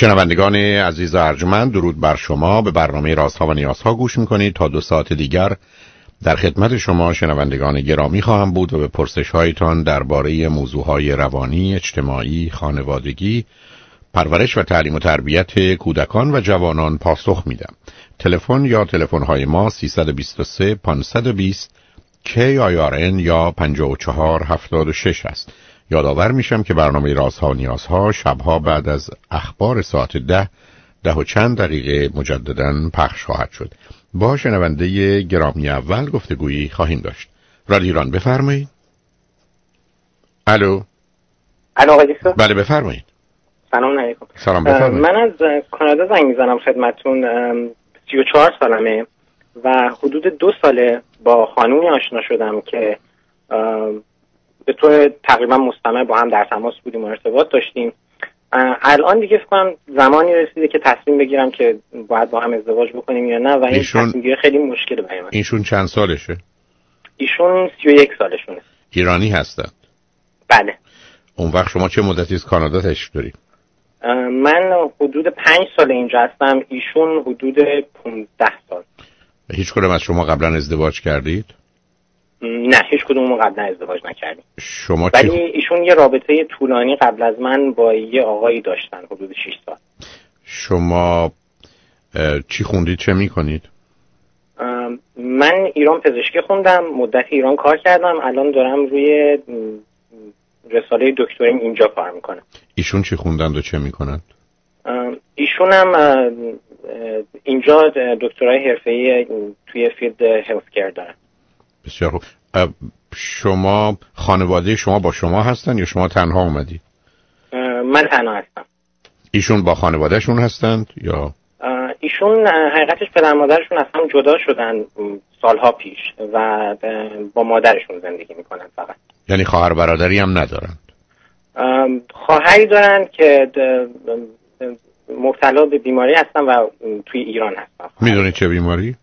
شنوندگان عزیز و ارجمند، درود بر شما. به برنامه رازها و نیازها گوش میکنید. تا 2 ساعت دیگر در خدمت شما شنوندگان گرامی خواهم بود و به پرسش‌هایتان درباره موضوعهای روانی، اجتماعی، خانوادگی، پرورش و تعلیم و تربیت کودکان و جوانان پاسخ میدم. تلفن یا تلفن‌های ما 323 520 KIRN یا 5476 است. یادآور میشم که برنامه رازها و نیازها شبها بعد از اخبار ساعت 10 و چند دقیقه مجدداً پخش خواهد شد. با شنونده گرامی اول گفتگویی خواهیم داشت. رادیو ایران، بفرمایید. الو آقای دکتر. بله بفرمایید. سلام علیکم. سلام، بفرمایید. من از کانادا زنگ میزنم خدمتتون. 34 سالمه و حدود 2 ساله با خانومی آشنا شدم که به طور تقریبا مستمر با هم در تماس بودیم و ارتباط داشتیم. الان دیگه فکر کنم زمانی رسیده که تصمیم بگیرم که باید با هم ازدواج بکنیم یا نه و این تصمیم گیری خیلی مشکله برای من. ایشون چند سالشه؟ ایشون 31 سالشونه. ایرانی هستند؟ بله. اون وقت شما چه مدتی از کانادا تشریف دارید؟ من حدود 5 سال اینجا هستم، ایشون حدود 15 سال. هیچ کدوم از شما قبلا ازدواج کردید؟ نه، هیچ کدوم قبلا ازدواج نکردیم. شما ولی ایشون یه رابطه طولانی قبل از من با یه آقایی داشتن حدود 6 سال. شما چی خوندید، چه میکنید؟ من ایران پزشکی خوندم، مدت ایران کار کردم، الان دارم روی رساله دکتریم اینجا کار میکنم. ایشون چی خوندند و چه میکنند؟ ایشون هم اینجا دکترای حرفه‌ای توی فیلد هلت کیر دارن. بسیار خوب. شما خانواده شما با شما هستن یا شما تنها اومدید؟ من تنها هستم. ایشون با خانوادهشون هستند یا؟ ایشون حقیقتش پدر مادرشون از هم جدا شدن سالها پیش و با مادرشون زندگی میکنن فقط. یعنی خواهر برادری هم ندارند؟ خواهری دارن که مبتلا به بیماری هستن و توی ایران هستن. میدونید چه بیماری؟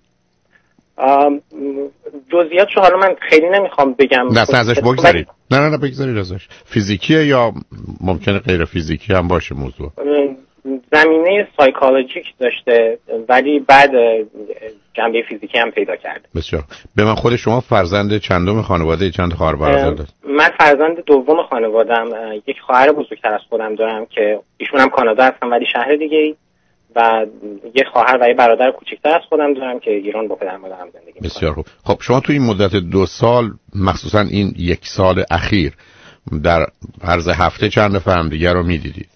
جزئیاتشو حالا من خیلی نمیخوام بگم. نه ازش بگذارید. نه بگذارید ازش. فیزیکیه یا ممکنه غیر فیزیکی هم باشه موضوع؟ زمینه سایکولوژیک داشته ولی بعد جنبه فیزیکی هم پیدا کرده. بسیار. به من خود شما فرزند چندم خانواده، چند خواهر برادر دارید؟ من فرزند دوم خانواده‌ام. یک خواهر بزرگتر از خودم دارم که ایشون هم کانادا هستن ولی شهر دیگه‌ای و یک خواهر و یک برادر کوچکتر از خودم دارم که ایران با پدر مادرم زندگی می‌کنن. بسیار خوب. خب شما توی این مدت 2 سال، مخصوصا این 1 سال اخیر، در عرض هفته چند دفعه هم دیگر رو می‌دیدید؟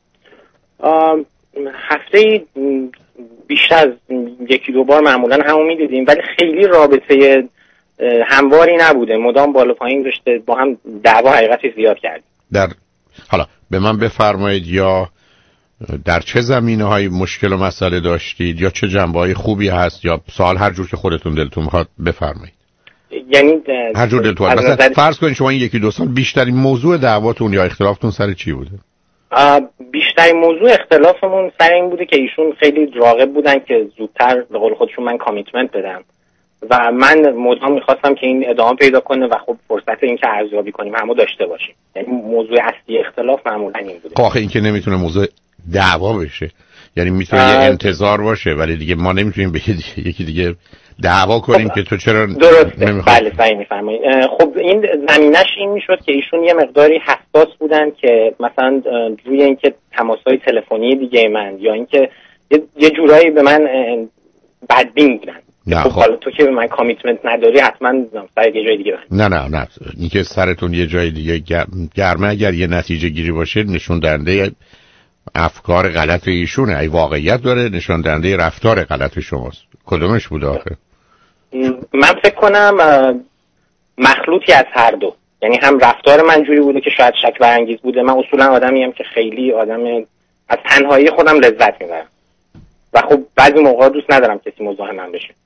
هفته بیشتر از 1-2 بار معمولا همو می‌دیدیم ولی خیلی رابطه همواری نبوده، مدام بالا پایین داشته، با هم دعوا حقیقتش زیاد کردیم. حالا به من بفرمایید یا در چه زمینه‌های مشکل و مسئله داشتید یا چه جنبه‌های خوبی هست یا سوال هر جور که خودتون دلتون می‌خواد بفرمایید. یعنی هر جور دلتون مثلا فرض کنید شما این 1-2 سال بیشترین موضوع دعواتون یا اختلافتون سر چی بوده؟ بیشترین موضوع اختلافمون سر این بوده که ایشون خیلی راغب بودن که زودتر به قول خودشون من کامیتمنت بدم و من مدام می‌خواستم که این ادامه پیدا کنه و خب فرصت این که ارزیابی کنیم همو داشته باشیم. یعنی موضوع اصلی اختلاف معمولا این بوده. آخه این که نمیتونه موضوع دعوا بشه، یعنی میتونه یه انتظار باشه ولی دیگه ما نمیتونیم به یکی دیگه دعوا کنیم که تو چرا نمیخوای. بله صحیح میفرمایید. خب این زمینش این میشد که ایشون یه مقداری حساس بودن که مثلا روی اینکه تماس‌های تلفنی دیگه من یا اینکه یه جورایی به من بدبین بودن. خب حالا تو که به من کامیتمنت نداری حتما سر یه جای دیگه نه اینکه سرتون یه جای دیگه گرمه اگر یه نتیجه گیری باشه نشون دهنده افکار غلط ایشونه. ای واقعیت داره نشون دهنده رفتار غلط شماست. کدومش بود آخه؟ من فکر کنم مخلوطی از هر دو. یعنی هم رفتار من جوری بوده که شاید شک برانگیز بوده. من اصولا آدمیم که خیلی از تنهایی خودم لذت میبرم و خب بعضی موقع دوست ندارم کسی مزاحم من بشه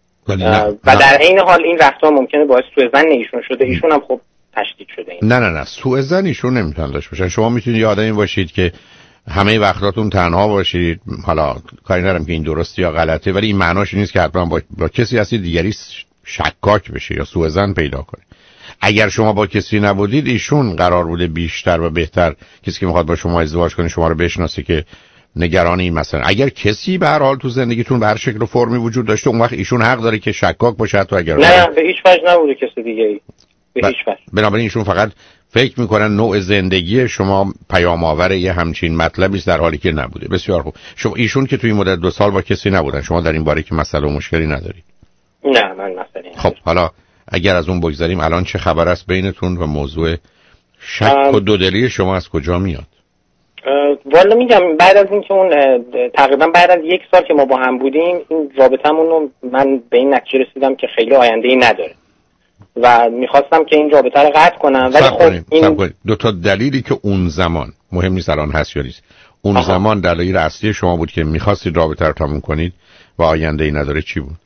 و در این حال این رفتار ممکنه باعث سوء ظن ایشون شده. ایشون هم خب تشدید شده. نه سوء ظن ایشون نمیتونن داشته باشن. شما میتونید یه آدمی باشید که همه وقتاتون تنها باشید، حالا کاری ندارم که این درسته یا غلطه ولی این معناش نیست که حتما با کسی هستی دیگری شکاک بشه یا سوء ظن پیدا کنه. اگر شما با کسی نبودید ایشون قرار بوده بیشتر و بهتر کسی که میخواد با شما ازدواج کنه شما رو بشناسه که نگرانی مثلا اگر کسی به هر حال تو زندگیتون به هر شکل و فرمی وجود داشته، اون وقت ایشون حق داره که شکاک باشه تو اگر نه به هیچ وجه نبوده کسی دیگه ای. به هیچ وجه. بنابراین ایشون فقط فکر میکنن نوع زندگی شما پیام آور یه همچین مطلبی است در حالی که نبوده. بسیار خوب. شما ایشون که توی مدت 2 سال با کسی نبودن، شما در این باره که مسئله و مشکلی ندارید؟ نه من مسئله خب حالا اگر از اون بگذاریم، الان چه خبر است بینتون و موضوع شک و دودلی شما از کجا میاد؟ والا میگم بعد از اینکه اون تقریبا بعد از 1 سال که ما با هم بودیم، این رابطمون رو من به این نتیجه رسیدم که خیلی آینده‌ای نداره و میخواستم که این رابطه رو قطع کنم. ولی خب این 2 تا دلیلی که اون زمان مهم نیست الان هست یا نیست، اون زمان دلایل اصلی شما بود که میخواستید رابطه رو تموم کنید و آینده‌ای نداره چی بود؟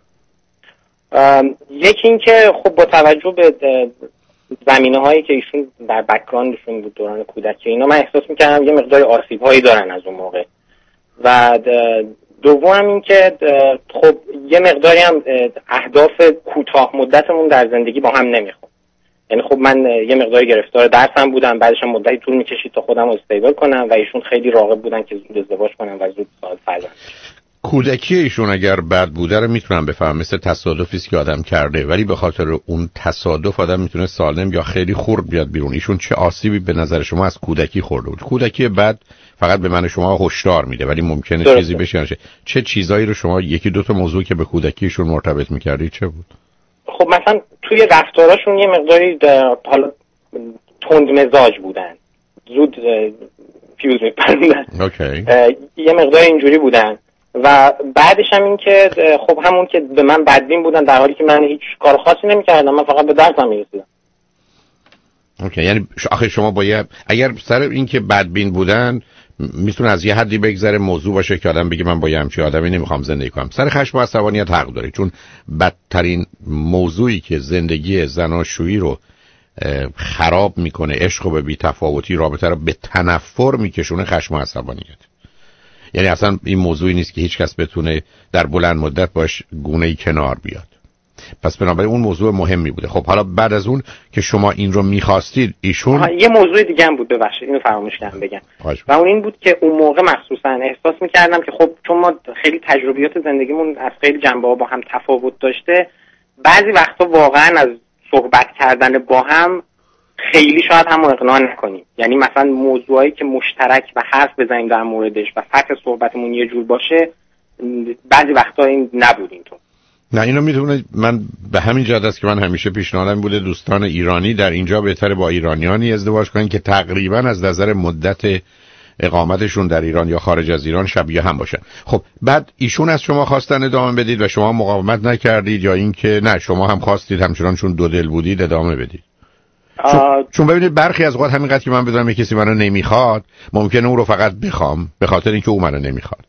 یکی این که خب با توجه به زمینه‌هایی که ایشون در بک‌گراندشون بود دوران کودکی اینا، من احساس می‌کردم یه مقدار آسیب‌هایی دارن از اون موقع. و دوم این که خب یه مقداری هم اهداف کوتاه مدتمون در زندگی با هم نمیخواد. یعنی خب من یه مقداری گرفتار درسم بودم، بعدش هم مدتی طول می‌کشید تا خودم رو استیبل کنم و ایشون خیلی راغب بودن که زود ازدواج کنم و زود صاحب فرزند. کودکی ایشون اگر بد بوده رو میتونم بفهمم، مثل تصادفی است که آدم کرده، ولی به خاطر اون تصادف آدم میتونه سالم یا خیلی خرد بیاد بیرون. ایشون چه آسیبی به نظر شما از کودکی خورده بود؟ کودکی بد فقط به من شما هشدار میده ولی ممکنه چیزی بشه. چه چیزایی رو شما 1-2 تا موضوع که به کودکیشون مرتبط میکردید چه بود؟ خب مثلا توی رفتاراشون یه مقداری حالا تند مزاج بودن، زود فیوز میپرندن، یه مقدار اینجوری بودن. و بعدش هم این که خب همون که به من بدبین بودن در حالی که من هیچ کار خاصی نمی‌کردم، من فقط به درسم می‌رسیدم. اوکی، یعنی آخه شما باید اگر سر این که بدبین بودن میتونه از یه حدی بگذره موضوع باشه که آدم بگه من با یه همچین آدمی نمیخوام زندگی کنم. سر خشم و عصبانیت حق داری، چون بدترین موضوعی که زندگی زناشویی رو خراب میکنه، عشق و به بی‌تفاوتی، رابطه رو به تنفر میکشونه، خشم و عصبانیت. یعنی اصلا این موضوعی نیست که هیچ کس بتونه در بلند مدت باش گونه‌ای کنار بیاد. پس بنابراین اون موضوع مهمی بوده. خب حالا بعد از اون که شما این رو می‌خواستید، ایشون یه موضوع دیگه هم بود، ببخشید اینو فراموش کردم بگم. و اون این بود که اون موقع مخصوصا احساس می‌کردم که خب چون ما خیلی تجربیات زندگیمون از خیلی جنبه‌ها با هم تفاوت داشته، بعضی وقتا واقعا از صحبت کردن با هم خیلی شاید هم اقناع نکنیم. یعنی مثلا موضوعایی که مشترک و حرف بزنیم در موردش و سطح صحبتمون یه جور باشه، بعضی وقتا این نبود اینطور. نه اینو میدونه، من به همین جهت است که من همیشه پیشنهادم بوده دوستان ایرانی در اینجا بهتره با ایرانیانی ازدواج کنن که تقریبا از نظر مدت اقامتشون در ایران یا خارج از ایران شبیه هم باشن. خب بعد ایشون از شما خواستن ادامه بدید و شما مقاومت نکردید، یا اینکه نه شما هم خواستید همچنان چون دو دل بودید ادامه بدید؟ چون ببینید برخی از اوقات همینقدر که من بدونم یک کسی منو نمیخواد، ممکنه اون رو فقط بخوام به خاطر اینکه او منو نمیخواد،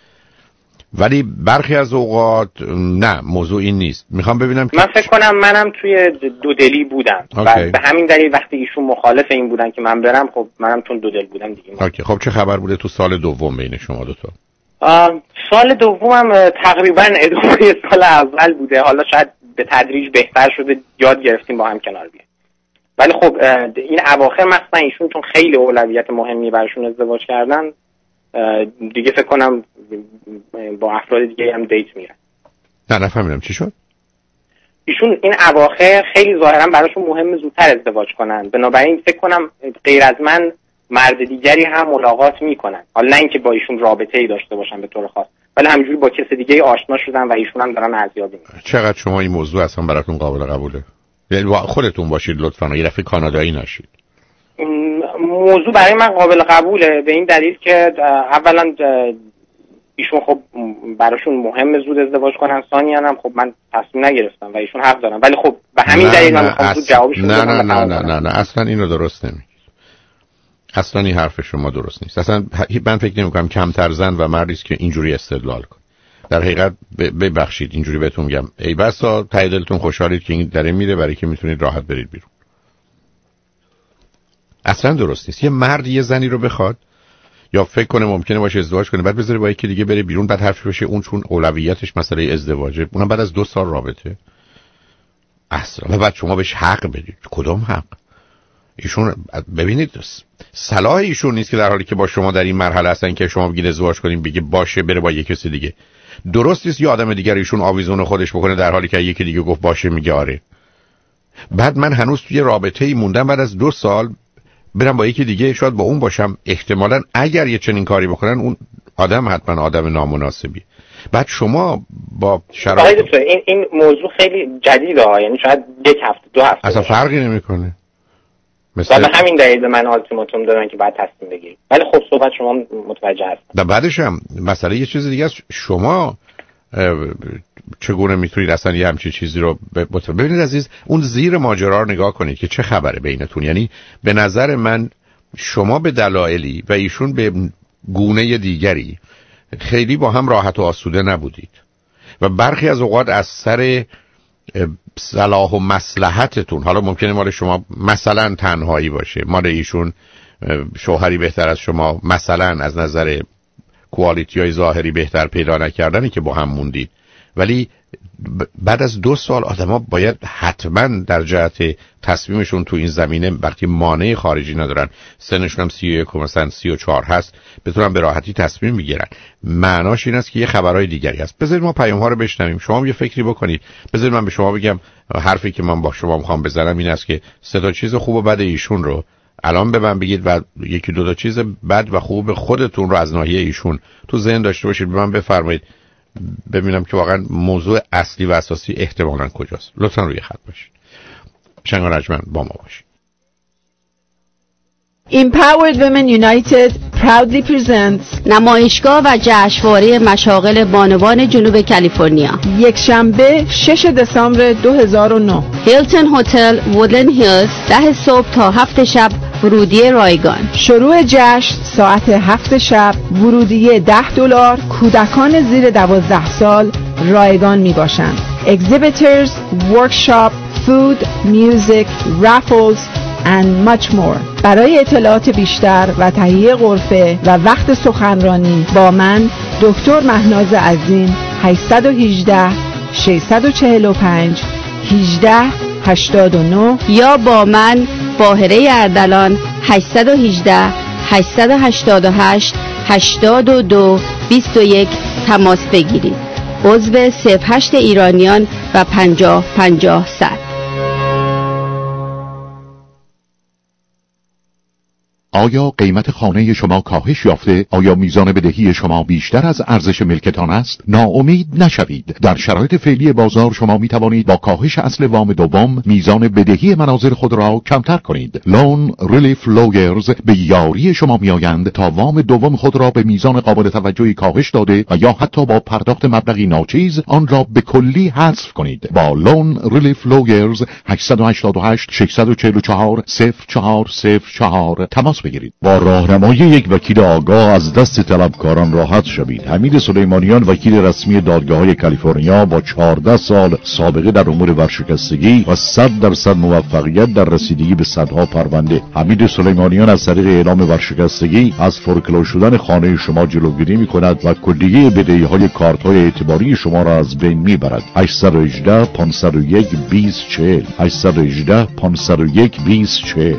ولی برخی از اوقات نه، موضوع این نیست. میخوام ببینم من فکر کنم منم توی دودلی بودم و به همین دلیل وقتی ایشون مخالف این بودن که من برم، خب منم چون دودل بودم دیگه. اوکی، خب چه خبر بوده تو سال دوم بین شما دو تا؟ سال دومم تقریبا ادامه سال اول بوده. حالا شاید به تدریج بهتر شده، یاد گرفتیم با هم کنار بیایم. ولی خب این اواخر مثلا ایشون چون خیلی اولویت مهمی براشون ازدواج کردن، دیگه فکر کنم با افراد دیگه هم دیت میرن. نه نفهمیدم چی شد؟ ایشون این اواخر خیلی ظاهرا براشون مهم زودتر ازدواج کنن، بنابراین فکر کنم غیر از من مرد دیگری هم ملاقات میکنن. حالا نه اینکه با ایشون رابطه‌ای داشته باشن به طور خاص، ولی همینجوری با کس دیگه آشنا شدن و ایشون هم دارن ارزیابی میکنن. چقدر شما این موضوع اصلا براتون قابل قبوله؟ یعنی خودتون باشید لطفاً، یه دفعه کانادایی نشید. موضوع برای من قابل قبوله به این دلیل که اولا ایشون خب براشون مهم زود ازدواج کنن، ثانیاً هم خب من تصمیم نگرفتم و ایشون حق دارن، ولی خب به همین دلیل من میخوام زود جوابشون بدم. نه اصلا اینو درست نمیگید. اصلا این حرف شما درست نیست. اصلا من فکر نمی‌کنم کمتر زن و مردی است که اینجوری استدلال کنه. در حقیقت ببخشید اینجوری بهتون میگم، ای بسا ته دلتون خوشحالید که این داره میره برای که میتونید راحت برید بیرون. اصلا درست نیست یه مرد یه زنی رو بخواد یا فکر کنه ممکنه باشه ازدواج کنه، بعد بذاره با یکی دیگه بره بیرون، بعد حرفش بشه اون چون اولویتش مسئله ازدواجه، اونم بعد از 2 سال رابطه. اصلا و بعد شما بهش حق بدید. کدوم حق؟ ایشون ببینید صلاح ایشون نیست که در حالی که با شما در این مرحله هستن که شما بگید ازدواج کنیم بگه باشه بره با یک کسی دیگه. درست نیست یه آدم دیگر ایشون آویزون خودش بکنه در حالی که یکی دیگه گفت باشه میگه آره. بعد من هنوز توی رابطه‌ای موندم، بعد از 2 سال برم با یکی دیگه شاید با اون باشم، احتمالاً اگر یه چنین کاری بکنن اون آدم حتما آدم نامناسبی. بعد شما با شرایط این موضوع خیلی جدیده ها، یعنی شاید 1 هفته 2 هفته اصلا فرقی نمیکنه. مثلا همین دلیل من آلتیماتوم دادن که بعد تصمیم بگیرید. ولی خب صحبت شما متوجه هستم. بعدش هم مسئله یه چیز دیگه است، شما چگونه میتونید اصلا یه همچین چیزی رو ببینید عزیز، اون زیر ماجرا رو نگاه کنید که چه خبره بینتون. یعنی به نظر من شما به دلایلی و ایشون به گونه دیگری خیلی با هم راحت و آسوده نبودید و برخی از اوقات از سر صلاح و مصلحتتون، حالا ممکنه مال شما مثلا تنهایی باشه، مال ایشون شوهری بهتر از شما مثلا از نظر کوالیتی های ظاهری بهتر پیدا نکردنی که با هم موندید، ولی بعد از 2 سال آدم ها باید حتما در جهت تصمیمشون تو این زمینه وقتی مانع خارجی ندارن، سنشون هم 31 و مثلا 34 هست، بتونن به راحتی تصمیم بگیرن. معناش این است که یه خبرهای دیگری هست. بذارید ما پیام ها رو بشنویم، شما یه فکری بکنید. بذارید من به شما بگم حرفی که من با شما میخوام بزنم این است که 3 چیز خوب و بد ایشون رو الان به من بگید و 1-2 چیز بد و خوب خودتون رو از ناحیه ایشون تو ذهن داشته باشید، به من بفرمایید ببینم که واقعا موضوع اصلی و اساسی احتمالاً کجاست. لطفاً روی خط باشید. شنگ رجمن با ما باشید. Empowered Women United proudly presents نمایشگاه و جشنواره مشاغل بانوان جنوب کالیفرنیا، یکشنبه 6 دسامبر 2009، هیلتون هتل وودلند هیلز، 10 صبح تا 7 شب، ورودی رایگان. شروع جشن ساعت 7 شب، ورودی $10، کودکان زیر 12 سال رایگان می باشند. Exhibitors, workshop, food, music, raffles and much more. برای اطلاعات بیشتر و تهیه غرفه و وقت سخنرانی با من دکتر مهناز عظیم 818 645 1889 یا با من باهره اردلان 818 888 82 21 تماس بگیرید. عضو 08 ایرانیان و 50 50 100. آیا قیمت خانه شما کاهش یافته؟ آیا میزان بدهی شما بیشتر از ارزش ملکتان است؟ ناامید نشوید. در شرایط فعلی بازار شما می توانید با کاهش اصل وام دوم میزان بدهی منازل خود را کمتر کنید. لون ریلیف لویرز به یاری شما می آیند تا وام دوم خود را به میزان قابل توجهی کاهش داده و یا حتی با پرداخت مبلغی ناچیز آن را به کلی حذف کنید. با لون ریلیف لویرز 888 644 0404 تماس بگیرید. با راهنمایی یک وکیل آگاه از دست طلبکاران راحت شوید. حمید سلیمانیان، وکیل رسمی دادگاه‌های کالیفرنیا با 14 سال سابقه در امور ورشکستگی و 100% موفقیت در رسیدگی به صدها پرونده. حمید سلیمانیان از طریق اعلام ورشکستگی از فورکلوز شدن خانه شما جلوگیری می‌کند و کلیه بدهی‌های کارت‌های اعتباری شما را از بین می‌برد. 818 501 2040 818 501 2040.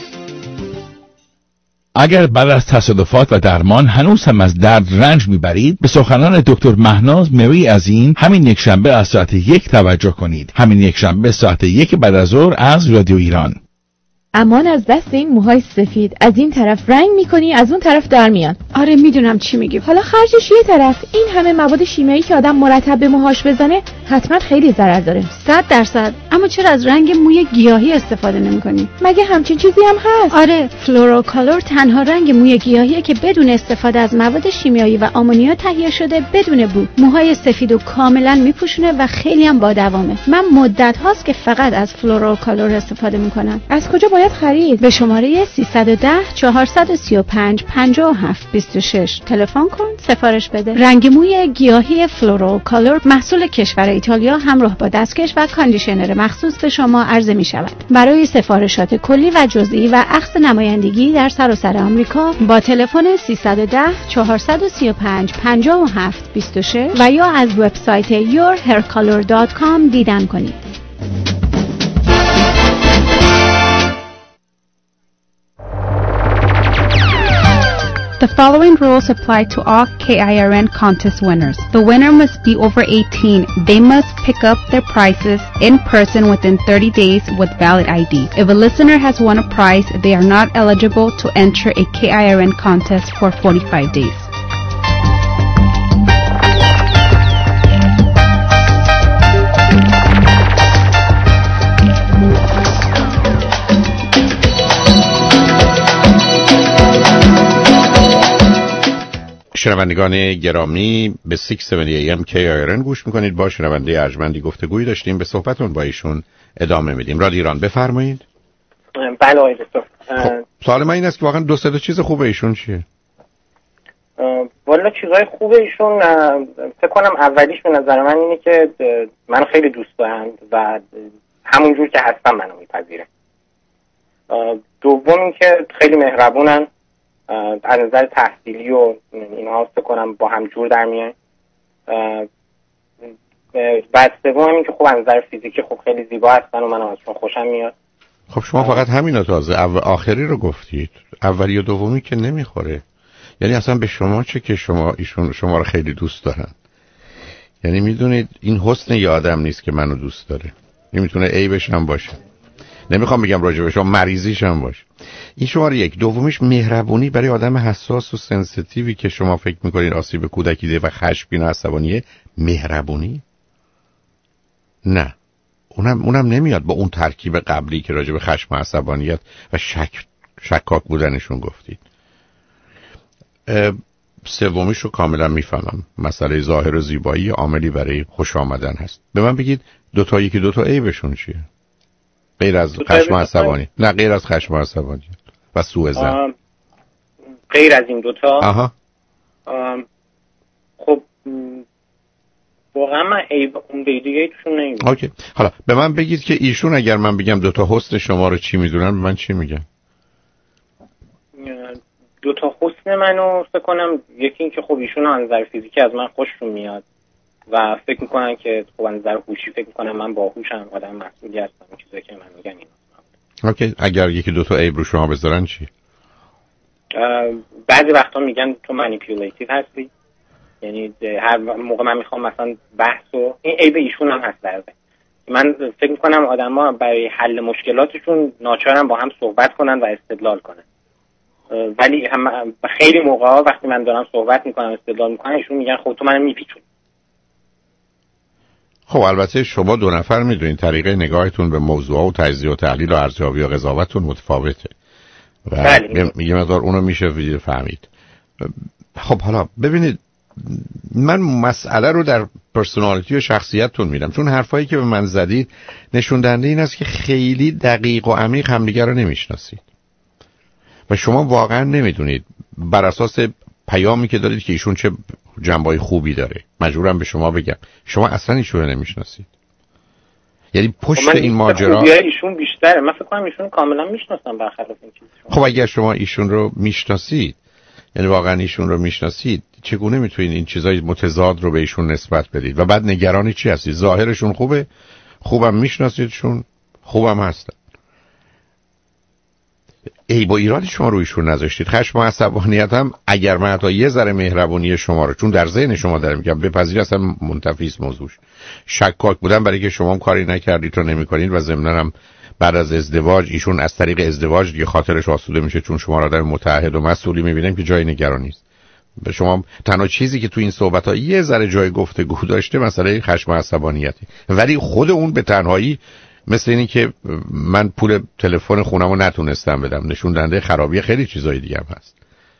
اگر بعد از تصادفات و درمان هنوز هم از درد رنج میبرید، به سخنان دکتر مهناز مری عظیم همین یکشنبه از ساعت 1 توجه کنید. همین یکشنبه ساعت 1 بعد از ظهر از رادیو ایران. امان از دست این موهای سفید، از این طرف رنگ میکنی از اون طرف در میان. آره میدونم چی میگی. حالا خرجش یه طرف، این همه مواد شیمیایی که آدم مرتب به موهاش بزنه حتما خیلی ضرر داره. 100%. اما چرا از رنگ موی گیاهی استفاده نمیکنی؟ مگه همچین چیزی هم هست؟ آره، فلوروکالور تنها رنگ موی گیاهیه که بدون استفاده از مواد شیمیایی و آمونیا تهیه شده، بدون بو، موهای سفیدو کاملا میپوشونه و خیلی هم با دوامه. من مدت هاست که فقط از فلوروکالور استفاده میکنم. از کجا باید خرید؟ به شماره 310 435 57 26 تلفن کن، سفارش بده. رنگ موی گیاهی فلوروکالور محصول کشور ایتالیا همراه با دستکش و کاندیشنر مخصوص به شما عرضه می شود. برای سفارشات کلی و جزئی و اخذ نمایندگی در سراسر آمریکا با تلفن 310 435 57 26 و یا از وبسایت yourhaircolor.com دیدن کنید. The following rules apply to all KIRN contest winners. The winner must be over 18. They must pick up their prizes in person within 30 days with valid ID. If a listener has won a prize, they are not eligible to enter a KIRN contest for 45 days. شنوندگان گرامی به 670 AM KIRN گوش میکنید. با شنونده ارجمندی گفتگویی داشتیم، به صحبتون با ایشون ادامه میدیم. رادیو ایران بفرمایید. بله آقای دکتر. سوال من این است که واقعا دو سه تا چیز خوبه ایشون چیه؟ والا چیزای خوبه ایشون فکر کنم اولیش به نظر من اینه که منو خیلی دوست دارن و همون جور که هستم منو میپذیره. دوم این که خیلی مهربونن، از نظر تحصیلی و اینها فکر کنم با هم جور در میان. بعد سوم این که خب از نظر فیزیکی خب خیلی زیبا هستن و من ازشون خوشم میاد. خب شما فقط همینا تازه آخری رو گفتید، اولی و دومی که نمیخوره. یعنی اصلا به شما چه که ایشون شما رو خیلی دوست دارن؟ یعنی میدونید این حسن یه آدم نیست که منو دوست داره، این میتونه عیبش هم باشه، نمیخوام بگم راجع به شما مریضیش هم باشه. این شماره یک. دومیش مهربونی برای آدم حساس و سنسیتیوی که شما فکر میکنید آسیب کودکی دیده و خشمگین و عصبانیه. مهربونی نه، اونم نمیاد با اون ترکیب قبلی که راجع به خشم و عصبانیت و شکاک بودنشون گفتید. سومیش رو کاملا میفهمم، مسئله ظاهر و زیبایی عاملی برای خوش آمدن هست. به من بگید یکی دوتا عیبشون چیه غیر از خشم و عصبانی؟ نه غیر از خشم و عصبانی و سوء ظن. غیر از این دوتا خب واقعا من عیب اون دیگه توشون نمیبینم. اوکی، حالا به من بگید که ایشون اگر من بگم دوتا حسن شما رو چی میدونن، به من چی میگن؟ دوتا حسن منو فکر کنم یکی این که خب ایشون از نظر فیزیکی از من خوششون میاد و فکر میکنن که خب از نظر هوشی فکر میکنم من باهوشم، آدم مسئولی هستم، چیزایی که من میگن اینا. اوکی، اگر یکی دوتا عیب رو شما بذارن چی؟ بعضی وقتا میگن تو مانیپیولیتیو هستی، یعنی هر موقع من میخوام مثلا بحث و این عیب ایشون هم هست درده. من فکر میکنم آدما برای حل مشکلاتشون ناچارن با هم صحبت کنن و استدلال کنن، ولی هم خیلی موقعا وقتی من دارم صحبت میکنم استدلال میکنم ایشون میگن خب تو منو میپیچونی. خب البته شما دو نفر میدونین طریقه نگاهتون به موضوع و تجزیه و تحلیل و ارزیابی و قضاوتتون متفاوته و میگه مقدار اونو میشه فهمید. خب حالا ببینید، من مسئله رو در پرسونالیتی و شخصیتتون میدم، چون حرفایی که به من زدید نشون دهنده این است که خیلی دقیق و عمیق همدیگه رو نمیشناسید و شما واقعا نمیدونید بر اساس پیامی که دارید که ایشون چه جنبه‌های خوبی داره. مجبورم به شما بگم شما اصلا ایشون رو نمیشناسید. یعنی پشت این ماجرا خوبیای ایشون بیشتره. من فکر کنم ایشون کاملا میشناسم برخلاف این چیزی. خب اگر شما ایشون رو میشناسید، یعنی واقعا ایشون رو میشناسید، چگونه میتونید این چیزای متضاد رو به ایشون نسبت بدید؟ و بعد نگرانی چی هستید؟ ظاهرشون خوبه، خوبم میشناسیدشون، خوبم هستن. عیب و ایرادی شما روی ایشون نذاشتید. خشم و عصبانیت هم اگر من حتی یه ذره مهربونی شما رو، چون در ذهن شما دارم میگم بپذیر، اصلا منتفی است موضوعش. شکاک بودن برای که شما هم کاری نکردید و نمی‌کنید و ضمناً هم بعد از ازدواج ایشون از طریق ازدواج دیگه خاطرش آسوده میشه چون شما را آدم متعهد و مسئولی می‌بینیم که جای نگرانی نیست. به شما تنها چیزی که تو این صحبت‌ها یه ذره جای گفتگو داشته مسئله خشم و عصبانیتی، ولی خود اون به تنهایی مثل اینی که من پول تلفن خونمو نتونستم بدم، نشون دهنده خرابی خیلی چیزای دیگه هم هست.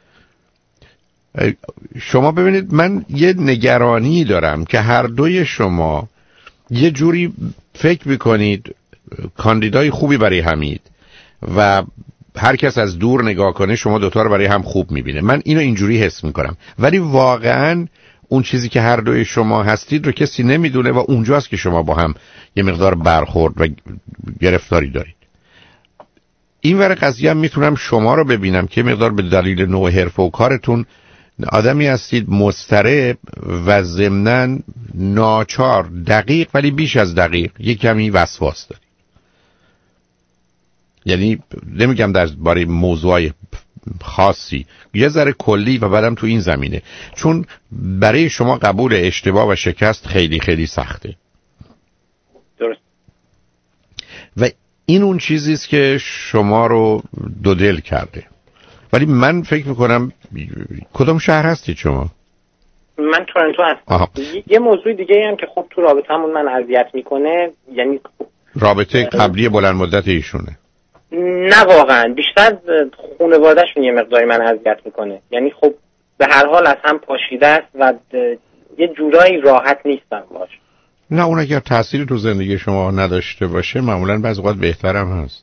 شما ببینید، من یه نگرانی دارم که هر دوی شما یه جوری فکر میکنید کاندیدای خوبی برای همید و هر کس از دور نگاه کنه شما دوتا رو برای هم خوب میبینه. من اینو اینجوری حس میکنم، ولی واقعاً اون چیزی که هر دوی شما هستید رو کسی نمیدونه و اونجاست که شما با هم یه مقدار برخورد و گرفتاری دارید. این ور قضیه هم میتونم شما رو ببینم که مقدار به دلیل نوع حرفه و کارتون آدمی هستید مضطرب و ضمناً ناچار، دقیق ولی بیش از دقیق، یک کمی وسواس دارید. یعنی نمیگم در باره موضوعی خاصی، یه ذره کلی و بعدم تو این زمینه، چون برای شما قبول اشتباه و شکست خیلی خیلی سخته. درست. و این اون چیزی است که شما رو دو دل کرده. ولی من فکر میکنم کدوم شهر هستید شما؟ من تورنتو هستم. یه موضوع دیگه هم که خب تو رابطه‌مون من اذیت میکنه، یعنی رابطه قبلی بلند مدت ایشونه؟ نه واقعا، بیشتر خانواده‌شون یه مقداری من اذیت میکنه. یعنی خب به هر حال از هم پاشیده است و یه جورایی راحت نیستم باش. نه اون اگر تأثیری تو زندگی شما نداشته باشه معمولاً بعضی وقت بهترم هست.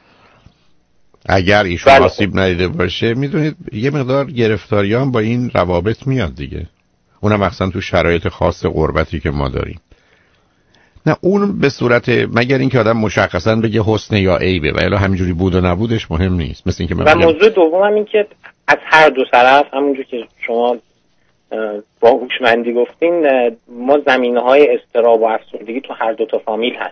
اگر ایشون آسیب ندیده باشه میدونید یه مقدار گرفتاری هم با این روابط میاد دیگه، اونم مثلا تو شرایط خاص غربتی که ما داریم. نه اون به صورت مگر اینکه آدم مشخصاً بگه حسن یا عیبه و الا همینجوری بود و نبودش مهم نیست. مثل اینکه و موضوع دومم این که از هر دو طرف همونجور که شما با هوشمندی گفتین ما زمینه‌های اضطراب و افسردگی تو هر دو تا فامیل هست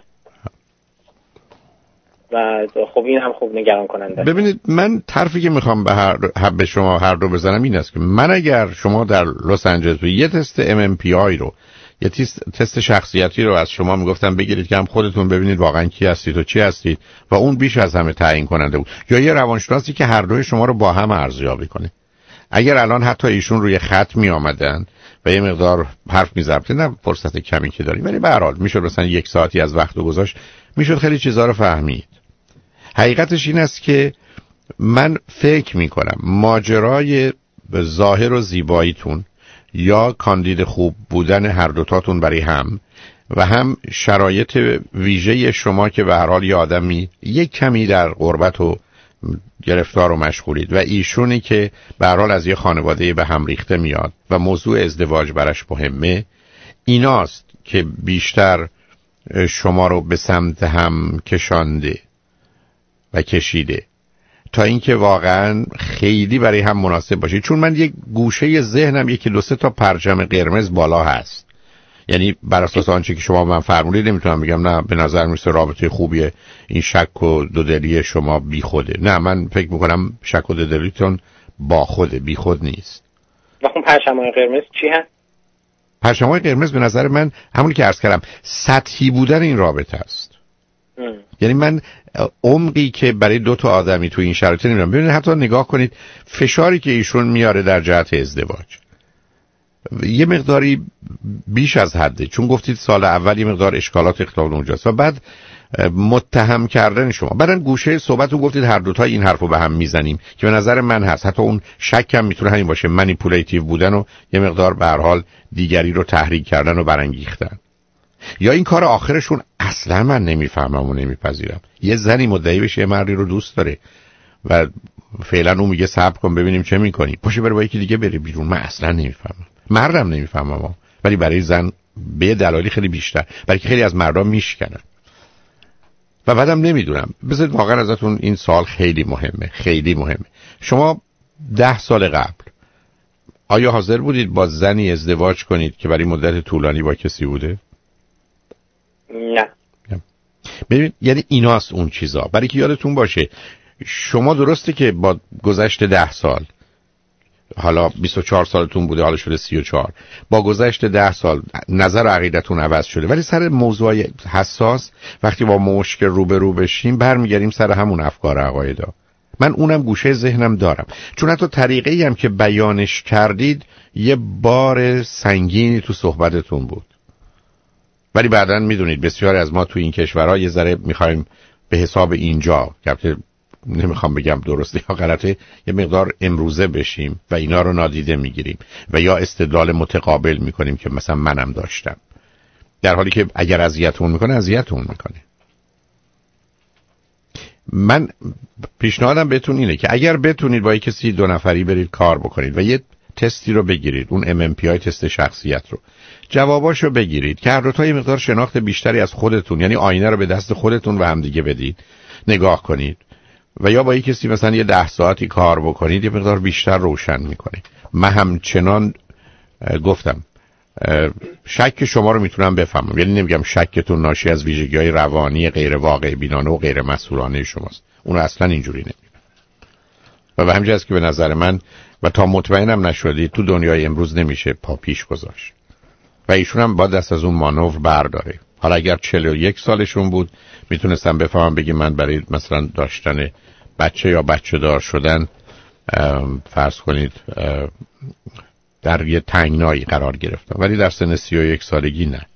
و خب این هم خوب نگران کننده. ببینید من طرفی که میخوام به شما هر دو بزنم این است که من اگر شما در لس آنجلس یه تست MMPI رو، یه تست شخصیتی رو از شما میگفتم بگیرید که هم خودتون ببینید واقعا کی هستید و چی هستید و اون بیش از همه تعیین کننده بود، یا یه روانشناسی که هر دوی شما رو با هم ارزیابی کنه. اگر الان حتی ایشون روی خط می آمدن و یه مقدار حرف می زدن، نه فرصت کمی که داریم ولی به هر حال میشد مثلا 1 ساعتی از وقت گذاشت، میشد خیلی چیزا رو فهمید. حقیقتش این است که من فکر می کنم ماجرای ظاهر و زیباییتون یا کاندید خوب بودن هر دوتاتون برای هم و هم شرایط ویژه شما که به هر حال یه آدمی یک کمی در غربت و گرفتار و مشغولید و ایشونی که به هر حال از یه خانواده به هم ریخته میاد و موضوع ازدواج براش مهمه، ایناست که بیشتر شما رو به سمت هم کشانده و کشیده تا اینکه واقعا خیلی برای هم مناسب باشه. چون من یک گوشه ذهنم 1-2 تا پرچم قرمز بالا هست، یعنی بر اساس آنچه که شما من فرمودید نمیتونم بگم نه به نظر میسه رابطه خوبیه، این شک و دودلی شما بی خوده. نه من فکر میکنم شک و دودلیتون با خوده، بی خود نیست. و خب پرچم‌های قرمز چی هست؟ پرچم‌های قرمز به نظر من همونی که عرض کردم سطحی بودن این رابطه است. یعنی من عمقی که برای 2 تا آدمی تو این شرایط نمیدونم. ببینید حتی نگاه کنید فشاری که ایشون میاره در جهت ازدواج یه مقداری بیش از حده، چون گفتید سال اول یه مقدار اشکالات اختلال اونجاست و بعد متهم کردن شما، بعدن گوشه صحبتون گفتید هر دوتا این حرفو به هم میزنیم که به نظر من هست. حتی اون شک هم میتونه همین باشه، مانیپولاتیو بودن و یه مقدار به هر حال دیگری رو تحریک کردن و برانگیختن. یا این کار آخرشون اصلا من نمیفهمم و نمیپذیرم. یه زنی مدعی بشه یه مردی رو دوست داره و فعلا اون میگه صبر کن ببینیم چه میکنی، پاشه بره با یکی دیگه بره بیرون. من اصلا نمیفهمم، مردم نمیفهمم، ولی برای زن به دلایلی خیلی بیشتر، برای که خیلی از مردم میشکنن. و بعدم نمیدونم، بذارید واقعا ازتون این سوال خیلی مهمه، خیلی مهمه. شما 10 سال قبل آیا حاضر بودید با زنی ازدواج کنید که برای مدت طولانی با کسی بوده؟ نه. ببین یعنی ایناست اون چیزا. برای که یادتون باشه شما درسته که با گذشت 10 سال، حالا 24 سالتون بوده حالا شده 34، با گذشت 10 سال نظر و عقیدتون عوض شده، ولی سر موضوع حساس وقتی با مشکل روبرو بشیم برمیگردیم سر همون افکار عقایدا. من اونم گوشه ذهنم دارم، چون حتی طریقه‌ای هم که بیانش کردید یه بار سنگینی تو صحبتتون بود. ولی بعداً میدونید بسیاری از ما تو این کشورها یه ذره میخوایم به حساب اینجا، که نمیخوام بگم درسته یا غلطه، یه مقدار امروزه بشیم و اینا رو نادیده میگیریم و یا استدلال متقابل میکنیم که مثلا منم داشتم، در حالی که اگر اذیتون میکنه اذیتون میکنه. من پیشنهادم بهتون اینه که اگر بتونید با کسی 2 نفری برید کار بکنید و یه تستی رو بگیرید، اون MMPI تست شخصیت رو، جواباشو بگیرید که هر دو تا یه مقدار شناخت بیشتری از خودتون، یعنی آینه رو به دست خودتون و همدیگه بدید، نگاه کنید و یا با یک کسی مثلا یه 10 ساعتی کار بکنید یه مقدار بیشتر روشن میکنه. من همچنان گفتم شک شما رو میتونم بفهمم، یعنی نمیگم شکتون ناشی از ویژگی‌های روانی غیر واقع بینانه و غیر مسئولانه شماست، اون اصلا اینجوری نمیگم. و به همین جاست که به نظر من و تا مطمئنم نشدید تو دنیای امروز نمیشه پا پیش گذاشت و ایشون هم با دست از اون مانور برداره. حالا اگر 41 سالشون بود میتونستم بفهمم بگی من برای مثلا داشتن بچه یا بچه دار شدن فرض کنید در یه تنگنایی قرار گرفتم، ولی در سن 31 سالگی نه.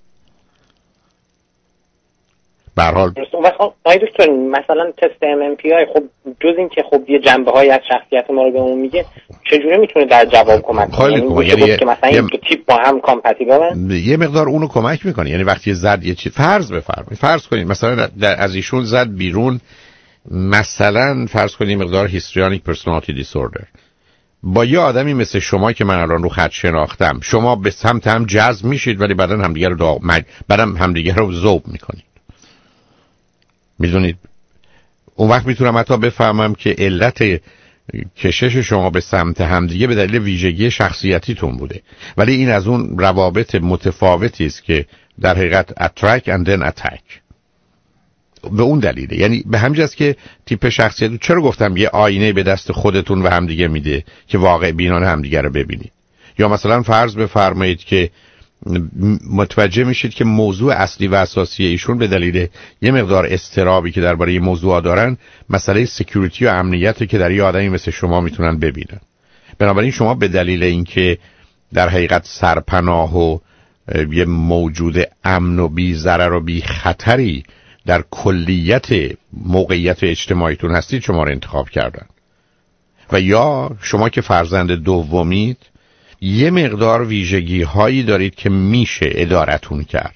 به هر حال آقای دکتر مثلا تست MMPI خب جز این که خب یه جنبه‌هایی از شخصیت ما رو بهمون میگه، چجوری میتونه در جواب کمک کنه؟ یعنی که مثلا این دو تیپ با هم کامپتیبلن؟ یه مقدار اونو کمک میکنه. یعنی وقتی زد یه چیز فرض کنید مثلا از ایشون زد بیرون، مثلا فرض کنید مقدار هیستریونیک پرسونالیتی دیسوردر، با یه آدمی مثل شما که من الان رو خط شناختم، شما به سمت هم جذب میشید ولی بعدن همدیگه رو ذوب میکنید. میدونید اون وقت میتونم حتی بفهمم که علت کشش شما به سمت همدیگه به دلیل ویژگی شخصیتیتون بوده، ولی این از اون روابط متفاوتی است که در حقیقت attract and then attack. به اون دلیله. یعنی به همین جاست که تیپ شخصیت، چرا گفتم یه آینه به دست خودتون و همدیگه میده که واقع بینانه همدیگه رو ببینید. یا مثلا فرض بفرمایید که متوجه میشید که موضوع اصلی و اساسی ایشون به دلیل یه مقدار اضطرابی که درباره این موضوع دارن مسئله سکیوریتی و امنیتی که در یه آدمی مثل شما میتونن ببینن. بنابراین شما به دلیل اینکه در حقیقت سرپناه و یه موجود امن و بی ضرر و بی خطری در کلیت موقعیت اجتماعیتون هستید شما رو انتخاب کردن. و یا شما که فرزند دومید یه مقدار ویژگی هایی دارید که میشه ادارتون کرد.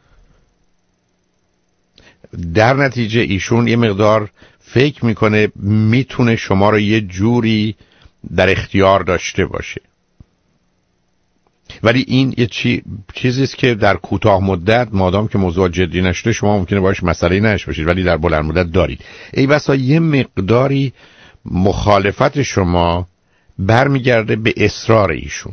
در نتیجه ایشون یه مقدار فکر میکنه میتونه شما رو یه جوری در اختیار داشته باشه، ولی این یه چیزیست که در کوتاه مدت مادام که موضوع جدی نشده شما ممکنه باش مسئله نشه باشید، ولی در بلند مدت دارید. ای بسا یه مقداری مخالفت شما برمیگرده به اصرار ایشون،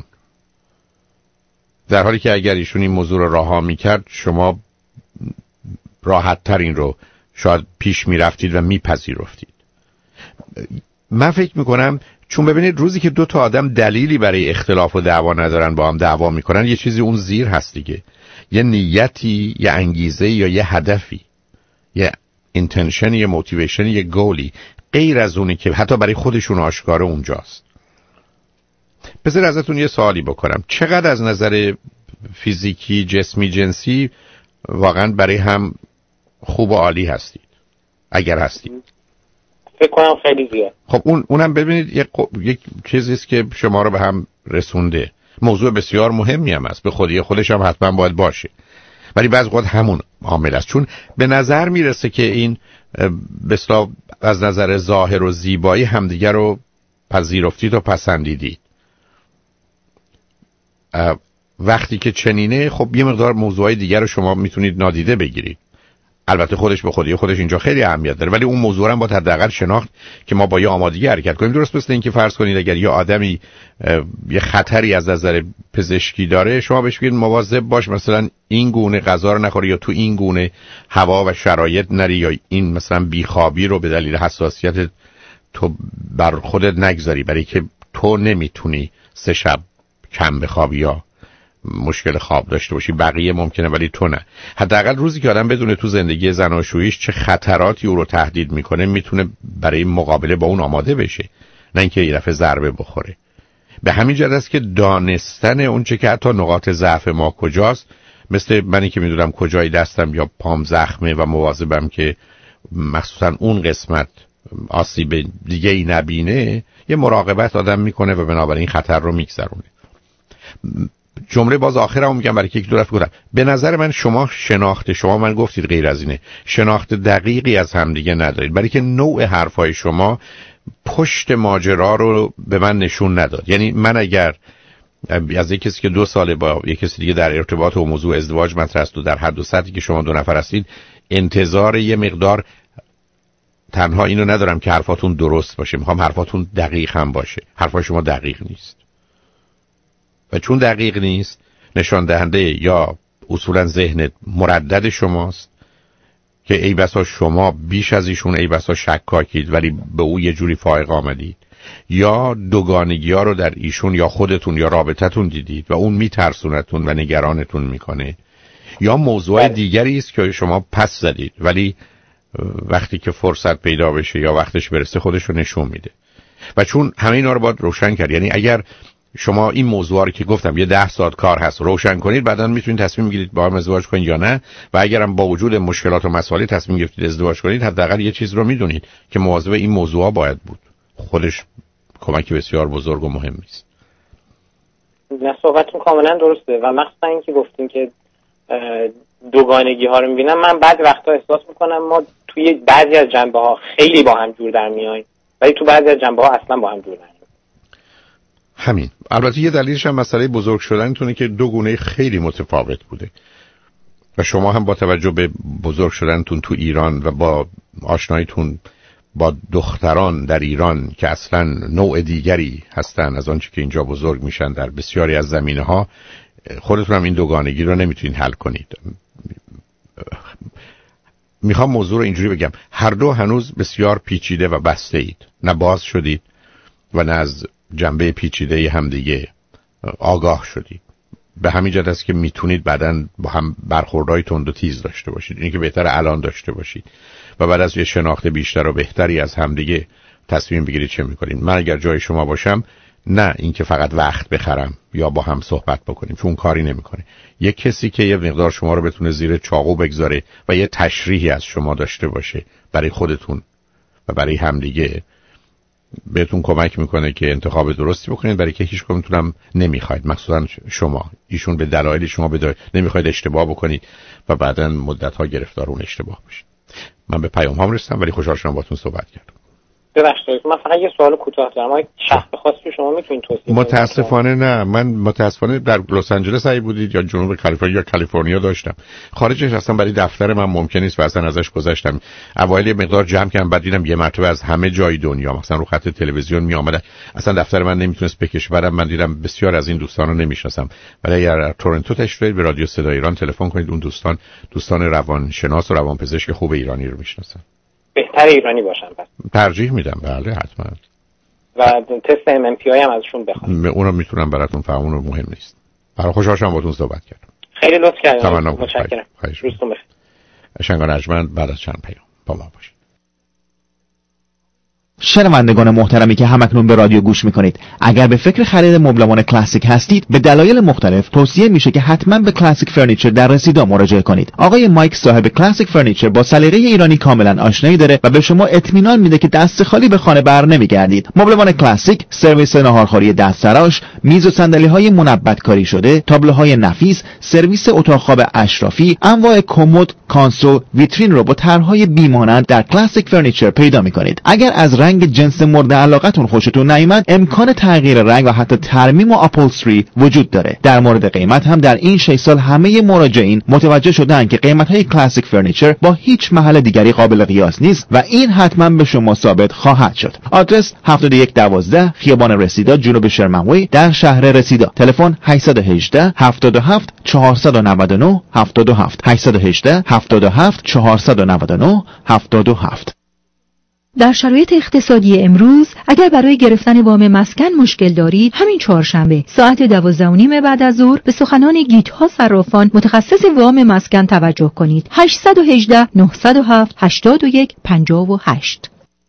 در حالی که اگر ایشون این موضوع رو رها میکرد شما راحت تر این رو شاید پیش میرفتید و میپذیرفتید. من فکر میکنم چون ببینید روزی که دو تا آدم دلیلی برای اختلاف و دعوا ندارن با هم دعوا میکنن، یه چیزی اون زیر هست دیگه، یه نیتی، یه انگیزه یا یه هدفی، یه اینتنشن، یه موتیویشن، یه گولی غیر از اونی که حتی برای خودشون آشکاره اونجاست. بذار ازتون یه سوالی بکنم، چقدر از نظر فیزیکی، جسمی، جنسی واقعا برای هم خوب و عالی هستید اگر هستید؟ فکر کنم خیلی زیاد. خب اونم ببینید یک چیزیست که شما رو به هم رسونده. موضوع بسیار مهمی هم است، به خودش هم حتما باید باشه، ولی بعض وقت همون عامل است. چون به نظر میرسه که این بسیار از نظر ظاهر و زیبایی همدیگر رو پذیرفتید و پسندیدید. وقتی که چنینه خب یه مقدار موضوعای دیگر رو شما میتونید نادیده بگیرید. البته خودش به خودش اینجا خیلی اهمیت داره، ولی اون موضوع هم با حداقل شناخت که ما با یه آمادگی حرکت کنیم. درست مثل این که فرض کنید اگر یه آدمی یه خطری از نظر پزشکی داره شما بهش بگید مواظب باش مثلا این گونه غذا رو نخوری یا تو این گونه هوا و شرایط نری، یا این مثلا بیخوابی رو به دلیل حساسیت تو بر خودت نگذاری، برای که تو نمیتونی 3 شب کم بخوابی یا مشکل خواب داشته باشی، بقیه ممکنه ولی تو نه. حداقل روزی که آدم بدونه تو زندگی زناشوییش چه خطراتی او رو تهدید میکنه میتونه برای مقابله با اون آماده بشه، نه اینکه یه دفعه ضربه بخوره. به همین جهت است که دانستن اون چه که حتی نقاط ضعف ما کجاست، مثل منی که میدونم کجای دستم یا پام زخمه و مواظبم که مخصوصا اون قسمت آسیب دیگه ای نبینه، یه مراقبت آدم میکنه و بنابراین خطر رو میگذرونه. جمله باز آخرم میگم برای که یک دو دفعه گفتم، به نظر من شما من گفتید غیر از اینه، شناخت دقیقی از همدیگه ندارید، برای که نوع حرفای شما پشت ماجرا رو به من نشون نداد. یعنی من اگر از یک کسی که 2 ساله با یک کسی دیگه در ارتباط و موضوع ازدواج مطرح است و در حد و سطحی که شما 2 نفر هستید انتظار یه مقدار تنها اینو ندارم که حرفاتون درست باشه، میخوام حرفاتون دقیق هم باشه. حرفای شما دقیق نیست و چون دقیق نیست نشان دهنده یا اصولا ذهنت مردد شماست که ای بسا شما بیش از ایشون ای بسا شکاکید ولی به او یه جوری فائق آمدید، یا دوگانگی ها رو در ایشون یا خودتون یا رابطتون دیدید و اون میترسونتون و نگرانتون میکنه، یا موضوع دیگری است که شما پس زدید ولی وقتی که فرصت پیدا بشه یا وقتش برسه خودش رو نشون میده. و چون همه اینا رو باید روشن کرد، یعنی اگر شما این موضوع رو که گفتم یه 10 ساعت کار هست روشن کنید، بعداً میتونید تصمیم بگیرید با هم ازدواج کنید یا نه. و اگرم با وجود مشکلات و مسائل تصمیم گرفتید ازدواج کنید، حداقل یه چیز رو میدونید که مواظب این موضوعا باید بود. خودش کمکی بسیار بزرگ و مهمی است. نه، صحبتتون کاملا درسته و مخصوصا اینکه گفتین که دوگانگی ها رو میبینم، من بعضی وقتا احساس میکنم ما توی بعضی از جنبه ها خیلی با هم جور در میاییم ولی تو بعضی از جنبه ها اصلا با هم جور نمیاییم. همین. البته یه دلیلش هم مسئله بزرگ شدنتونه که دو گونه خیلی متفاوت بوده و شما هم با توجه به بزرگ شدنتون تو ایران و با آشناییتون با دختران در ایران که اصلا نوع دیگری هستن از آنچه که اینجا بزرگ میشن در بسیاری از زمینه‌ها، خودتون هم این دوگانگی رو نمیتونید حل کنید. میخوام موضوع رو اینجوری بگم، هر دو هنوز بسیار پیچیده و بسته اید، نه باز شدید و نه از جنبه پیچیده همدیگه آگاه شدید. به همین جهت است که میتونید بعداً با هم برخوردهای تند و تیز داشته باشید. اینی که بهتره الان داشته باشید و بعد از یه شناخت بیشتر و بهتری از همدیگه تصمیم بگیرید چه میکنید. من اگر جای شما باشم، نه اینکه فقط وقت بخرم یا با هم صحبت بکنیم، چون کاری نمیکنه. یک کسی که یه مقدار شما رو بتونه زیر چاقو بگذاره و یه تشریحی از شما داشته باشه برای خودتون و برای همدیگه، بهتون کمک میکنه که انتخاب درستی بکنید، برای که هیچ کدومتون نمیخواید، مخصوصا شما، ایشون به دلایل شما نمیخواید اشتباه بکنید و بعداً مدت‌ها گرفتار اون اشتباه بشید. من به پیام هم رسیدم ولی خوشحال شدم باهاتون صحبت کردم. ببخشید من فقط یه سوال کوتاه دارم. آیا شخص خاصی شما میتونید توصیف کنید؟ متاسفانه نه. من متاسفانه در لس آنجلس ای بودید یا جنوب کالیفرنیا داشتم. خارجش اصلا برای دفتر من ممکن نیست و اصلا ازش گذشتم. اوایل مقدار جمع کردم، بعد دیدم یه مرتبه از همه جای دنیا مثلا رو خط تلویزیون می اومد. اصلا دفتر من نمیتونست بکشه. بعدم من دیدم بسیار از این دوستان رو نمیشناسم. ولی اگر تورنتو تشریف به رادیو صدای ایران تلفن کنید، اون دوستان روانشناس و روانپزشک خوب ایرانی رو میشناسن. بهتر ایرانی باشن پس ترجیح میدم. بله حتما. و تست MMPI هم ازشون بخوام. اونو میتونم براتون فهمون رو مهم نیست. برای خوشحال شدم باهاتون صحبت کردم. خیلی لطف کردید. متشکرم. روزتون بخیر. شنگان ارجمند بعد از چند پیام با ما باشید. شنوندگان محترمی که همکنون به رادیو گوش میکنید، اگر به فکر خرید مبلمان کلاسیک هستید، به دلایل مختلف توصیه میشه که حتما به کلاسیک فرنیچر در رسیدا مراجعه کنید. آقای مایک صاحب کلاسیک فرنیچر با سلیقه ایرانی کاملا آشنایی داره و به شما اطمینان میده که دست خالی به خانه بر نمیگردید. مبلمان کلاسیک سرویس ناهارخوری دستتراش، میز و صندلی‌های منبت کاری شده، تابلوهای نفیس، سرویس اتاق خواب اشرافی، انواع کمد، کانسول، ویترین رو با طرح‌های بی‌مانند در کلاسیک فرنیچر پیدا میکنید. اگر از رنگ جنس مورد علاقتون خوشتون نیامد، امکان تغییر رنگ و حتی ترمیم و آپولستری وجود داره. در مورد قیمت هم در این 6 سال همه مراجعین متوجه شدن که قیمت‌های کلاسیک فرنیچر با هیچ محل دیگری قابل قیاس نیست و این حتما به شما ثابت خواهد شد. آدرس 7112 خیابان رسیدا جنوب شرمنوی در شهر رسیدا. تلفن 818 77 499 77 818 77 499 77. در شرایط اقتصادی امروز اگر برای گرفتن وام مسکن مشکل دارید، همین چهارشنبه ساعت 12:30 بعد از ظهر به سخنان گیت‌ها صرافان متخصص وام مسکن توجه کنید. 818 907 81 58.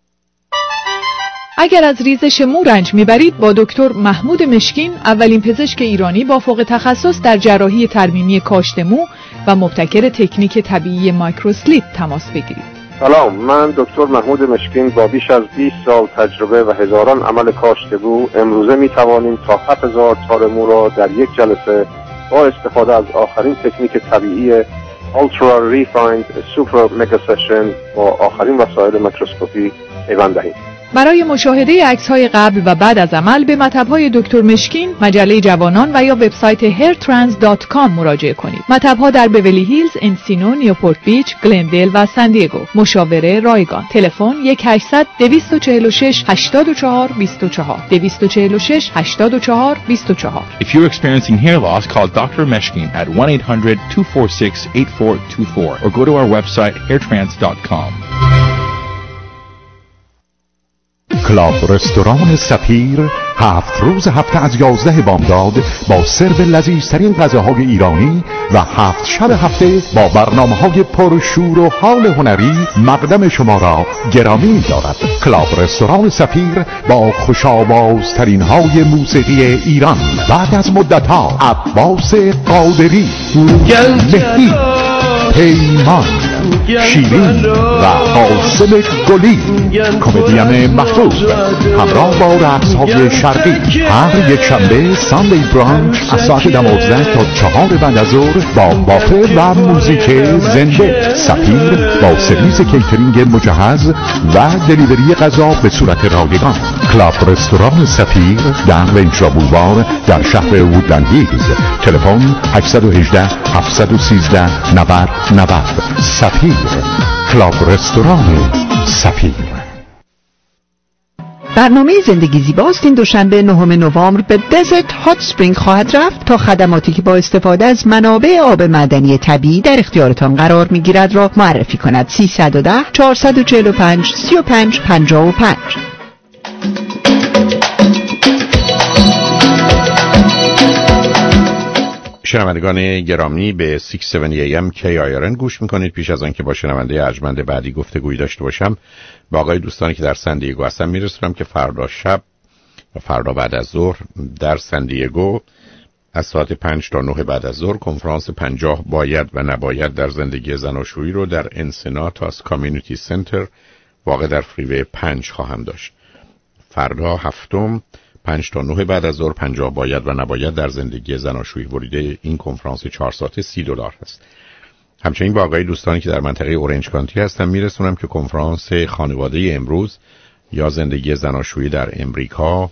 اگر از ریزش مو رنج میبرید، با دکتر محمود مشکین، اولین پزشک ایرانی با فوق تخصص در جراحی ترمیمی کاشت مو و مبتکر تکنیک طبیعی مایکروسلیپ تماس بگیرید. سلام، من دکتر محمود مشکین با بیش از 20 سال تجربه و هزاران عمل کاشت مو امروزه می توانیم تا 7000 تار مو را در یک جلسه با استفاده از آخرین تکنیک طبیعی Ultra Refined Super Mega Session با آخرین وسایل میکروسکوپی پیوند دهیم. برای مشاهده عکس‌های قبل و بعد از عمل به مطب‌های دکتر مشکین، مجله جوانان و یا وبسایت hairtrans.com مراجعه کنید. مطب‌ها در بیولی هیلز، انسینو، نیوپورت بیچ، گلندل و سان دیگو. مشاوره رایگان. تلفن 1-800 246 84 24 246 84 24. If you're experiencing hair loss, call Dr. Meshkin at 1-800-246-8424 or go to our website hairtrans.com. کلاب رستوران سفیر 7 روز هفته از 11 بامداد با سرو لذیذترین غذاهای ایرانی و 7 شب هفته با برنامه‌های پرشور و حال هنری مقدم شما را گرامی دارد. کلاب رستوران سفیر با خوش‌آوازترین های موسیقی ایران. بعد از مدت‌ها عباس قادری، مهدی، پیمان، شیرین و قاسم گلی، کمدین محبوب همراه با رقص‌های شرقی. هر یک شنبه ساندی برانچ از ساعت 12 تا 4 بعد از ظهر با بافه و موزیک زنده. سفیر با سرویس کیترینگ مجهز و دلیوری غذا به صورت رایگان. کلاب رستوران سفیر در ونچرا بولوار در شهر وودلند هیلز. تلفن 818 713 90 90. سفیر، کلاب رستوران سفیر. برنامه زندگی زیباست این دوشنبه 9 نوامبر به دزرت هات اسپرینگ خواهد رفت تا خدماتی که با استفاده از منابع آب معدنی طبیعی در اختیارتان قرار میگیرد را معرفی کند. 310 445 35 55. شنوندگان گرامی به 670 AM KIRN گوش میکنید. پیش از آنکه با شنونده ارجمند بعدی گفتگویی داشته باشم، با آقای دوستانی که در سندیگو هستم میرسونم که فردا شب و فردا بعد از ظهر در سندیگو از ساعت 5 تا 9 بعد از ظهر کنفرانس 50 باید و نباید در زندگی زناشویی رو در انسناتاس کامیونیتی سنتر واقع در فریوی 5 خواهم داشت. فردا هفتم 5 تا 9 بعد از ظهر 50 باید و نباید در زندگی زناشویی. ورود این کنفرانس 4 ساعته $30 هست. همچنین با آقای دوستانی که در منطقه اورنج کانتی هستم میرسونم که کنفرانس خانواده امروز یا زندگی زناشویی در امریکا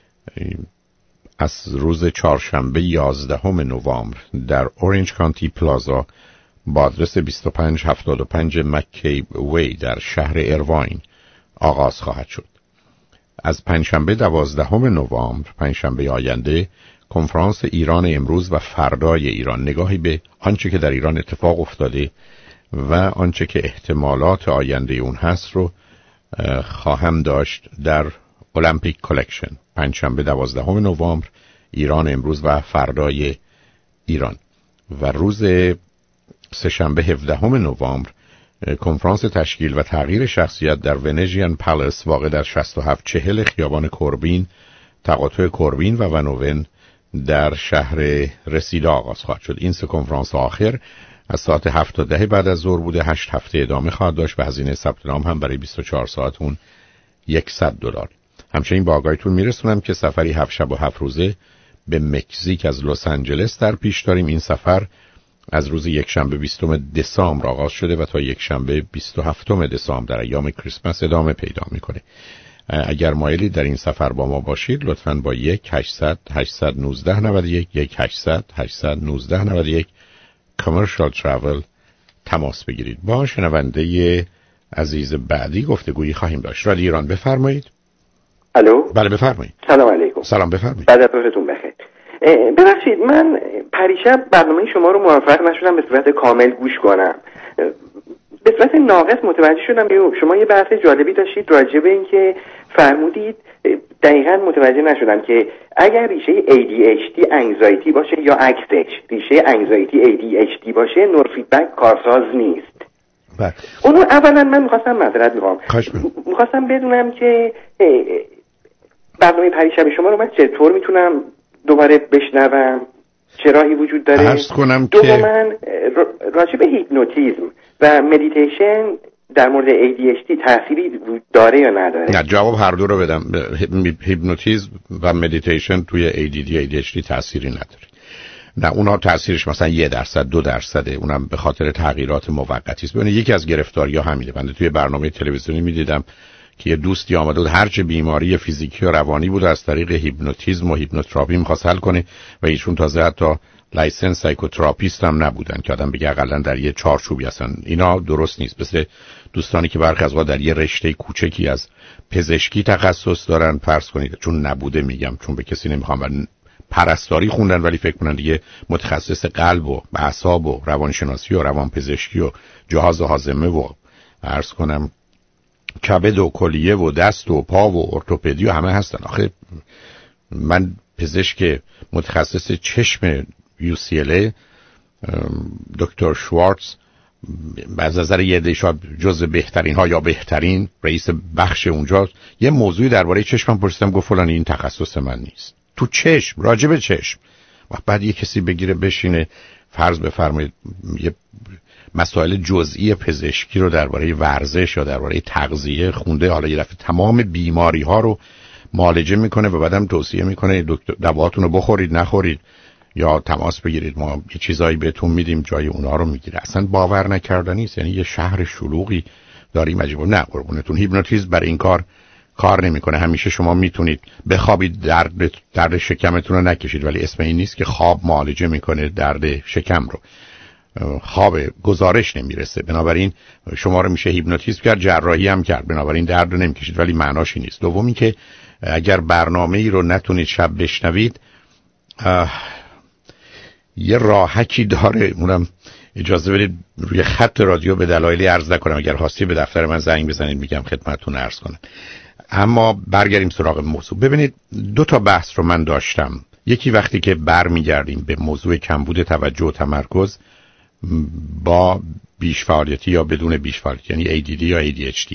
از روز چهارشنبه 11 نوامبر در اورنج کانتی پلازا با آدرس 2575 مک‌کیب وی در شهر ایرواین آغاز خواهد شد. از پنجشنبه 12 نوامبر، پنجشنبه آینده، کنفرانس ایران امروز و فردای ایران، نگاهی به آنچه که در ایران اتفاق افتاده و آنچه که احتمالات آینده اون هست رو خواهم داشت در المپیک کلکشن. پنجشنبه 12 نوامبر ایران امروز و فردای ایران. و روز سه‌شنبه 17 نوامبر کنفرانس تشکیل و تغییر شخصیت در ونژین پالاس واقع در 6740 خیابان کوربین، تقاطع کوربین و ونوون در شهر رسیدا آغاز خواهد شد. این سه کنفرانس آخر از ساعت 7 تا 10 بعد از ظهر بوده. 8 هفته ادامه خواهد داشت و هزینه ثبت نام هم برای 24 ساعت اون $100. همچنین با آگاهیتون میرسونم که سفری 7 شب و 7 روزه به مکزیک از لس آنجلس در پیش داریم. این سفر از روز یکشنبه 20 دسامبر آغاز شده و تا یکشنبه 27 دسامبر در ایام کریسمس ادامه پیدا میکنه. اگر مایلید در این سفر با ما باشید لطفاً با 1-800-819-91 1-800-819-91 کامرشال ترافل تماس بگیرید. با شنونده عزیز بعدی گفتگویی خواهیم داشت. رادیو ایران بفرمایید. الو. بله بفرمایید. سلام علیکم. سلام بفرمایید. بعد از ظهرتون بخیر. ببخشید من پریشب برنامه شما رو موفق نشدم به صورت کامل گوش کنم. به صورت ناقص متوجه شدم شما یه بحث جالبی داشتید راجع به این که فرمودید، دقیقاً متوجه نشدم که اگر ریشه ADHD انگزایتی باشه یا عکسش ریشه انگزایتی ADHD باشه نور فیدبک کارساز نیست. بله. اونو اولا من میخواستم میخواستم بدونم که برنامه پریشب شما رو من چطور میتونم دوباره بشنوم، چه راهی وجود داره؟ عرض کنم که من راجع به هیپنوتیزم و مدیتیشن در مورد ADHD تأثیری داره یا نداره؟ نه، جواب هر دو رو بدم. هیپنوتیزم و مدیتیشن توی ADHD تأثیری نداره. نه، اونا تأثیرش مثلا 1% 2%، اونم به خاطر تغییرات موقتی است. ببینید یکی از گرفتاری‌ها همینه. من توی برنامه تلویزیونی می‌دیدم که یه دوستی آمده بود هر چه بیماری فیزیکی و روانی بود از طریق هیپنوتیزم و هیپنوتراپی می‌خواست حل کنه و ایشون تازه حتی لایسنس سایکوتراپیست هم نبودن که آدم بگه حداقل در یه چارچوبی هستن. اینا درست نیست. مثل دوستانی که برخی از وقت در یه رشته کوچکی از پزشکی تخصص دارن، فرض کنید، چون نبوده میگم، چون به کسی نمیخوام، پرستاری خوندن ولی فکر کنن دیگه متخصص قلب و اعصاب و روانشناسی و روانپزشکی و جهاز هاضمه و عرض کنم کبد و کلیه و دست و پا و ارتوپدی و همه هستن. آخه من پزشک متخصص چشم UCLA دکتر شوارتز از نظر یه عده جز بهترین ها یا بهترین رئیس بخش اونجا، یه موضوعی درباره چشمم پرسیدم، گفت فلان این تخصص من نیست. تو چشم، راجب چشم. وقت بعد یه کسی بگیره بشینه فرض بفرمایید یه مسائل جزئی پزشکی رو درباره ورزش یا درباره تغذیه خونده، حالا یه دفعه تمام بیماری ها رو معالجه میکنه و بعدم توصیه میکنه دکتر دواتون رو بخورید نخورید یا تماس بگیرید، ما یه چیزایی بهتون میدیم جای اونا رو میگیره. اصلا باور نکردنی است. یعنی یه شهر شلوغی داریم عجیبه. نه قربونتون، هیپنوتیزم برای این کار نمیکنه. همیشه شما میتونید بخوابید، درد شکمتون رو نکشید، ولی اسم این نیست که خواب معالجه میکنه درد شکم رو. خواب گزارش نمیرسه، بنابراین شما رو میشه هیپنوتیزم کرد، جراحی هم کرد، بنابراین درد رو نمیکشید، ولی معناش این نیست. دومی که اگر برنامه‌ای رو نتونید شب بشنوید، یه راهکی داره، اونم اجازه بدید روی خط رادیو به دلایلی عرض نکنم، اگر خواستی به دفتر من زنگ بزنید میگم خدمتتون عرض کنم. اما برگردیم سراغ موضوع. ببینید 2 تا بحث رو من داشتم. یکی وقتی که برمیگردیم به موضوع کمبود توجه و تمرکز با بیش فعالیتی یا بدون بیش فعالیتی، یعنی ADD یا ADHD.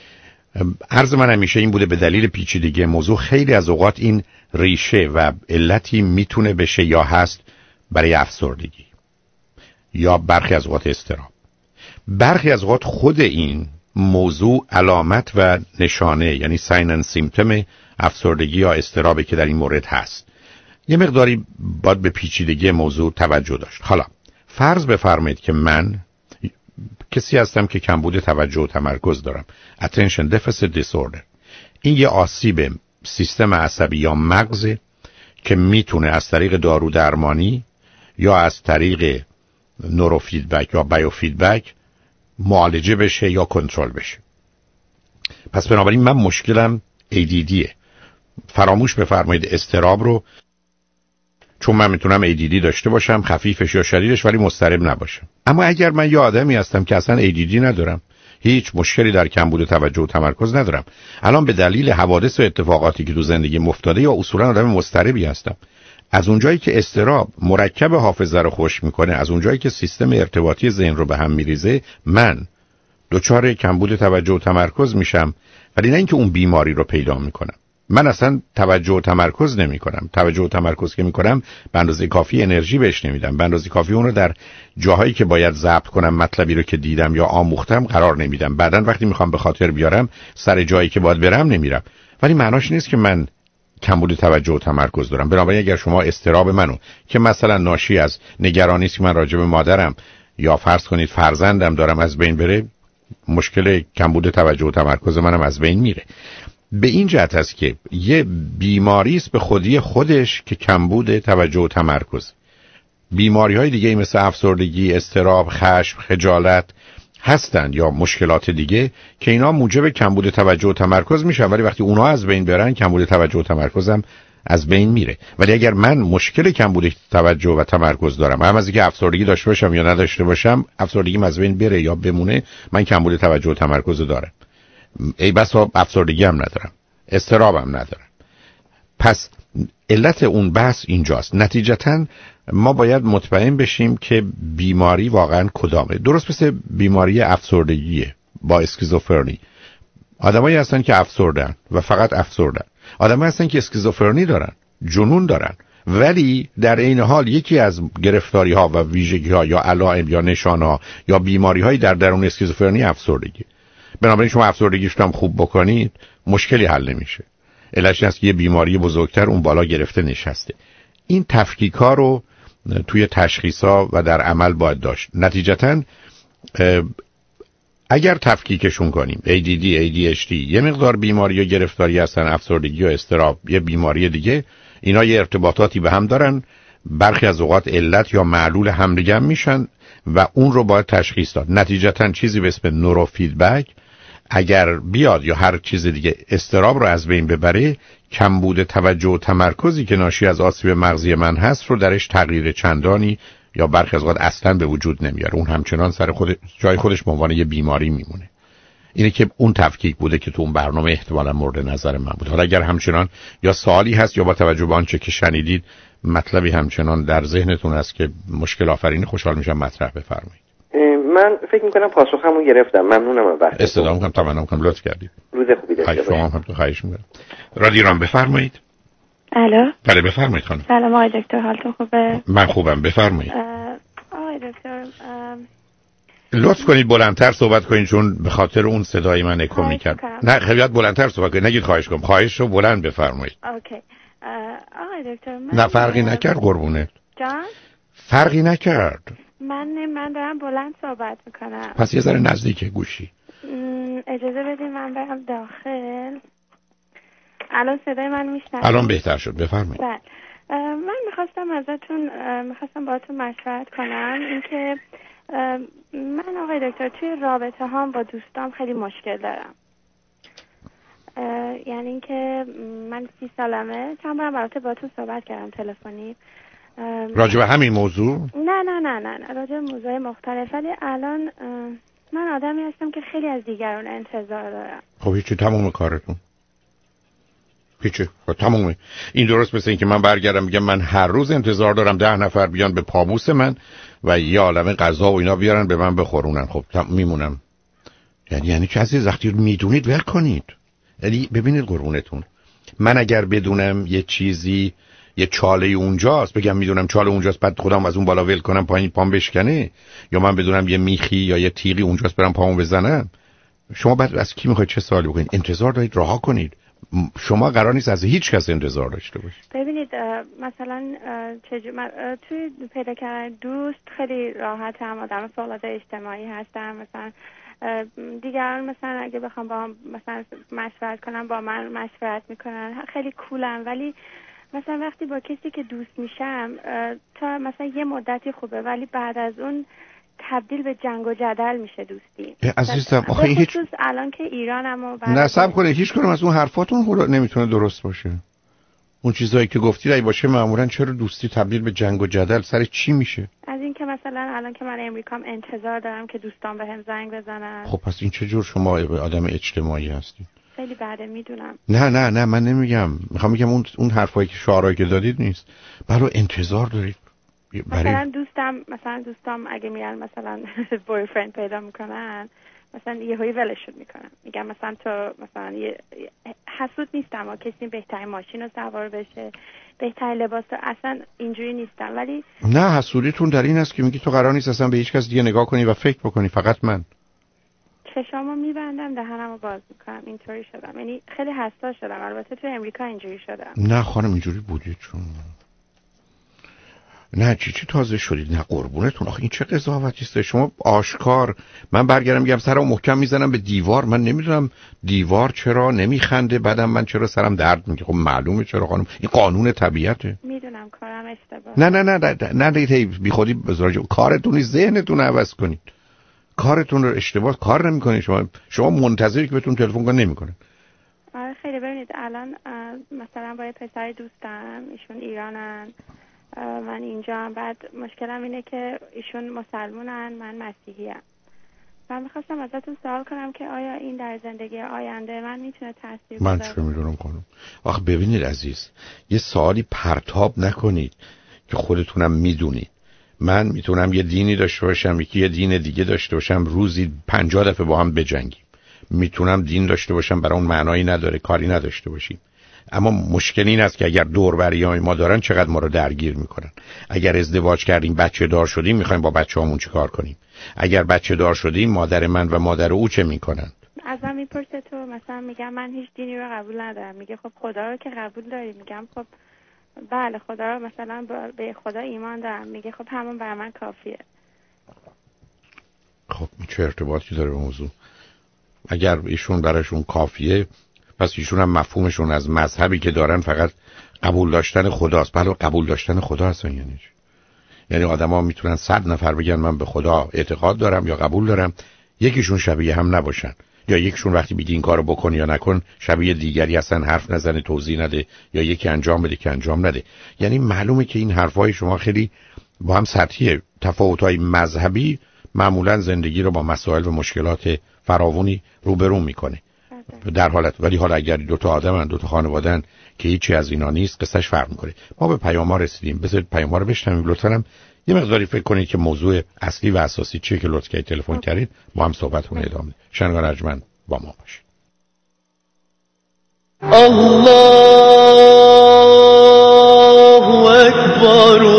عرض من همیشه این بوده به دلیل پیچیدگی موضوع خیلی از اوقات این ریشه و علتی میتونه بشه یا هست برای افسردگی یا برخی از اوقات اضطراب. برخی از اوقات خود این موضوع علامت و نشانه، یعنی ساین اند سیمپتوم افسردگی یا اضطرابی که در این مورد هست. یه مقداری باید به پیچیدگی موضوع توجه داشت. حالا فرض بفرمایید که من کسی هستم که کمبود توجه و تمرکز دارم، attention deficit disorder. این یه آسیب سیستم عصبی یا مغز که میتونه از طریق دارو درمانی یا از طریق نورو فیدبک یا بایو فیدبک معالجه بشه یا کنترل بشه. پس بنابراین من مشکلم ADDه. فراموش بفرمایید اضطراب رو، چون من میتونم ADD داشته باشم، خفیفش یا شدیدش، ولی مضطرب نباشم. اما اگر من یه آدمی هستم که اصلا ADD ندارم، هیچ مشکلی در کمبود توجه و تمرکز ندارم، الان به دلیل حوادث و اتفاقاتی که تو زندگی افتاده یا اصولا آدم مضطربی هستم، از اونجایی که اضطراب مرکب حافظه رو خشک میکنه، از اونجایی که سیستم ارتباطی ذهن رو به هم میریزه، من دچار کمبود توجه و تمرکز میشم، ولی نه اینکه اون بیماری رو پیدا میکنم. من اصلا توجه و تمرکز نمی کنم. توجه و تمرکز که می کنم به اندازه کافی انرژی بهش نمیدم، به اندازه کافی اون رو در جاهایی که باید ضبط کنم مطلبی رو که دیدم یا آموختم قرار نمیدم. بعدن وقتی میخوام به خاطر بیارم سر جایی که باید برم نمیرم، ولی معناش نیست که من کمبود توجه و تمرکز دارم. بنابراین اگر شما اضطراب منو که مثلا ناشی از نگرانی است که من راجع به مادرم یا فرض کنید فرزندم دارم از بین بره، مشکل کمبود توجه و تمرکز منم از بین میره. به این جهت است که یه بیماری است به خودی خودش که کمبود توجه و تمرکز. بیماری‌های دیگه مثل افسردگی، اضطراب، خشم، خجالت هستند یا مشکلات دیگه که اینا موجب کمبود توجه و تمرکز میشن، ولی وقتی اونا از بین برن کمبود توجه و تمرکزم از بین میره. ولی اگر من مشکل کمبود توجه و تمرکز دارم، هم از اینکه افسردگی داشته باشم یا نداشته باشم، افسردگیم از بین بره یا بمونه، من کمبود توجه و تمرکز دارم. ای بسا افسردگی هم ندارم، اضطراب هم ندارم. پس علت اون بحث اینجاست. نتیجتاً ما باید مطمئن بشیم که بیماری واقعاً کدامه. درست مثل بیماری افسردگیه با اسکیزوفرنی. آدمایی هستن که افسردن و فقط افسردن، آدمایی هستن که اسکیزوفرنی دارن، جنون دارن، ولی در این حال یکی از گرفتاری ها و ویژگی ها یا علائم یا نشانه ها یا بیماری های در درون اسکیزوفرنی افسردگی. بنابراین شما افسردگیش هم خوب بکنید مشکلی حل نمیشه. علتش این است که یه بیماری بزرگتر اون بالا گرفته نشسته. این تفکیک‌ها رو توی تشخیص‌ها و در عمل باید داشت. نتیجتاً اگر تفکیکشون کنیم ADD، ADHD، یه مقدار بیماری یا گرفتاری هستن، افسردگی و اضطراب یه بیماری دیگه، اینا یه ارتباطاتی به هم دارن، برخی از اوقات علت یا معلول همدیگه میشن و اون رو باید تشخیص داد. نتیجتاً چیزی به اسم نورو فیدبک اگر بیاد یا هر چیز دیگه اضطراب رو از بین ببره، کمبود توجه و تمرکزی که ناشی از آسیب مغزی من هست رو درش تغییر چندانی یا برخی از اوقات اصلا به وجود نمیاره. اون همچنان سر جای خودش به عنوان یه بیماری میمونه. اینه که اون تفکیک بوده که تو اون برنامه احتمالاً مورد نظر من بود. حالا اگر همچنان یا سوالی هست یا با توجه به آنچه که شنیدید مطلبی همچنان در ذهنتون هست که مشکل آفرین، خوشحال میشم مطرح بفرمایید. من فکر میکنم پاسخمو گرفتم. ممنونم از وقتتون. استفاده میکنم، تمام میکنم، لطف کردید. روز خوبی داشته باشید. شما هم خواهش میکنم. رادیو ایران بفرمایید. الو. بله بفرمایید خانم. سلام آقای دکتر، حالتون خوبه؟ من خوبم، بفرمایید. آقای دکتر لطف کنید بلندتر صحبت کنید چون به خاطر اون صدای من اکو میکرد. نه خیلیت بلندتر صحبت کنید، نگید خواهش کنم، خواهش رو بلند بفرمایید. اوکی. آقای دکتر من نه فرقی نکرد قربونه. جان؟ فرقی نکرد. من دارم بلند صحبت میکنم. پس یه ذره نزدیک گوشی. اجازه بدید من برم داخل. الان صدای من میشنوید؟ الان بهتر شد، بفرمایید. بله. من میخواستم باهاتون مشورت کنم اینکه من آقای دکتر توی رابطه هام با دوستام خیلی مشکل دارم. یعنی اینکه من 30 سالمه، چند بارم البته باهاتون صحبت کردم تلفنی راجع به همین موضوع؟ نه راجع به موضوع مختلف، ولی الان من آدمی هستم که خیلی از دیگران انتظار دارم. خب هیچی، تموم کارتون هیچی، خب تمومه. این درست مثل این که من برگردم میگم من هر روز انتظار دارم 10 نفر بیان به پابوس من و یه عالمه غذا و اینا بیارن به من بخورونن. خب میمونم. یعنی چه عزیز، وقتی میدونید ول کنید. یعنی ببینید قربونتون، من اگر بدونم یه چیزی یه چاله اونجاست، بگم میدونم چاله اونجاست، بعد خودم از اون بالا ول کنم پایین پام بشکنه، یا من بدونم یه میخی یا یه تیغی اونجاست برم پامو بزنم، شما بعد از کی میخواید چه سوالی بکنید؟ انتظار دارید رها کنید. شما قرار نیست از هیچ کس انتظار داشته باشید. ببینید مثلا توی پیدا کردن دوست خیلی راحتم، آدم فعال اجتماعی هستم. مثلا دیگران مثلا اگه بخوام با هم مثلا مشورت کنم با من مشورت میکنن، خیلی کولم. ولی مثلا وقتی با کسی که دوست میشم تا مثلا یه مدتی خوبه، ولی بعد از اون تبدیل به جنگ و جدل میشه دوستی. عزیزم آخه هیچ الان که ایرانم و نصب کنه هیچ کنم از اون حرفاتون نمیتونه درست باشه. اون چیزایی که گفتید اگه باشه معمولا چرا دوستی تبدیل به جنگ و جدل سر چی میشه؟ از این که مثلا الان که من امریکام انتظار دارم که دوستان بهم زنگ بزنن. خب پس این چه جور شما آدم اجتماعی هستید؟ خیلی بده میدونم. نه من نمیگم، میخوام بگم اون حرفایی که شعارهایی که دادید نیست. برای انتظار دارید. مثلا دوستام اگه میرن مثلا بوی فرند پیدا میکنن، مثلا یهویی ولشون میکنم، میگم مثلا تو مثلا حسود نیستم و کسی بهترین ماشین رو سوار بشه، بهترین لباس رو، اصلا اینجوری نیستم. ولی نه، حسودیتون در این است که میگی تو قرار نیست اصلا به هیچ کس دیگه نگاه کنی و فکر بکنی، فقط من. چشامو میبندم دهنمو باز میکنم، اینطوری شدم. یعنی خیلی حساس شدم. البته تو امریکا اینجوری شدم. نه خانم اینجوری بودید چون نه چی تازه شدید؟ نه قربونتون، آخه این چه قضاوتی است؟ شما آشکار من برگردم میگم سرمو محکم میزنم به دیوار، من نمیدونم دیوار چرا نمیخنده، بعدم من چرا سرم درد میگه. خب معلومه چرا خانم، این قانون طبیعته. میدونم کارم اشتباه. نه بی خودی بذارید کارتون ذهنتون عوض کنید. کارتون رو اشتباه کار نمیکنید. شما منتظری که بهتون تلفن کنه نمیکنه. آره خیلی. ببینید الان مثلا با پسر دوستم، ایشون ایرانن من اینجا، بعد مشکلم اینه که ایشون مسلمونن من مسیحیم. من میخواستم ازتون سوال کنم که آیا این در زندگی آینده من میتونه تاثیر بذاره؟ من چه میدونم خانم. آخه ببینید عزیز، یه سوالی پرتاب نکنید که خودتونم میدونید. من میتونم یه دینی داشته باشم، یه دین دیگه داشته باشم، روزی 50 دفعه با هم بجنگیم. میتونم دین داشته باشم برای اون معنایی نداره کاری نداشته باشیم. اما مشکل این است که اگر دوربریای ما دارن چقدر ما رو درگیر میکنن. اگر ازدواج کردیم بچه دار شدیم میخوایم با بچه‌هامون چیکار کنیم. اگر بچه دار شدیم مادر من و مادر او چه میکنن؟ ازم میپرسه تو مثلا میگم من هیچ دینی رو قبول ندارم. میگه خب خدا رو که قبول داری؟ میگم خب بله خدا رو مثلا به خدا ایمان دارم. میگه خب همون برای من کافیه. خب چه ارتباطی داره به موضوع؟ اگر ایشون براشون کافیه پس ایشون هم مفهومشون از مذهبی که دارن فقط قبول داشتن خداست. بله قبول داشتن خدا هستن. یعنی آدما میتونن 100 نفر بگن من به خدا اعتقاد دارم یا قبول دارم، یکیشون شبیه هم نباشن، یا یکیشون وقتی میگه این کارو بکن یا نکن شبیه دیگری اصلا حرف نزنه توضیح نده، یا یکی انجام بده که انجام نده. یعنی معلومه که این حرفای شما خیلی با هم سطحیه. تفاوت‌های مذهبی معمولا زندگی رو با مسائل و مشکلات فراوانی روبرو میکنه. در حالت ولی حالا اگر دو تا آدمن، دو تا خانواده‌ن که هیچی از اینا نیست، قصهش فرق میکنه. ما به پیام ها رسیدیم. بذارید پیام ها رو بشنویم. لطفاً هم یه مقداری فکر کنید که موضوع اصلی و اساسی چیه که لطفاً تلفن کردید، با هم صحبتتون ادامه بدیم. شنوندگان ارجمند با ما باشید. الله اکبر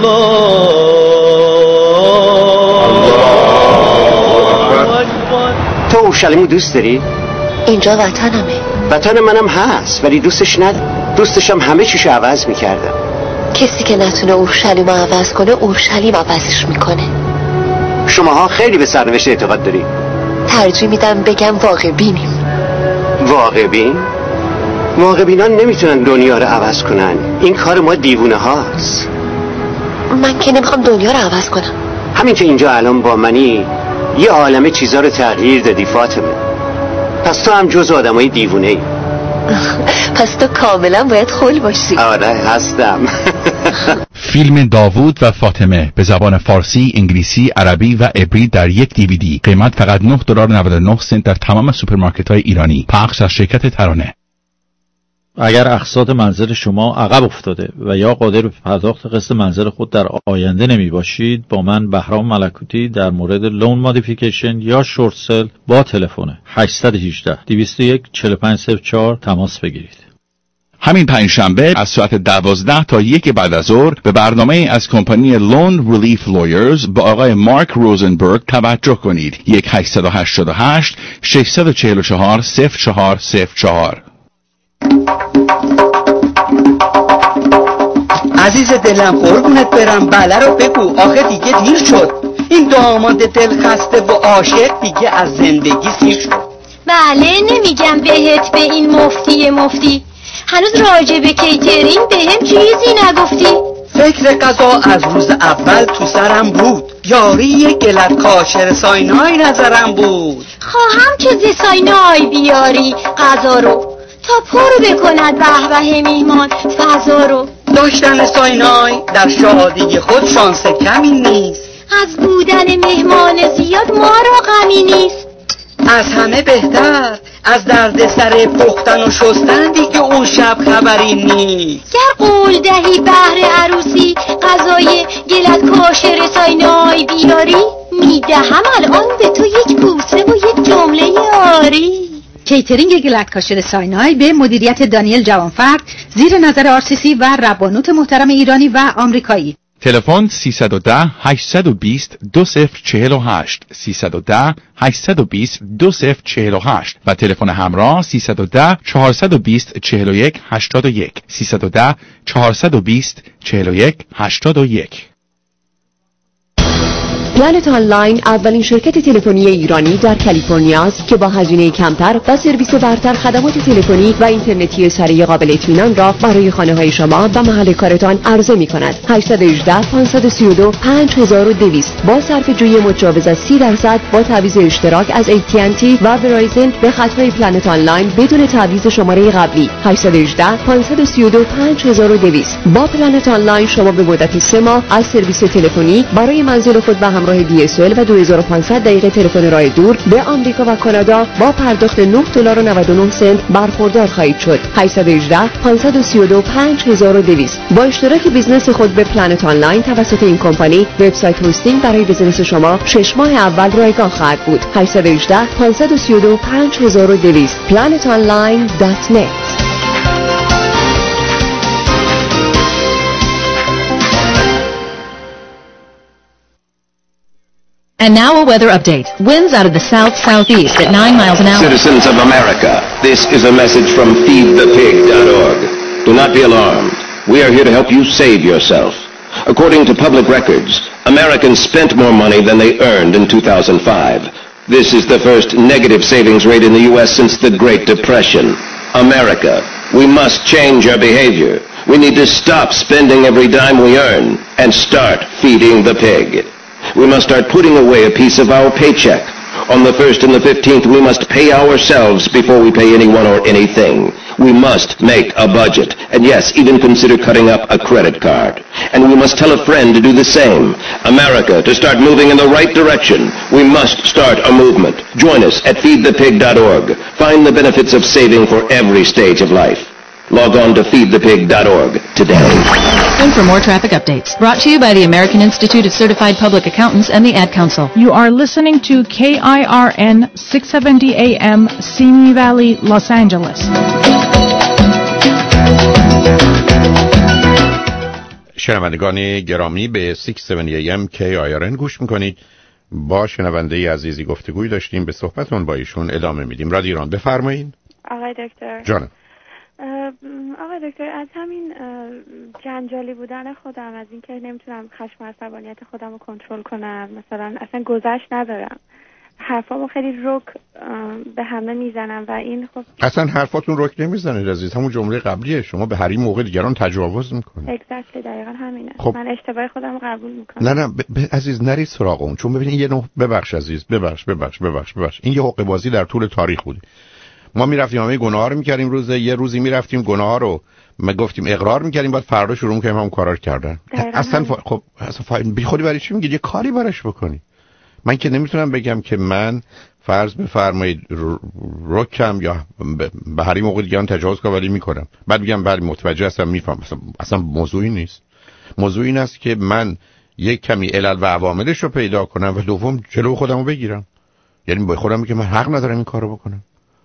تو اورشلیمو دوست داری؟ اینجا وطنمه. وطن منم هست ولی دوستش دوستشم همه چیشو عوض میکردم. کسی که نتونه اورشلیمو عوض کنه اورشلیم عوضش میکنه. شماها خیلی به سرنوشت اعتقاد داری. ترجیح میدم بگم واقع بینیم. واقع بین؟ واقع بینان نمیتونن دنیا رو عوض کنن. این کار ما دیوونه هاست. من که نمیخوام دنیا رو عوض کنم. همین که اینجا الان با منی یه عالمه چیزا رو تغییر دادی فاطمه. پس تو هم جز آدمای دیوونه ای. پس تو کاملا باید خل باشی. آره هستم. فیلم داوود و فاطمه به زبان فارسی، انگلیسی، عربی و عبری در یک DVD. قیمت فقط $9.99 در تمام سوپرمارکت‌های ایرانی. پخش از شرکت ترانه. اگر اقساط منزل شما عقب افتاده و یا قادر به پرداخت قسط منزل خود در آینده نمی باشید، با من بهرام ملکوتی در مورد لون مودیفیکیشن یا شورت سل با تلفن 818 201 4504 تماس بگیرید. همین پنجشنبه از ساعت 12 تا 1 بعد از ظهر به برنامه از کمپانی لون ریلیف لویرز با آقای مارک روزنبرگ توجه کنید. 1-888 644 0404. عزیز دلم قربونت برم، بله رو بگو، آخه دیگه دیر شد. این داماد دلخسته و عاشق دیگه از زندگی سیر شد. بله نمیگم بهت به این مفتی هنوز راجع به کیترینگ بهم چیزی نگفتی. فکر غذا از روز اول تو سرم بود، یاری یک گلت کاشر ساینای نظرم بود. خواهم که ز ساینای بیاری غذا رو تا پر بکند به میهمان فضا رو. داشتن ساینای در شادی خود شانس کمی نیست، از بودن مهمان زیاد ما را غمی نیست. از همه بهتر از درد سر پختن و شستن دیگه اون شب خبری نیست. گر قول دهی بهر عروسی غذای گلت کاشر ساینای بیاری، میدهم الان به تو یک بوسه و یک جمله آری. کیترینگ گلت کاشر ساینای به مدیریت دانیل جوانفرد زیر نظر RCC و ربانوت محترم ایرانی و آمریکایی. تلفن 310 820 2048 310 820 2048 و تلفن همراه 310 420 41 81 310 420 41 81. پلنت آنلاین اولین شرکت تلفنی ایرانی در کالیفرنیا است که با هزینه کمتر و سرویس برتر خدمات تلفنی و اینترنتی سریع قابل اطمینان را برای خانه‌های شما و محل کارتان عرضه می‌کند. 818 532 5200 با صرفه‌جویی متجاوز از 30% با تعویض اشتراک از AT&T و ورایزن به خطهای پلنت آنلاین بدون تعویض شماره قبلی. 818 532 5200 با پلنت آنلاین شما به مدت 3 ماه از سرویس تلفنی برای منزل خود و همراه DSL و 2500 دقیقه تلفن راه دور به آمریکا و کانادا با پرداخت $9.99 برخوردار خواهید شد. 818 532 5200 با اشتراک بیزنس خود به پلنت آنلاین توسط این کمپانی وبسایت هاستینگ برای بیزنس شما 6 ماه اول رایگان خواهد بود. 818 532 5200 planetonline.net. And now a weather update. Winds out of the south-southeast at 9 miles an hour. Citizens of America, this is a message from feedthepig.org. Do not be alarmed. We are here to help you save yourself. According to public records, Americans spent more money than they earned in 2005. This is the first negative savings rate in the U.S. since the Great Depression. America, we must change our behavior. We need to stop spending every dime we earn and start feeding the pig. We must start putting away a piece of our paycheck. On the 1st and the 15th, we must pay ourselves before we pay anyone or anything. We must make a budget, and yes, even consider cutting up a credit card. And we must tell a friend to do the same. America, to start moving in the right direction, we must start a movement. Join us at feedthepig.org. Find the benefits of saving for every stage of life. Log on to feedthepig.org today. And for more traffic updates, brought to you by the American Institute of Certified Public Accountants and the Ad Council. You are listening to KIRN 670 AM, Simi Valley, Los Angeles. شنوندگان گرامی به 670 AM KIRN گوش میکنید. با شنونده عزیزی گفتگوی داشتیم، به صحبتون با ایشون ادامه میدیم. رادیو ایران، بفرمایید. آقای دکتر جانم. آقای دکتر، از همین جنجالی بودن خودم، از اینکه نمیتونم خشم و عصبانیت خودم رو کنترل کنم، مثلا اصلا گذشت ندارم، حرفامو خیلی رک به همه میزنم و این خب اصلا حرفاتون رک نمیزنید عزیز، همون جمله قبلیه، شما به حریم موقع دیگران تجاوز میکنید. اگزکتلی، دقیقاً همینه. خب من اشتباه خودم رو قبول میکنم. نه عزیز، نرید سراغ اون، چون ببینید یه نوع ببخش عزیز، ببخش این یه حقه بازی در طول تاریخ بوده. ما میرفتیم همه گناه‌ها رو می‌کردیم، یه روزی میرفتیم گناه‌ها رو گفتیم اقرار می‌کردیم، بعد فردا شروع می‌کردیم همون کارا رو کردن. اصلا خب اصلا بیخودی برای چی میگید؟ یه کاری براش بکنی. من که نمیتونم بگم که من فرض بفرمایید رکم یا به هر موقع دیگه تجاوز کنم ولی میکنم، بعد میگم بله متوجه هستم میفهم. اصلا موضوعی نیست. موضوع این است که من یک کمی علل و عواملش رو پیدا کنم و دوم جلو خودمو بگیرم. یعنی با خودم میگم من حق ندارم این کارو بکنم،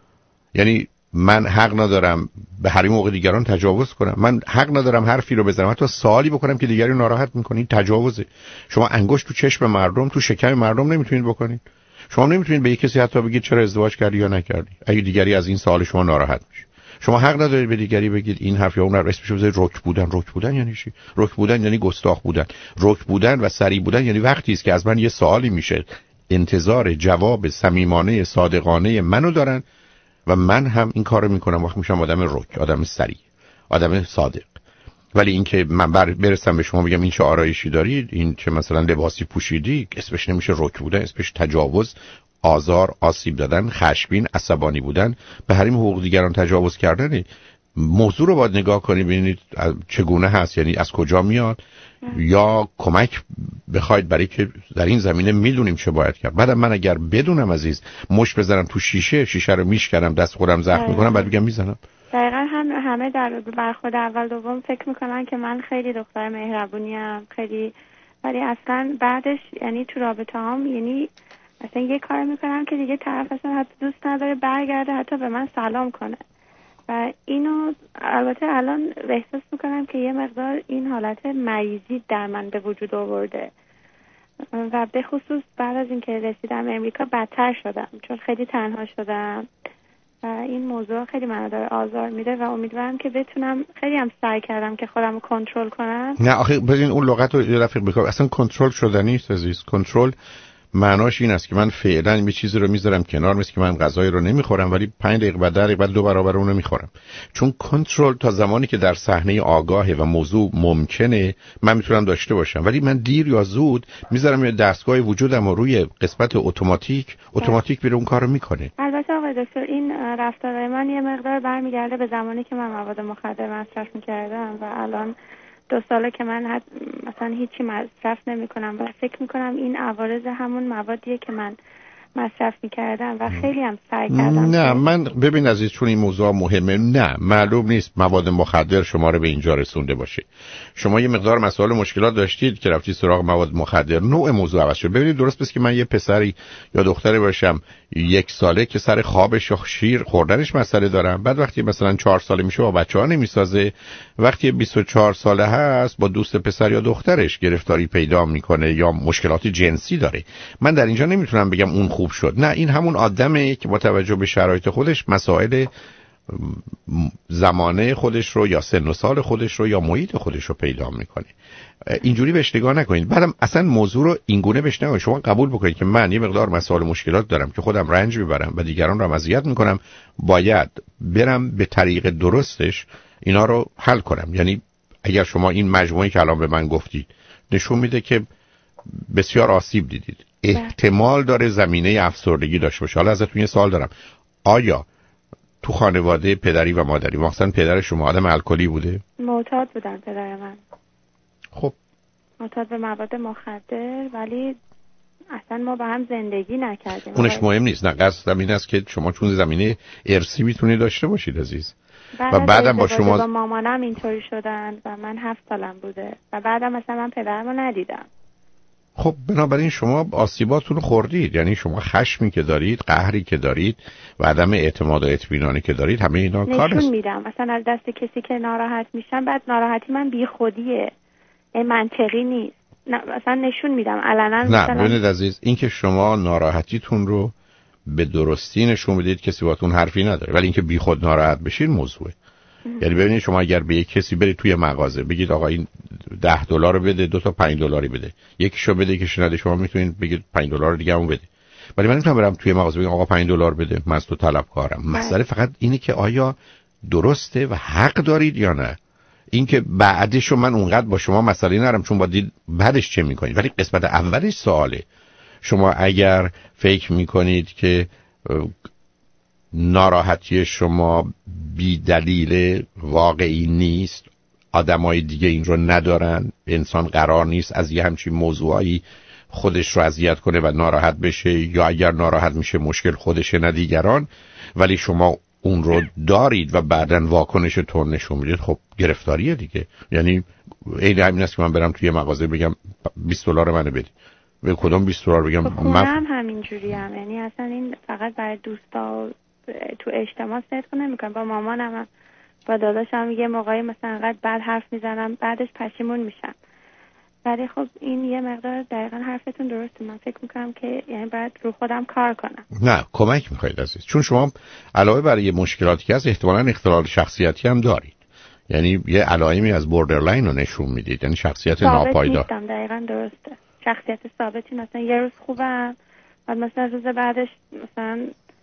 یعنی من حق ندارم به هر موقع دیگران تجاوز کنم، من حق ندارم حرفی رو بزنم، حتی سوالی بکنم که دیگری ناراحت میکنه. این تجاوزه. شما انگشت تو چشم مردم، تو شکم مردم نمیتونید بکنید. شما نمیتونید به یک کسی حتی بگید چرا ازدواج کردی یا نکردی اگه دیگری از این سوال شما ناراحت میشه. شما حق ندارید به دیگری بگید این حرف یا اون حرف. اسمش بذارید رک بودن. رک بودن یعنی چی؟ رک بودن یعنی گستاخ بودن. رک بودن و سری بودن یعنی وقتی است که از من یه سوالی میشه، انتظار جواب صمیمانه صادقانه منو دارن و من هم این کارو میکنم. وقت میشم آدم رک، آدم سریع، آدم صادق. ولی اینکه من برسم به شما بگم این چه آرایشی دارید، این چه مثلا لباسی پوشیدی، اسمش نمیشه رک بودن، اسمش تجاوز، آزار، آسیب دادن، خشمگین، عصبانی بودن، به حریم حقوق دیگران تجاوز کردن. موضوع رو باید نگاه کنید ببینید چگونه هست، یعنی از کجا میاد، یا کمک بخواید برای که در این زمینه میدونیم چه باید کرد. بعدم من اگر بدونم عزیز مشت بزنم تو شیشه رو میشکنم، دست خودم زخم میکنم، بعد میگم میزنم. دقیقا همه در برخورد اول دوم فکر میکنن که من خیلی دختر مهربونیم، خیلی، ولی اصلا بعدش یعنی تو رابطه هم یعنی اصلا یه کار میکنم که دیگه طرف اصلا حتی دوست نداره برگرده حتی به من سلام کنه. و اینو البته الان احساس میکنم که یه مقدار این حالت مریضی در من به وجود آورده و به خصوص بعد از اینکه رسیدم امریکا بدتر شدم، چون خیلی تنها شدم و این موضوع خیلی منو داره آزار میده و امیدوارم که بتونم. خیلی هم سعی کردم که خودم رو کنترل کنم. نه آخه ببین اون لغت رو یه رفیق بکنم، اصلا کنترل شدنی نیست عزیز. کنترل معناش این است که من فعلا یه چیزی رو میذارم کنار، مثل که من غذایی رو نمیخورم ولی 5 دقیقه بعد 10 دقیقه بعد 2 برابر اون رو میخورم. چون کنترل تا زمانی که در صحنه آگاهه و موضوع ممکنه من میتونم داشته باشم، ولی من دیر یا زود میذارم یه دستگاه وجودم رو روی قسمت اتوماتیک میره اون کارو میکنه. البته آقای دکتر این رفتارهای من یه مقدار برمیگرده به زمانی که من مواد مخدر مصرف میکردم و الان 2 ساله که من مثلا هیچی مصرف نمی کنم و فکر می کنم این عوارض همون موادیه که من مصرف می کردم و خیلی هم سعی کردم. نه من ببین عزیز، چون این موضوع مهمه، نه معلوم نیست مواد مخدر شما رو به اینجا رسونده باشه. شما یه مقدار مسائل مشکلات داشتید که رفتید سراغ مواد مخدر، نوع موضوع عوض شد. ببینید درست بس که من یه پسری یا دختری باشم 1 ساله که سر خوابش یا شیر خوردنش مسئله دارم، بعد وقتی مثلا 4 ساله میشه با بچه‌ها نمیسازه، وقتی 24 ساله هست با دوست پسر یا دخترش گرفتاری پیدا میکنه یا مشکلات جنسی داره، من در اینجا نمیتونم بگم اون خوب شد. نه، این همون آدمه که با توجه به شرایط خودش مسائل زمانه خودش رو یا سن و سال خودش رو یا محیط خودش رو پیدا میکنه. اینجوری بهش نگاه نکنید. بعدم اصلا موضوع رو اینگونه بهش نگید. شما قبول بکنید که من یه مقدار مسائل مشکلات دارم که خودم رنج میبرم و دیگران رو اذیت میکنم، باید برم به طریق درستش اینا رو حل کنم. یعنی اگر شما این مجموعه که الان به من گفتید نشون میده که بسیار آسیب دیدید، احتمال داره زمینه افسردگی داشته باشه. حالا ازتون یه سوال دارم، آیا تو خانواده پدری و مادری مثلا پدر شما آدم الکلی بوده؟ معتاد بودن پدر من. خب معتاد به مواد مخدر، ولی اصلا ما با هم زندگی نکردیم. اونش مهم نیست، نه قصدم این است که شما چون زمینه ارثی میتونید داشته باشید عزیز. و بعدم با شما با مامانم اینطوری شدن و من 7 سالم بوده و بعدم مثلا من پدرمو ندیدم. خب بنابراین شما آسیباتون رو خوردید، یعنی شما خشمی که دارید، قهری که دارید و عدم اعتماد و اطمینانی که دارید، همه اینا کار است. نشون میدم مثلا از دست کسی که ناراحت میشم، بعد ناراحتی من بیخودیه، منطقی نیست. مثلا نشون میدم علنا. نه ببینید عزیز، این که شما ناراحتیتون رو به درستی نشون میدید کسی باهاتون حرفی نداره، ولی اینکه بیخود ناراحت بشین موضوعه. یعنی ببینید شما اگر به یک کسی برید توی مغازه بگید آقا این $10 رو بده، 2 تا $5 بده، یکیشو بده یکیشو نده، شما میتونید بگید $5 دیگه همون بده. ولی من نمیتونم برم توی مغازه بگم آقا $5 بده، من از تو طلبکارم. مسئله فقط اینه که آیا درسته و حق دارید یا نه. اینکه بعدشو من اونقدر با شما مسئله ندارم چون با دید بعدش چه میکنید، ولی قسمت اولش سواله. شما اگر فکر میکنید که ناراحتی شما بی دلیل واقعی نیست، آدمای دیگه این رو ندارن، انسان قرار نیست از یه همچین موضوعایی خودش رو اذیت کنه و ناراحت بشه، یا اگر ناراحت میشه مشکل خودشه نه دیگران، ولی شما اون رو دارید و بعدن واکنش تون نشون میدید، خب گرفتاریه دیگه. یعنی این همین است که من برم توی مغازه بگم $20 منو بده، به کدوم $20 بگم؟ خب من همینجوری هم، یعنی اصلا این فقط برای دوستا تو اجتماع صدق نمیکنم. با مامانم با داداشم یه موقعی مثلا انقدر بد حرف میزنم بعدش پشیمون میشم. ولی خب این یه مقدار دقیقاً حرفتون درسته. من فکر میکنم که یعنی باید رو خودم کار کنم. نه کمک میخواید عزیز، چون شما علاوه بر یه مشکلاتی که هست احتمالاً اختلال شخصیتی هم دارید. یعنی یه علائمی از بوردرلاین رو نشون میدید، یعنی شخصیت ناپایدار. دقیقاً درسته. شخصیت ثابتی مثلا یه روز خوبم بعد مثلا روز بعدش مثلا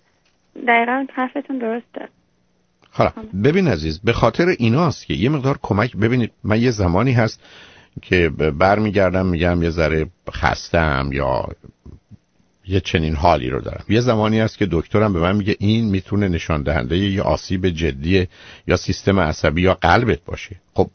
دقیقاً حرفتون درسته. حالا ببین عزیز، به خاطر ایناست که یه مقدار کمک. ببینید من یه زمانی هست که برمیگردم میگم یه ذره خستم یا یه چنین حالی رو دارم، یه زمانی هست که دکترم به من میگه این میتونه نشان دهنده یه آسیب جدی یا سیستم عصبی یا قلبت باشه. خب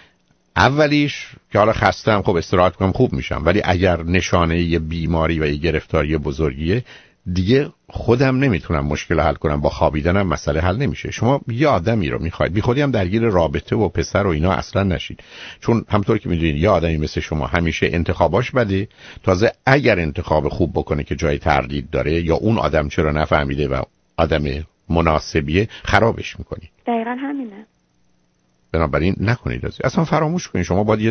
اولیش که حالا خستم، خب استراحت کنم خوب میشم، ولی اگر نشانه یه بیماری و یه گرفتاری بزرگیه دیگه خودم نمیتونم مشکل حل کنم، با خوابیدنم مسئله حل نمیشه. شما یه آدمی رو میخواید بی خودی هم درگیر رابطه و پسر و اینا اصلا نشید، چون همونطور که میدونید یه آدمی مثل شما همیشه انتخاباش بده، تازه اگر انتخاب خوب بکنه که جای تردید داره یا اون آدم چرا نفهمیده و آدم مناسبیه خرابش میکنید. دقیقاً همینه. بنابراین نکنید اصلا فراموش کنید. شما باید یه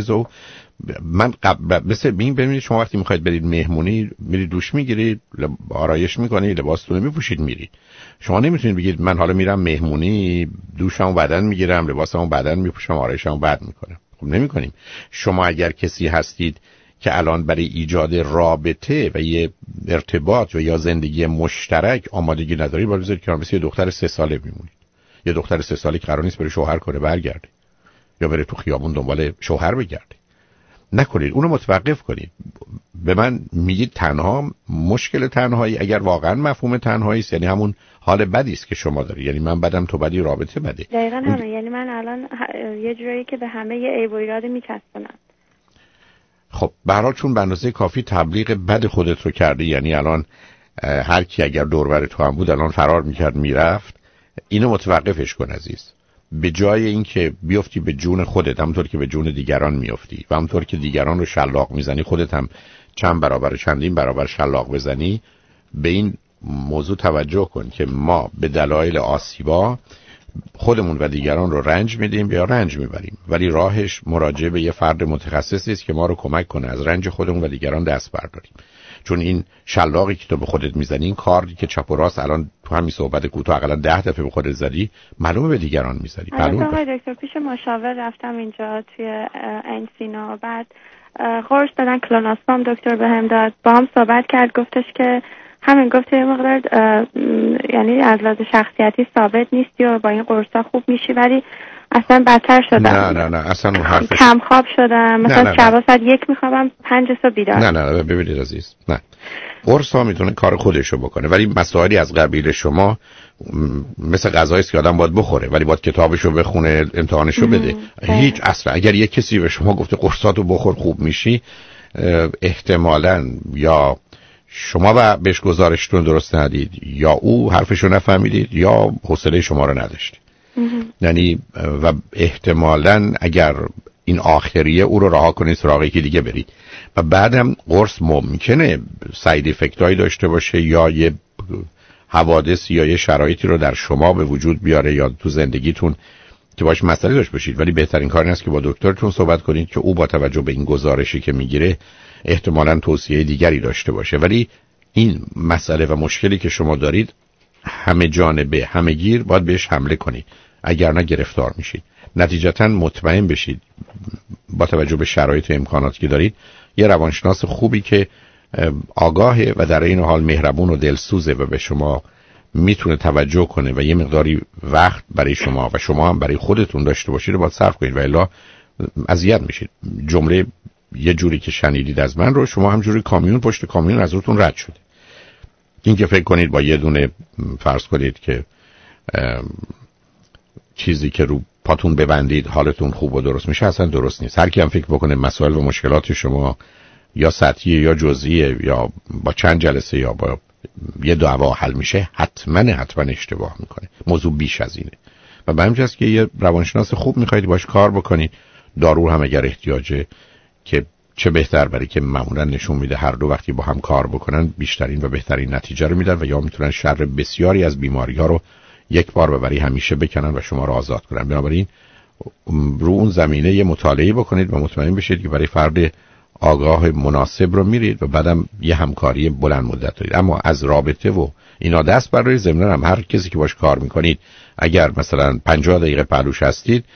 من مثل این ببینید شما وقتی میخواید برید مهمونی میرید دوش میگیرید، آرایش میکنید، لباستون میپوشید میرید. شما نمیتونید بگید من حالا میرم مهمونی دوشمو بعدن میگیرم لباسمو بعدن میپوشم آرایشمو بعد میکنم. خب نمیکنیم. شما اگر کسی هستید که الان برای ایجاد رابطه و یه ارتباط و یا زندگی مشترک آمادگی ندارید، باید بذارید که مثل یه دختر 3 ساله میمونید. یه دختر 3 ساله که قرار نیست بره شوهر کنه برگرده یا بره تو خیابون دنبال شوهر بگرده. نکنید، اونو متوقف کنید. به من میگید تنها مشکل تنهایی اگر واقعا مفهوم تنهایی است یعنی همون حال بدی است که شما داری، یعنی من بدم تو بدی رابطه بده. دقیقاً همه. یعنی من الان یه جوری که به همه یه عیب و ایراد میچسبونم. خب به هر حال چون به اندازه کافی تبلیغ بد خودت رو کردی، یعنی الان هر کی اگر دور و بر تو هم بود الان فرار میکرد میرفت، اینو متوقفش کن عزیز. به جای اینکه بیفتی به جون خودت همونطور که به جون دیگران میفتی و همونطور که دیگران رو شلاق میزنی خودت هم چند برابر چندین برابر شلاق بزنی، به این موضوع توجه کن که ما به دلایل آسیبا خودمون و دیگران رو رنج میدیم یا رنج میبریم، ولی راهش مراجعه به یه فرد متخصصی است که ما رو کمک کنه از رنج خودمون و دیگران دست برداریم. چون این شلاقی که تو به خودت میزنی، این کاری که چپ و راست الان تو همین صحبت کوتاه حداقل 10 دفعه به خودت زدی، معلومه به دیگران میزنی. آقای دکتر پیش مشاور رفتم اینجا توی انسینا، بعد قرص دادن کلوناسپام دکتر بهم داد، با هم صحبت کرد، گفتش که همین گفت یه مقدار یعنی از لحاظ شخصیتی ثابت نیستی و با این قرصا خوب میشی، ولی اصلا بدتر شدم. نه اصلا اون حرفش کم خواب شدم، مثلا شبا ساعت 1 میخوابم 5 صبح بیدار. نه ببینید عزیز، نه قرص ها میتونه کار خودشو بکنه، ولی مسائلی از قبیل شما مثل غذایی است که آدم باید بخوره ولی باید کتابشو بخونه، امتحانشو بده. هیچ اصلا اگر یک کسی به شما گفته قرصاتو بخور خوب میشی، احتمالاً یا شما و بهش گزارشتون درست ندید یا او حرفشو نفهمیدید یا حوصله شما رو نداشتید. یعنی و احتمالاً اگر این آخریه او رو رها کنید سراغ یکی دیگه برید و بعدم قرص ممکنه ساید افکتایی داشته باشه یا یه حوادث یا یه شرایطی رو در شما به وجود بیاره یا تو زندگیتون که باش مسئله داشت باشید، ولی بهترین کار این است که با دکترتون صحبت کنید که او با توجه به این گزارشی که میگیره احتمالاً توصیه دیگری داشته باشه. ولی این مسئله و مشکلی که شما دارید همه جانبه همه گیر باید بهش حمله کنید، اگر نه گرفتار میشید. نتیجتاً مطمئن بشید با توجه به شرایط و امکاناتی که دارید یه روانشناس خوبی که آگاهه و در این حال مهربون و دلسوزه و به شما میتونه توجه کنه و یه مقداری وقت برای شما و شما هم برای خودتون داشته باشید رو باید صرف کنید و الا اذیت میشید. جمله یه جوری که شنیدید از من رو شما همجوری کامیون پشت کامیون از روتون رد شده. این که فکر کنید با یه دونه فرض کنید که چیزی که رو پاتون ببندید حالتون خوب و درست میشه، اصلا درست نیست. هر کی هم فکر بکنه مسائل و مشکلات شما یا سطحیه یا جزئیه یا با چند جلسه یا با یه دعوا حل میشه، حتما اشتباه میکنه. موضوع بیش از اینه و به همین جاست که یه روانشناس خوب میخواید باش کار بکنید. دارو هم اگر احتیاجه که چه بهتر، برای که معمولا نشون میده هر دو وقتی با هم کار بکنن بیشترین و بهترین نتیجه رو میدن و یا میتونن شر بسیاری از بیماری ها رو یک بار و برای همیشه بکنن و شما رو آزاد کنن. بنابراین رو اون زمینه یه مطالعه بکنید و مطمئن بشید که برای فرد آگاه مناسب رو میرید و بعدم یه همکاری بلند مدت دارید. اما از رابطه و اینا دست برای ضمن هم هر کسی که باش کار میکنید اگر مثلا 50 دقیقه پهلوش هستید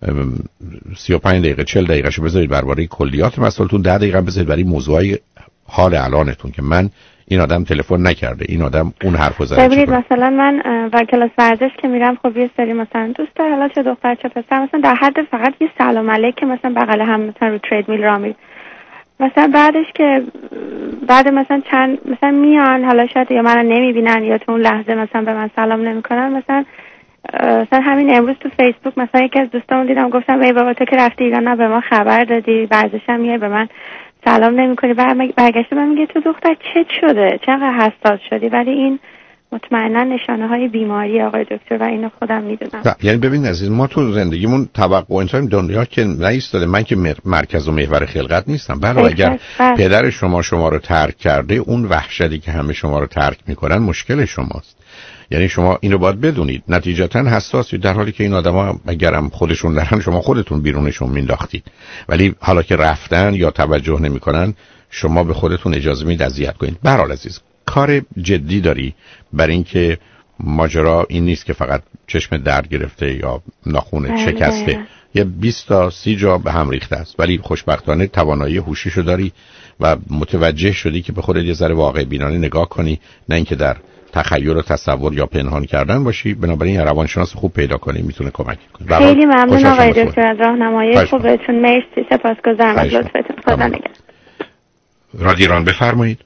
35 دقیقه 40 دقیقه شو بذارید برای کلیات مسائلتون، 10 دقیقه بذارید برای موضوعای حال الانتون که من این آدم تلفن نکرده، این آدم اون حرفو زده. ببینید مثلا من و کلاس ورزش که میرم خب یه سری مثلا دوست داره حالا چه دختر چه پسر مثلا در حد فقط یه سلام علیک که مثلا بغل هم مثلا رو ترید میل راه میره، مثلا بعدش که بعد مثلا چند مثلا میان حالا شاید یا منو نمیبینن یا تو اون لحظه مثلا به من سلام نمیکنن. مثلا همین امروز تو فیسبوک مثلا یکی از دوستامون دیدم گفتم ای بابا تو که رفتی ایران نه به ما خبر دادی، ورزشم میای به من سلام نمیکنی. برگشته من میگه تو دختر چه شده، چقدر حساس شدی؟ ولی این مطمئنا نشانه های بیماری آقای دکتر و اینو خودم میدونم. یعنی ببین عزیز، ما تو زندگیمون توقع انسان دنیا که نایستاده. من که مرکز و محور خلقت نیستم. بله اگر پدر شما رو ترک کرده، اون وحشتی که همه شما رو ترک میکنن مشکل شماست. یعنی شما اینو باید بدونید نتیجتا حساسید، در حالی که این آدما اگرم خودشون نرن شما خودتون بیرونشون مینداختید، ولی حالا که رفتن یا توجه نمیکنن شما به خودتون اجازه میدید اذیت کنید. به هر حال عزیز کار جدی داری، برای اینکه ماجرا این نیست که فقط چشم درد گرفته یا ناخون شکسته، یه 20 تا 30 جا به هم ریخته است، ولی خوشبختانه توانایی هوشیشو داری و متوجه شدی که به خودت یه ذره واقع بینانه نگاه کنی، نه اینکه در تخیل و تصور یا پنهان کردن باشی. بنابراین یه روانشناس خوب پیدا کنی میتونه کمک کنه. خیلی ممنون آقای دکتر از راهنمایی خوبتون. مرسی، سپاسگزارم از لطفتون. خدا نگهدار. رادیو ایران بفرمایید.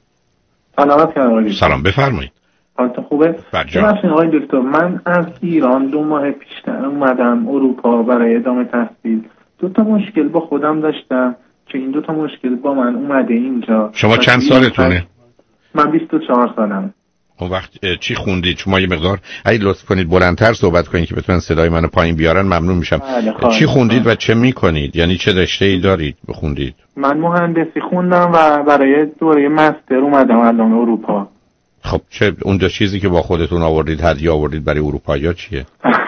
سلام بفرمایید. حالتون خوبه؟ ببخشید آقای دکتر، من از ایران 2 ماه پیش اومدم اروپا برای ادامه تحصیل. 2 تا مشکل با خودم داشتم که این 2 تا مشکل با من اومده اینجا. شما چند سالتونه؟ من 24 سالم. اون وقت چی خوندید؟ شما یه مقدار اگه لطف کنید بلندتر صحبت کنید که بتونن صدای منو پایین بیارن ممنون میشم. چی خوندید و چه میکنید؟ یعنی چه رشته‌ای دارید بخوندید؟ من مهندسی خوندم و برای دوره مستر اومدم الان اروپا. خب چه اون 2 چیزی که با خودتون آوردید هدیه آوردید برای اروپا یا چیه؟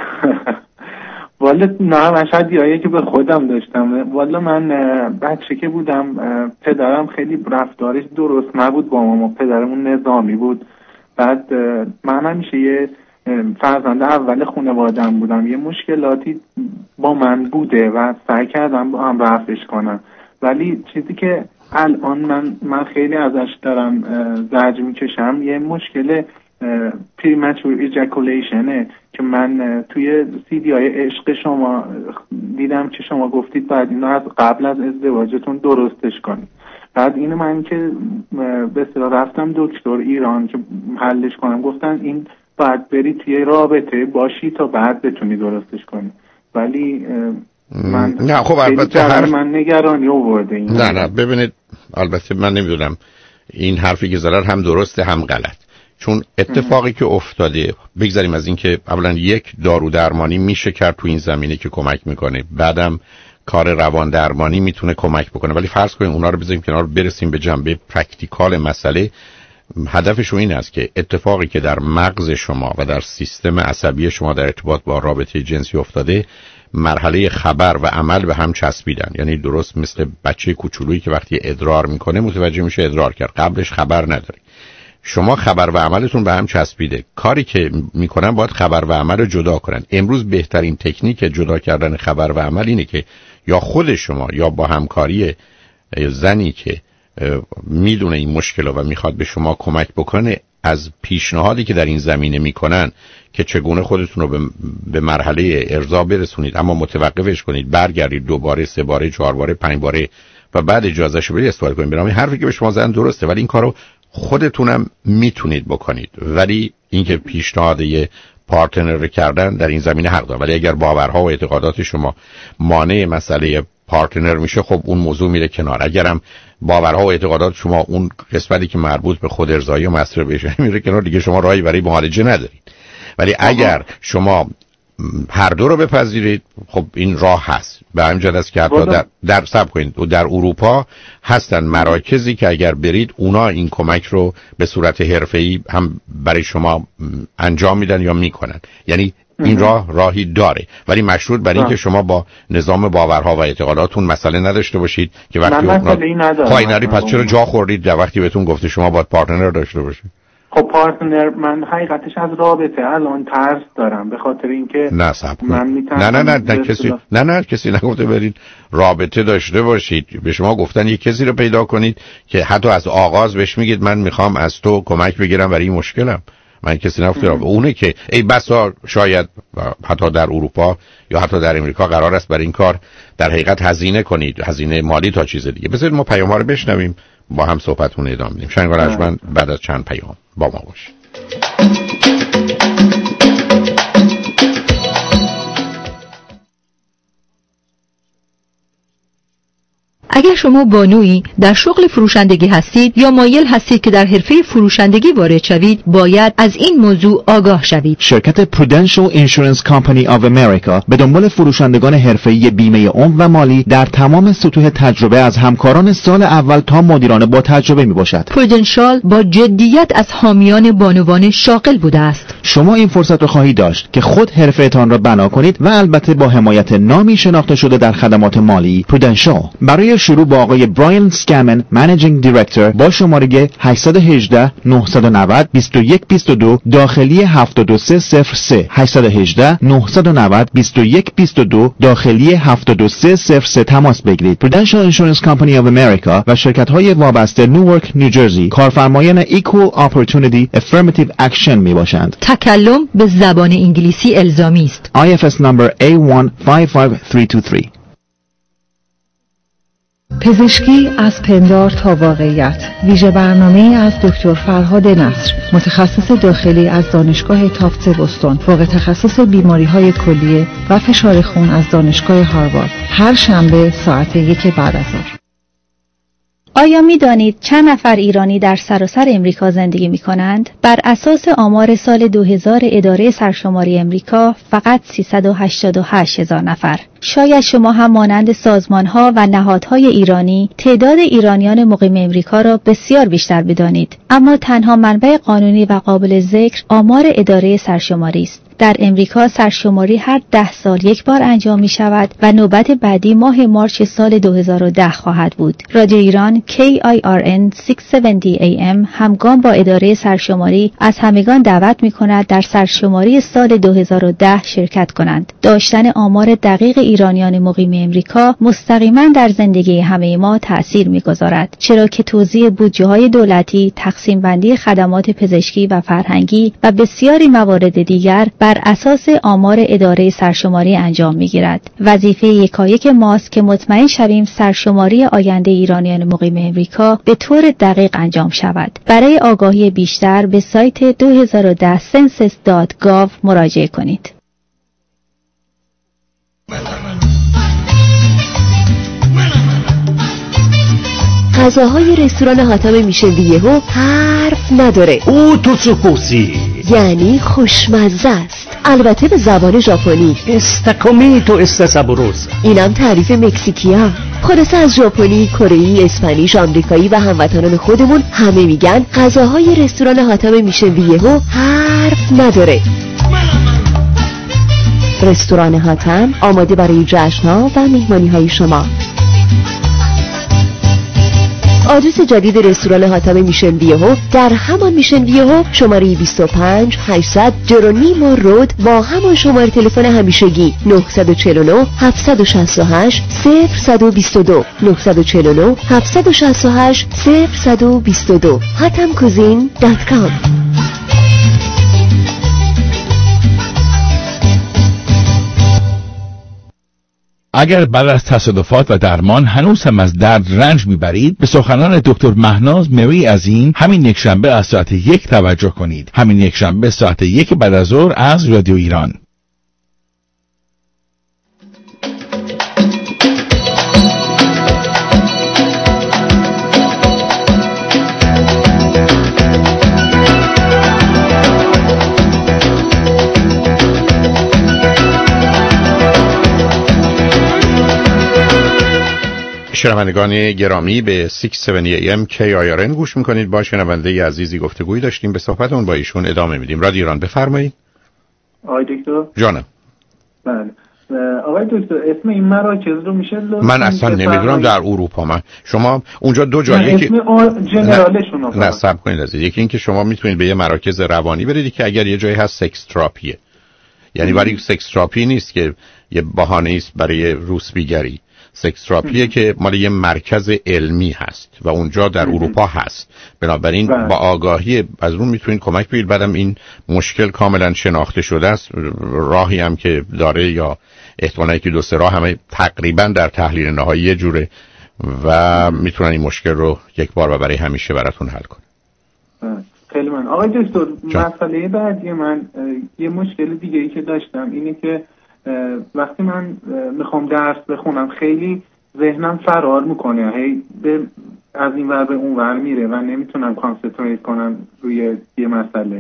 والا نه، من هدیه‌ای که به خودم داشتم. والا من بچه که بودم پدرم خیلی رفتارش درست نبود با ما، پدرمون نظامی بود. بعد من همیشه یه فرزند اول خانواده‌ام بودم، یه مشکلاتی با من بوده و سعی کردم با هم رفعش کنم، ولی چیزی که الان من خیلی ازش دارم زجر میکشم. یه مشکل پریمچور ایجاکولیشنه که من توی CD های عشق شما دیدم که شما گفتید باید اینو از قبل از ازدواجتون درستش کنید. بعد اینو من که به اصطلاح رفتم دکتر ایران که حلش کنم، گفتن این باید بری توی رابطه باشی تا بعد بتونی درستش کنی. ولی من نه خب البته من نگرانی آورده این. نه ببینید، البته من نمیدونم این حرفی که زدن هم درسته هم غلط. چون اتفاقی که افتاده، بگذاریم از این که اولا یک دارو درمانی میشه کرد تو این زمینه که کمک میکنه، بعدم کار روان درمانی میتونه کمک بکنه، ولی فرض کنیم اونا رو بذاریم کنار، برسیم به جنبه پرکتیکال مسئله. هدفشون این است که اتفاقی که در مغز شما و در سیستم عصبی شما در ارتباط با رابطه جنسی افتاده، مرحله خبر و عمل به هم چسبیدن. یعنی درست مثل بچه کوچولویی که وقتی ادرار میکنه متوجه میشه ادرار کرد، قبلش خبر نداره. شما خبر و عملتون به هم چسبیده. کاری که میکنن باید خبر و عمل رو جدا کنن. امروز بهترین تکنیک جدا کردن خبر و عمل اینه که یا خود شما یا با همکاری زنی که میدونه این مشکل و میخواد به شما کمک بکنه، از پیشنهادی که در این زمینه میکنن که چگونه خودتون رو به مرحله ارضا برسونید اما متوقفش کنید، برگردید 2 باره 3 باره 4 باره 5 باره و بعد اجازهشو بدید استفاده کنید. برای حرفی که به شما زدن درسته، ولی این کارو خودتونم میتونید بکنید. ولی اینکه پیشنهاد پارتنر کردن در این زمینه حق داره، ولی اگر باورها و اعتقادات شما مانع مسئله پارتنر میشه، خب اون موضوع میره کنار. اگرم باورها و اعتقادات شما اون قسمتی که مربوط به خود ارضایی و مستربیشن میره کنار، دیگه شما راهی برای معالجه ندارید. ولی اگر شما هر دو رو بپذیرید، خب این راه هست. به همین جهت است که حتی در سب کنید در اروپا هستن مراکزی که اگر برید اونا این کمک رو به صورت حرفه‌ای هم برای شما انجام میدن یا میکنن. یعنی این راهی داره، ولی مشروط بر این که شما با نظام باورها و اعتقاداتون مسئله نداشته باشید که وقتی خواهی پس چرا جا خوردید در وقتی بهتون گفته شما باید پارتنر داشته باشید؟ خب پارتنر، من حقیقتش از رابطه الان ترس دارم، به خاطر اینکه نه کسی نگفته برید رابطه داشته باشید. به شما گفتن یک کسی رو پیدا کنید که حتی از آغاز بهش میگید من میخوام از تو کمک بگیرم برای این مشکلم. من کسی نگفته اونه که ای بسا شاید حتی در اروپا یا حتی در امریکا قرار است برای این کار در حقیقت هزینه کنید، هزینه مالی تا چیز دیگه. بذارید ما پیام‌ها رو بشنویم، با هم صحبتون ادامه میدیم. شنگار ارجمند بعد از چند پیام با ما باشید. اگر شما بانویی در شغل فروشندگی هستید یا مایل هستید که در حرفه فروشندگی وارد شوید، باید از این موضوع آگاه شوید. شرکت Prudential Insurance Company of America به دنبال فروشندگان حرفه‌ای بیمه عمر و مالی در تمام سطوح تجربه از همکاران سال اول تا مدیران با تجربه میباشد. Prudential با جدیت از حامیان بانوان شاغل بوده است. شما این فرصت را خواهید داشت که خود حرفه‌تان را بنا کنید و البته با حمایت نامی شناخته شده در خدمات مالی Prudential. برای شروع با آقای برایان سکامن، منیجینگ دایرکتور، با شماره 818 990 2122 داخلی 7203 818 990 2122 داخلی 7203 تماس بگیرید. Prudential Insurance Company of America و شرکت‌های وابسته نیویورک، نیوجرسی کارفرمایان Equal Opportunity Affirmative Action میباشند. تکلم به زبان انگلیسی الزامی است. IFS number A155323. پزشکی از پندار تا واقعیت، ویژه برنامه از دکتر فرهاد نصر، متخصص داخلی از دانشگاه تافتس بوستون، فوق تخصص بیماری‌های کلیه و فشار خون از دانشگاه هاروارد، هر شنبه ساعت 1 بعد از ظهر. آیا می دانید چند نفر ایرانی در سراسر امریکا زندگی می کنند؟ بر اساس آمار سال 2000 اداره سرشماری امریکا فقط 388,000 نفر. شاید شما هم مانند سازمان‌ها و نهادهای ایرانی تعداد ایرانیان مقیم امریکا را بسیار بیشتر بدانید، اما تنها منبع قانونی و قابل ذکر آمار اداره سرشماری است. در امریکا سرشماری هر 10 سال یک بار انجام می شود و نوبت بعدی ماه مارچ سال 2010 خواهد بود. رادیو ایران KIRN 670 AM همگام با اداره سرشماری از همگان دعوت می کند در سرشماری سال 2010 شرکت کنند. داشتن آمار دقیق ایرانیان مقیم امریکا مستقیما در زندگی همه ما تأثیر می‌گذارد، چرا که توزیع بودجه‌های دولتی، تقسیم بندی خدمات پزشکی و فرهنگی و بسیاری موارد دیگر بر اساس آمار اداره سرشماری انجام می‌گیرد. وظیفه یکایک ماست که مطمئن شویم سرشماری آینده ایرانیان مقیم امریکا به طور دقیق انجام شود. برای آگاهی بیشتر به سایت 2010 census.gov مراجعه کنید. غذاهای رستوران حاتم میشن حرف نداره. او توتسوکوسی یعنی خوشمزه است، البته به زبان ژاپنی. استاکومیتو استاسابوروس. اینم تعریف مکزیکیا. خلاصه از ژاپنی، کره‌ای، اسپانیش، آمریکایی و هموطنان خودمون همه میگن غذاهای رستوران حاتم میشن حرف نداره. رستوران حاتم آماده برای جشن‌ها و مهمانی‌های شما. آدرس جدید رستوران حاتم میشن در همان میشن شماره 25 800 جرونیمو رود با همان شماره تلفن همیشگی 949 768 0122 949 768 0122 hatamcuisine.com. اگر بعد از تصادفات و درمان هنوز هم از درد رنج میبرید، به سخنان دکتر مهناز مری عظیم همین یکشنبه از ساعت 1 توجه کنید. همین یکشنبه ساعت 1 بعد از ظهر از رادیو ایران. شنوندگان گرامی به 670 AM KIRN گوش میکنید. با شنونده عزیزی گفتگویی داشتیم، به صحبتمون با ایشون ادامه میدیم. رادیو ایران، بفرمایید. آقای دکتر جانم. بله آقای دکتر، اسم این مراکز رو میشه من اصلا نمیدونم در اروپا. من شما اونجا دو جایی که جنرالشون رو نه صبر کنید عزیز. یکی این که شما میتونید به یه مراکز روانی برید که اگر یه جایی هست سکس تراپیه، یعنی برای سکس تراپی نیست که یه بهانه است برای روسبیگری. سکس تراپیه که مال یه مرکز علمی هست و اونجا در اروپا هست. بنابراین با آگاهی از اون میتونید کمک بگیرید. بعدم این مشکل کاملا شناخته شده است. راهی هم که داره یا احتمالاً که دو سه راه همه تقریبا در تحلیل نهایی یه جوره و میتونن این مشکل رو یک بار و برای همیشه براتون حل کنن. خیلی من آقای دکتر، مسئله بعدی من یه مشکل دیگه ای که داشتم اینه که وقتی من میخوام درس بخونم خیلی ذهنم فرار میکنه، هی از این ور به اون ور میره و نمیتونم کانسنتریت کنم روی یه مسئله.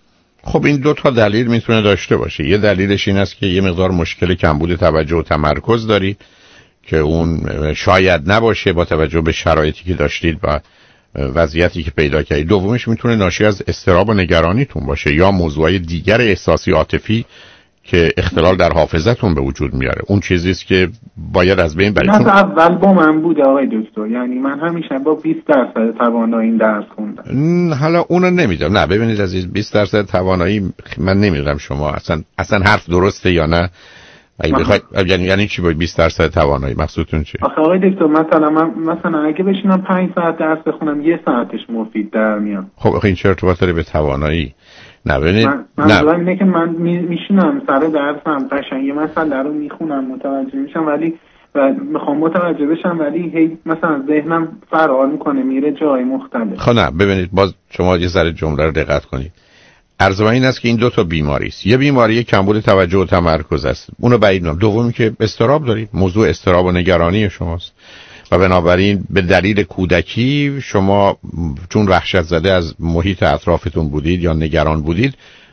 خب این دو تا دلیل میتونه داشته باشه. یه دلیلش این است که یه مقدار مشکل کمبود توجه و تمرکز دارید که اون شاید نباشه با توجه به شرایطی که داشتید و وضعیتی که پیدا کردید. دومش میتونه ناشی از اضطراب و نگرانیتون باشه یا موضوعای دیگر احساسی عاطفی که اختلال در حافظتون به وجود میاره. اون چیزی است که باید از بین برید. مثلا اول با من بوده آقای دکتر، یعنی من همیشه با 20% توانایی این درس خوندم. حالا اونو نمیدونم. نه ببینید عزیز، 20% توانایی من نمیدونم شما اصلا حرف درسته یا نه. اگه بخواید یعنی چی باید 20% توانایی؟ مقصودتون چیه؟ آخه آقای دکتر مثلا اگه بشینم 5 ساعت درس بخونم یه ساعتش مفید در میاد. خب آخه این چه ارتباطی داره به توانایی؟ نه ببینید من اینه که من میشینم سر درسم قشنگ یه مسئله رو میخونم متوجه میشم ولی میخوام متوجه بشم ولی هی مثلا ذهنم فرار میکنه میره جای مختلف. خب نه ببینید باز شما یه ذره جمله رو دقت کنید. عرض من این است که این دو تا بیماری است. یه بیماری کمبود توجه و تمرکز است، اونو بعید میدونم. دومی که اضطراب دارید، موضوع اضطراب و نگرانی شماست و بنابراین به دلیل کودکی شما چون وحشت زده از محیط اطرافتون بودید یا نگران بودید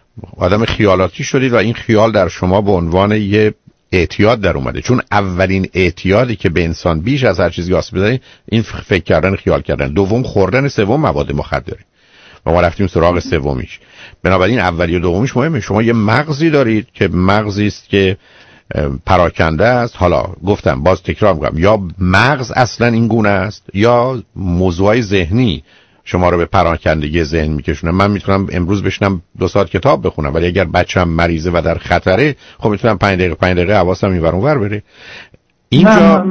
آدم خیالاتی شدید و این خیال در شما به عنوان یه اعتیاد در اومده. چون اولین اعتیادی که به انسان بیش از هر چیزی آسیب بزنه این فکر کردن، خیال کردن. دوم خوردن، سوم مواد مخدر. و ما رفتیم سراغ سومیش. بنابراین اولی و دومیش مهمه. شما یه مغزی دارید که مغزی است که پراکنده است. حالا گفتم باز تکرار میکنم، یا مغز اصلا این گونه است یا موضوعی ذهنی شما رو به پراکندگی ذهن میکشونه. من میتونم امروز بشینم 2 ساعت کتاب بخونم، ولی اگر بچه‌م مریضه و در خطره، خب میتونم 5 دقیقه حواسم اینور اونور بره. اینجا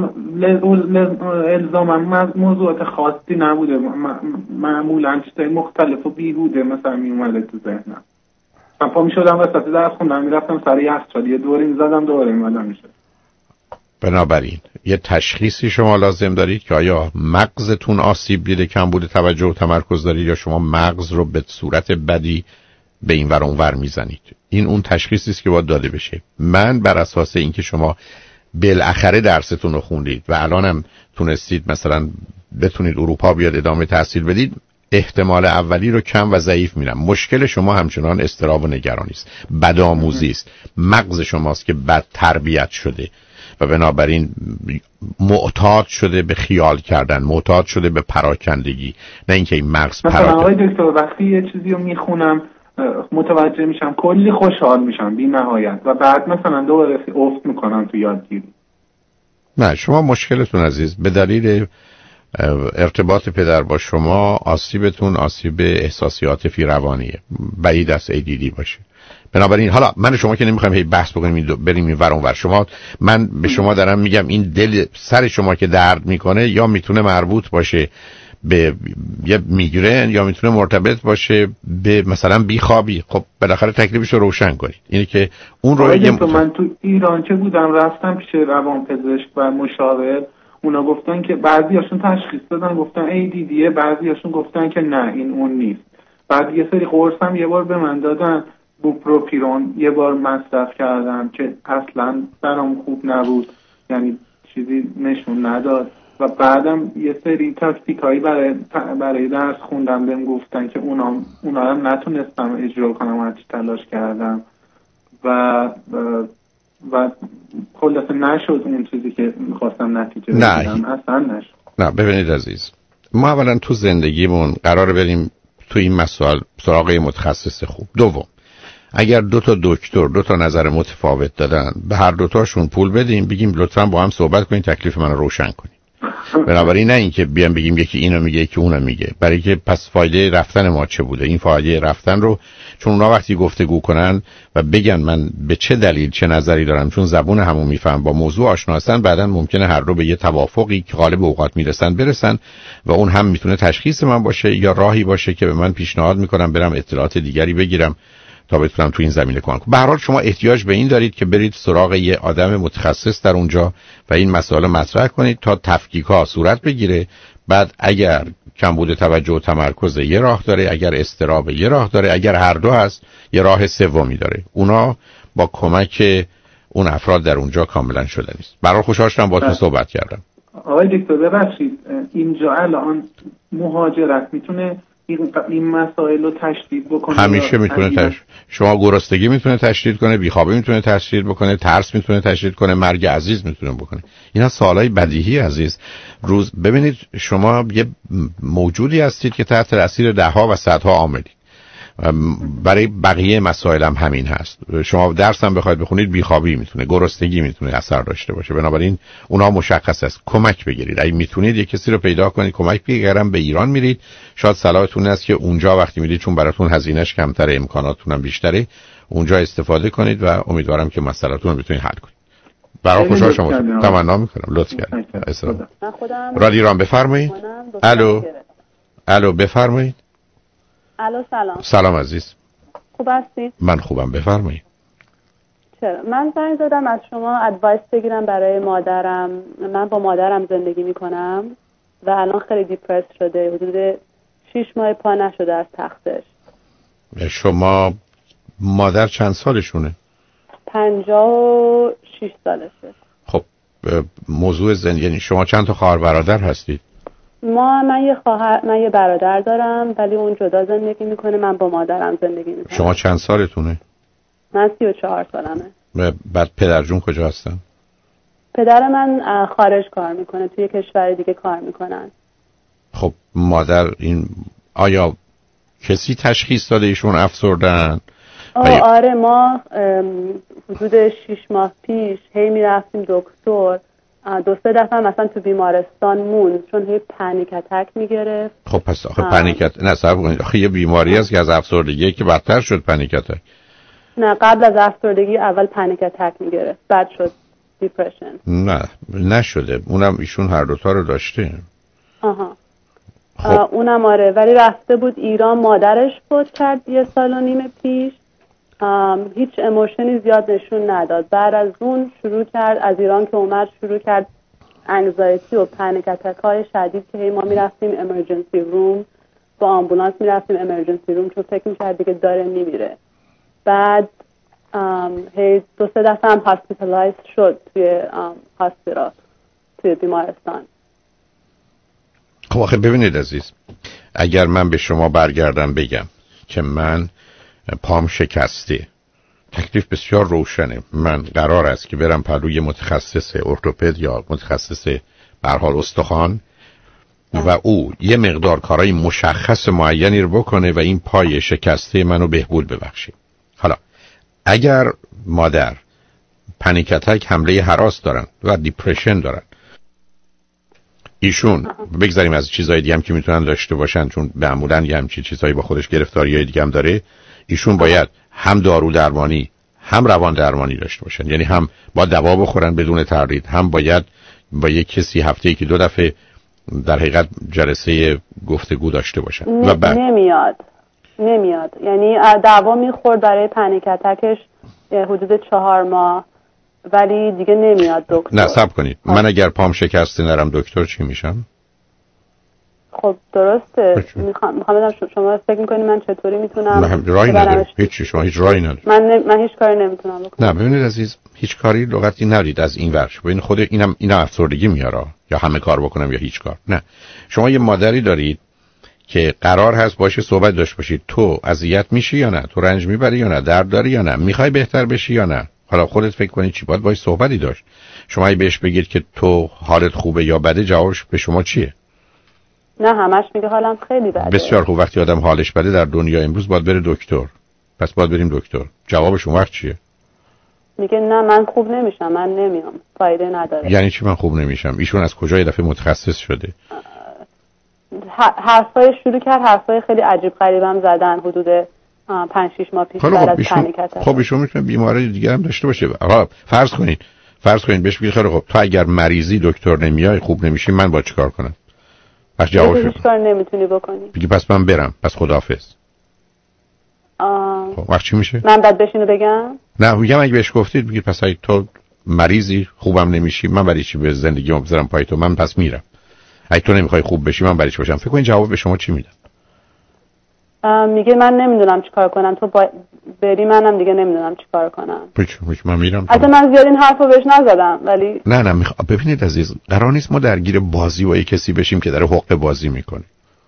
الزاما موضوعات خاصی نبوده، معمولا چیزای مختلف و بیهوده مثلا میومده تو ذهنم. من پا میشدم وسط درس خوندم میرفتم سر یخچال یه دوره میزدم دوره میمدم میشه. بنابراین یه تشخیصی شما لازم دارید که آیا مغزتون آسیب دیده، کمبود توجه و تمرکز دارید، یا شما مغز رو به صورت بدی به این ور اون ور میزنید. این اون تشخیصی است که باید داده بشه. من بر اساس اینکه شما بالاخره درستون رو خوندید و الانم تونستید مثلا بتونید اروپا بیاد ادامه تحصیل بدید، احتمال اولی رو کم و ضعیف میرم. مشکل شما همچنان اضطراب و نگرانی است، بدآموزی است، مغز شماست که بد تربیت شده و بنابراین معتاد شده به خیال کردن، معتاد شده به پراکندگی، نه اینکه این مغز مثلا آقای دکتر وقتی یه چیزی رو میخونم متوجه میشم کلی خوشحال میشم بی نهایت و بعد مثلا دوباره افت میکنم تو یادگیری. نه، شما مشکلتون عزیز به دلیل ارتباط پدر با شما، آسیبتون آسیب احساسیات فی روانیه، بعید از ADD باشه. بنابراین حالا من شما که نمیخوایم هی بحث بکنیم بریم این ور اون ور، شما من به شما دارم میگم این دل سر شما که درد میکنه یا میتونه مربوط باشه به یه میگرن یا میتونه مرتبط باشه به مثلا بیخوابی. خب بالاخره تکلیفش رو روشن کنید. اینه که اون رو من تو ایران که بودم رفتم پیش روانپزشک و مشاور، اونا گفتن که بعضیاشون تشخیص دادن گفتن ADDه، بعضیاشون گفتن که نه این اون نیست. بعد یه سری قرص هم یه بار به من دادن، بوپروپیرون یه بار مصرف کردم که اصلا برام خوب نبود، یعنی چیزی نشون نداد و بعدم یه سری تاکتیکایی برای درس خوندم بهم گفتن که اونا هم نتونستم اجرا کنم، هرچی تلاش کردم و خلاصه نشد اون چیزی که میخواستم نتیجه بگیرم، اصلا نشد. نه ببینید عزیز، ما اولا تو زندگیمون قراره بریم تو این مسائل سراغ متخصص خوب. دوم، اگر 2 تا دکتر 2 تا نظر متفاوت دادن، به هر 2 تاشون پول بدیم بگیم لطفاً با هم صحبت کنین تکلیف منو روشن کنین. بنابراین نه اینکه بیام بگیم یکی اینو میگه یکی اونو میگه، برای که پس فایده رفتن ما چه بوده؟ این فایده رفتن رو چون اونا وقتی گفتگو کنن و بگن من به چه دلیل چه نظری دارم، چون زبون همون میفهم، با موضوع آشنا هستن، بعداً ممکنه هر دو به یه توافقی که غالب اوقات برسن و اون هم میتونه تشخیص من باشه یا راهی باشه که به من پیشنهاد میکنم برم اطلاعات دیگری بگیرم تا بتونم تو این زمینه کمک کنم. به هر حال شما احتیاج به این دارید که برید سراغ یه آدم متخصص در اونجا و این مسائل مطرح کنید تا تفکیک‌ها صورت بگیره. بعد اگر کمبود توجه و تمرکز یه راه داره، اگر اضطراب یه راه داره، اگر هر دو هست یه راه سومی داره. اونا با کمک اون افراد در اونجا کاملا شدنی است. برای خوشحال شدم باهاتون صحبت کردم. آقای دکتر ببخشید، اینجا الان مهاجرت میتونه این مسائل رو تشدید بکنه؟ همیشه میتونه شما گرسنگی میتونه تشدید کنه، بیخوابی میتونه تشدید بکنه، ترس میتونه تشدید کنه، مرگ عزیز میتونه بکنه. اینا سوالای بدیهی عزیز. روز ببینید شما یه موجودی هستید که تحت تاثیر دهها و صدها عاملی. برای بقیه مسائل هم همین هست. شما درس هم بخواید بخونید بیخوابی میتونه، گرسنگی میتونه اثر داشته باشه. بنابراین اونها مشخص است. کمک بگیرید. اگه میتونید یک کسی رو پیدا کنید کمک بگیرم. به ایران میرید، شاید صلاحتون است که اونجا وقتی میرید چون براتون هزینه‌اش کمتره، امکاناتتون هم بیشتره، اونجا استفاده کنید و امیدوارم که مسئله‌تون رو بتونید حل کنید. برای خوشحال شما تمنا میکنم. لطف کردید. رادیو ایران بفرمایید. الو بفرمایید. الو سلام. سلام عزیز. خوب هستید؟ من خوبم، بفرمایید. چرا؟ من زنگ زدم از شما ادوایس بگیرم برای مادرم. من با مادرم زندگی میکنم و الان خیلی دیپرس شده، حدود 6 ماه پا نشده از تختش. شما مادر چند سالشونه؟ 56 سالشه. خب موضوع زندگی، یعنی شما چند تا خواهر برادر هستید؟ من یه برادر دارم ولی اون جدا زندگی میکنه، من با مادرم زندگی میکنم. شما چند سالتونه؟ من 34 سالمه. بعد پدر جون کجا هستن؟ پدر من خارج کار میکنه، توی کشور دیگه کار میکنن. خب مادر این آیا کسی تشخیص داده ایشون افسردن؟ آره، ما حدود 6 ماه پیش هی میرفتیم دکتر 2-3 دفعه مثلا تو بیمارستان مون چون هی پنیک اتک میگرفت. خب پس آخه پنیک اتک نه صبر کنید، آخه یه بیماری است که از افسردگی که بدتر شد پنیک اتک. نه قبل از افسردگی اول پنیک اتک میگرفت بعد شد دیپرشن. نه نشده، اونم ایشون هر دوتا رو داشته. آها خب. اونم آره، ولی رفته بود ایران، مادرش فوت کرد 1.5 سال پیش. هیچ اموشنی زیاد نشون نداد. بعد از اون شروع کرد، از ایران که اومد شروع کرد انگزایتی و پنیک اتک های شدید که ما میرفتیم امرجنسی روم، با آمبولانس میرفتیم امرجنسی روم چون فکر میکرد دیگه داره میمیره. بعد هی 2-3 دفعه هم هاسپیتالایز شد توی هاسپیتال، توی بیمارستان. خب آخه ببینید عزیز، اگر من به شما برگردم بگم که من پام شکسته، تکلیف بسیار روشنه. من قرار است که برم پلوی متخصص ارتوپد یا متخصص به هر حال استخوان و او یه مقدار کارهای مشخص معینی رو بکنه و این پای شکسته منو بهبود ببخشه. حالا اگر مادر پنیک اتک، حمله هراس دارن و دیپرشن دارن، ایشون بگذاریم از چیزهای دیگه هم که میتونن داشته باشن چون معمولاً یه همچین چیزهایی با خودش گرفتاریای دیگه هم داره، ایشون باید هم دارو درمانی هم روان درمانی داشته باشن. یعنی هم با دوا بخورن بدون تردید، هم باید با یک کسی هفته‌ای که 2 دفعه در حقیقت جلسه گفتگو داشته باشن. و بعد نمیاد یعنی دوا میخورد برای پنیک اتکش حدود 4 ماه ولی دیگه نمیاد دکتر. نه صبر کنید، من اگر پام شکسته نرم دکتر چی میشم؟ خب درسته، میخوام بدم شما فکر میکنید من چطوری میتونم؟ من راهی ندارم، شما هیچ راهی ندارید. من هیچ کاری نمیتونم بکنم. نه ببینید عزیز، هیچ کاری لغتی ندارید از این ورش. ببین خود اینم افسردگی میاره، یا همه کار بکنم یا هیچ کار. نه، شما یه مادری دارید که قرار هست باشه صحبت داشت باشید. تو اذیت میشی یا نه؟ تو رنج میبری یا نه؟ درد داری یا نه؟ میخوای بهتر بشی یا نه؟ حالا خودت فکر کنی چی باید باش صحبتی داشت. شما بهش بگید که تو حالت خوبه یا بده، جوابش به شما چیه؟ نه همش میگه حالم خیلی بده. بسیار خوب. وقتی آدم حالش بده در دنیا امروز باید بره دکتر. پس باید بریم دکتر. جوابش اون وقت چیه؟ میگه نه من خوب نمیشم، من نمیام، فایده نداره. یعنی چی من خوب نمیشم؟ ایشون از کجا یه دفعه متخصص شده؟ حرفای شروع کرد، حرفای خیلی عجیب غریبم زدن حدود 5-6 ماه پیش بعد از پنیک اتک. خب ایشون میتونه بیماری دیگه هم داشته باشه. آقا فرض کنید بهش بگید خیلی خب تو اگر مریضی دکتر نمیای خوب نمیشی، من با چیکار کنم؟ پس جوابش هیچ کار نمیتونی بکنی. بگی پس من برم، پس خداحافظ. خب وقت چی میشه؟ من بعد بشینو بگم؟ نه میگم اگه بهش گفتید بگید پس اگه تو مریضی خوبم نمیشی، من برای چی به زندگیمو بذارم پای تو؟ من پس میرم. اگه تو نمیخوای خوب بشی، من برای چی باشم؟ فکر کنید جواب به شما چی میدم؟ میگه من نمیدونم چیکار کنم، تو بری، منم دیگه نمیدونم چیکار کنم. من میرم. البته من زیاد این حرفو بهش نزدم ولی نه ببینید عزیز، قرار نیست ما درگیر بازی با کسی بشیم که داره حق بازی میکنه.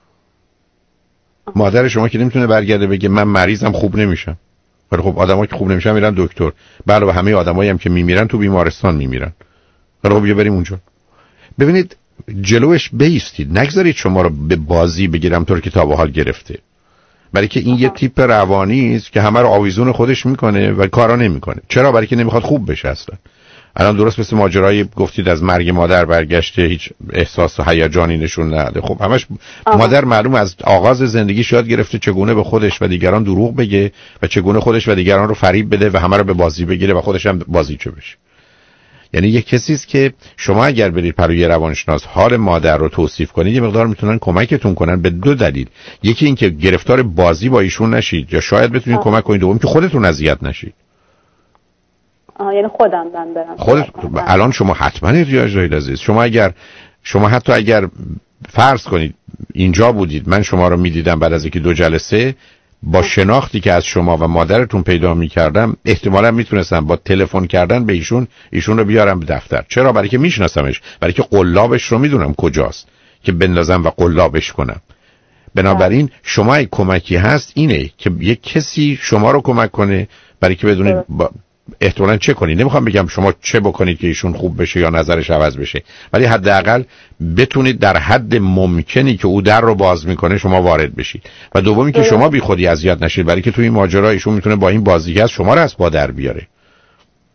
مادر شما که نمیتونه برگرده بگه من مریضم خوب نمیشم. ولی خب آدمایی که خوب نمیشن میرن دکتر. بله و همه آدمایی هم که میمیرن تو بیمارستان میمیرن. حالا خب بریم اونجا. ببینید جلوش بیستید، نگذارید شما رو به بازی بگیرم طور که تا به حال گرفته. برای که این یه تیپ روانی است که همه رو آویزون خودش میکنه و کارا نمیکنه. چرا؟ برای که نمیخواد خوب بشه اصلا. الان درست مثل ماجرای گفتید از مرگ مادر برگشته، هیچ احساس و هیجانی نشون نده. خب همش مادر معلوم از آغاز زندگیش یاد گرفته چگونه به خودش و دیگران دروغ بگه و چگونه خودش و دیگران رو فریب بده و همه رو به بازی بگیره و خودش هم بازیچه بشه. یعنی یک کسی است که شما اگر برید پروی روانشناس حال مادر رو توصیف کنید، یه مقدار میتونن کمکتون کنن به 2 دلیل. یکی این که گرفتار بازی با ایشون نشید، یا شاید بتونید کمک کنید. دوم که خودتون اذیت نشید. یعنی خودم برم. خودت الان شما حتما احتیاج دارید عزیز. شما حتی اگر فرض کنید اینجا بودید، من شما رو میدیدم بعد از 1-2 جلسه، با شناختی که از شما و مادرتون پیدا می‌کردم احتمالاً میتونستم با تلفن کردن به ایشون رو بیارم به دفتر. چرا؟ برای که میشناسمش، برای که قلابش رو میدونم کجاست که بندازم و قلابش کنم. بنابراین شما یک کمکی هست اینه که یک کسی شما رو کمک کنه، برای که بدونید احتمالاً چه کنید. نمیخوام بگم شما چه بکنید که ایشون خوب بشه یا نظرش عوض بشه، ولی حداقل بتونید در حد ممکنی که او در رو باز میکنه شما وارد بشید. و دومی که شما بی خودی اذیت نشید، برای که توی این ماجرا ایشون میتونه با این بازیگر شما رو از پا در بیاره.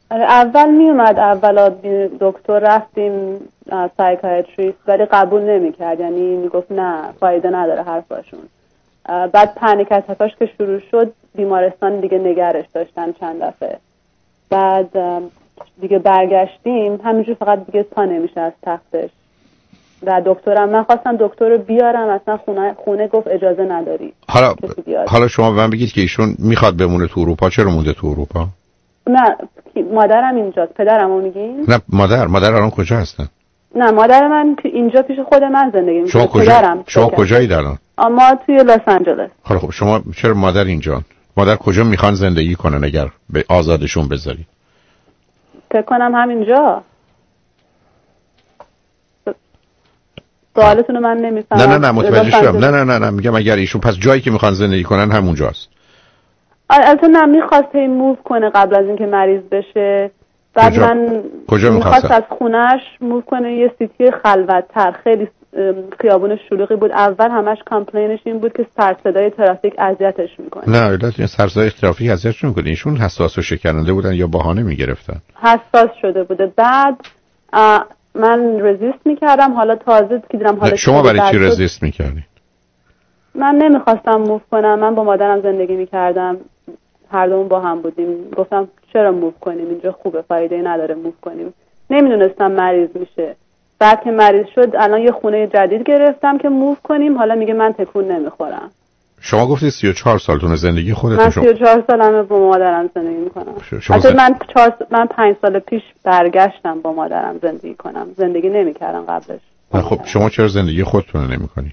اول میومد، اولا دکتر رفتیم سایکیاتریست ولی قبول نمیکرد، یعنی میگفت نه فایده نداره حرفاشون. بعد پنیک اتکاش که شروع شد بیمارستان دیگه نگرش داشتن چند دفعه. بعد دیگه برگشتیم، همینجور فقط دیگه پا نمیشه از تختش. و دکترم، من خواستم دکتر رو بیارم، اصلا خونه گفت اجازه نداری. حالا شما به من بگید که ایشون میخواد بمونه تو اروپا، چرا مونده تو اروپا؟ نه مادرم اینجاست. پدرمو میگین؟ نه مادر الان کجا هستن؟ نه مادر من اینجا پیش خود من زندگی میکنه. شما کجایید الان؟ ما توی لس آنجلس. خب شما چرا مادر اینجا؟ مادر کجا میخوان زندگی کنن اگر به آزادشون بذاری؟ فکر کنم همینجا. سوالتون رو من نمیفهمم. نه متوجه شدم. نه میگم اگر ایشون پس جایی که میخوان زندگی کنن همونجاست. البته نه، میخواست هی موو کنه قبل از اینکه مریض بشه. بعد کجا میخواست از خونهش موو کنه یه سیتی خلوت‌تر، خیلی خیابون شلوغی بود. اول همش کامپلینش این بود که سر صدای ترافیک اذیتش میکنه. نه البته سر صدای ترافیک اذیتش نمیکنه، ایشون حساس و شکننده بودن یا بهانه میگرفتن؟ حساس شده بوده. بعد من رزیست میکردم، حالا تازه که دیدم حالا شما برای چی رزیست میکردی؟ من نمیخواستم موو کنم، من با مادرم زندگی میکردم، هر دومون با هم بودیم. گفتم چرا موو کنیم، اینجا خوبه، فایده نداره موو کنیم. نمیدونستم مریض میشه. بعد که مریض شد الان یه خونه جدید گرفتم که موو کنیم، حالا میگه من تکون نمیخورم. شما گفتید 34 سالتون زندگی خودتون؟ من 34 سالمه با مادرم زندگی میکنم. من 5 سال پیش برگشتم با مادرم زندگی کنم، زندگی نمیکردم قبلش. خب شما چرا زندگی خودتون رو نمیکنید؟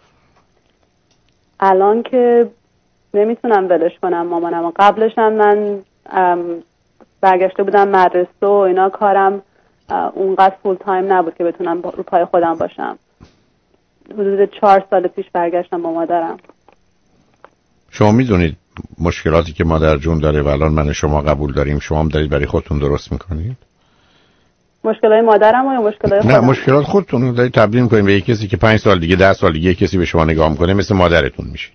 الان که نمیتونم ولش کنم مامانم. قبلش هم من برگشته بودم مدرسه و اینا، کارم اونقدر فول تایم نبود که بتونم رو پای خودم باشم. حدود 4 سال پیش برگشتم با مادرم. شما میدونید مشکلاتی که مادر جون داره و الان من شما قبول داریم، شما هم دارید برای خودتون درست میکنید؟ مشکلات مادرم یا مشکلات خودم؟ نه مشکلات خودتون رو دارید تبدیل میکنید به یک کسی که 5 سال دیگه 10 سال دیگه کسی به شما نگاه میکنه مثل مادرتون میشید.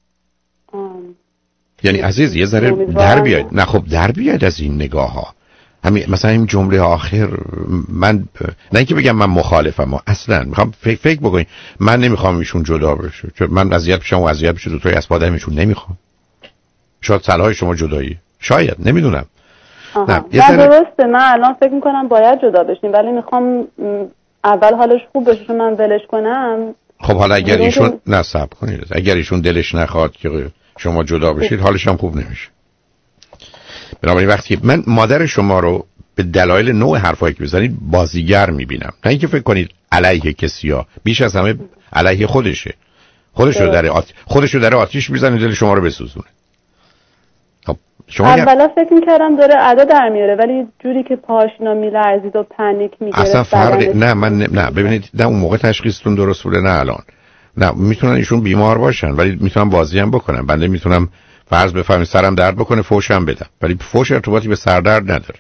یعنی عزیز یه ذره در بیاید. نه خب در بیاید از این نگاه ها. همین مثلا این جمله آخر، من نه اینکه بگم من مخالفم، اصلا میخوام فکر بکنید من نمیخوام ایشون جدا بشه، چون من اذیت بشم و اذیت بشه دوتای از آدمشون نمیخوام. شاید صلاح شما جدایی، شاید نمیدونم. نه درسته، من الان فکر میکنم باید جدا بشیم ولی میخوام اول حالش خوب بشه من ولش کنم. خب حالا اگر ایشون نصب کنید، اگر ایشون دلش نخواد که شما جدا بشید حالش هم خوب نمیشه. بنابراین وقتی من مادر شما رو به دلایل نوع حرفایی که بزنید بازیگر میبینم، نه اینکه فکر کنید علیه کسی ها، بیش از همه علیه خودشه. خودشو در آتیش میزنه دل شما رو بسوزونه. خب شما اولا فکر میکردم داره ادا در میاره ولی جوری که پاشینا میلرزید و پنیک میگرفت اصلا فرق نه ببینید، نه اون موقع تشخیصتون درست بوده نه الان. نه میتونن ایشون بیمار باشن ولی میتونن بازی هم بکنن. بنده میتونم فرض بفهمید سرم درد بکنه فوشم بدم ولی فوش ارتباطی به سردرد نداره.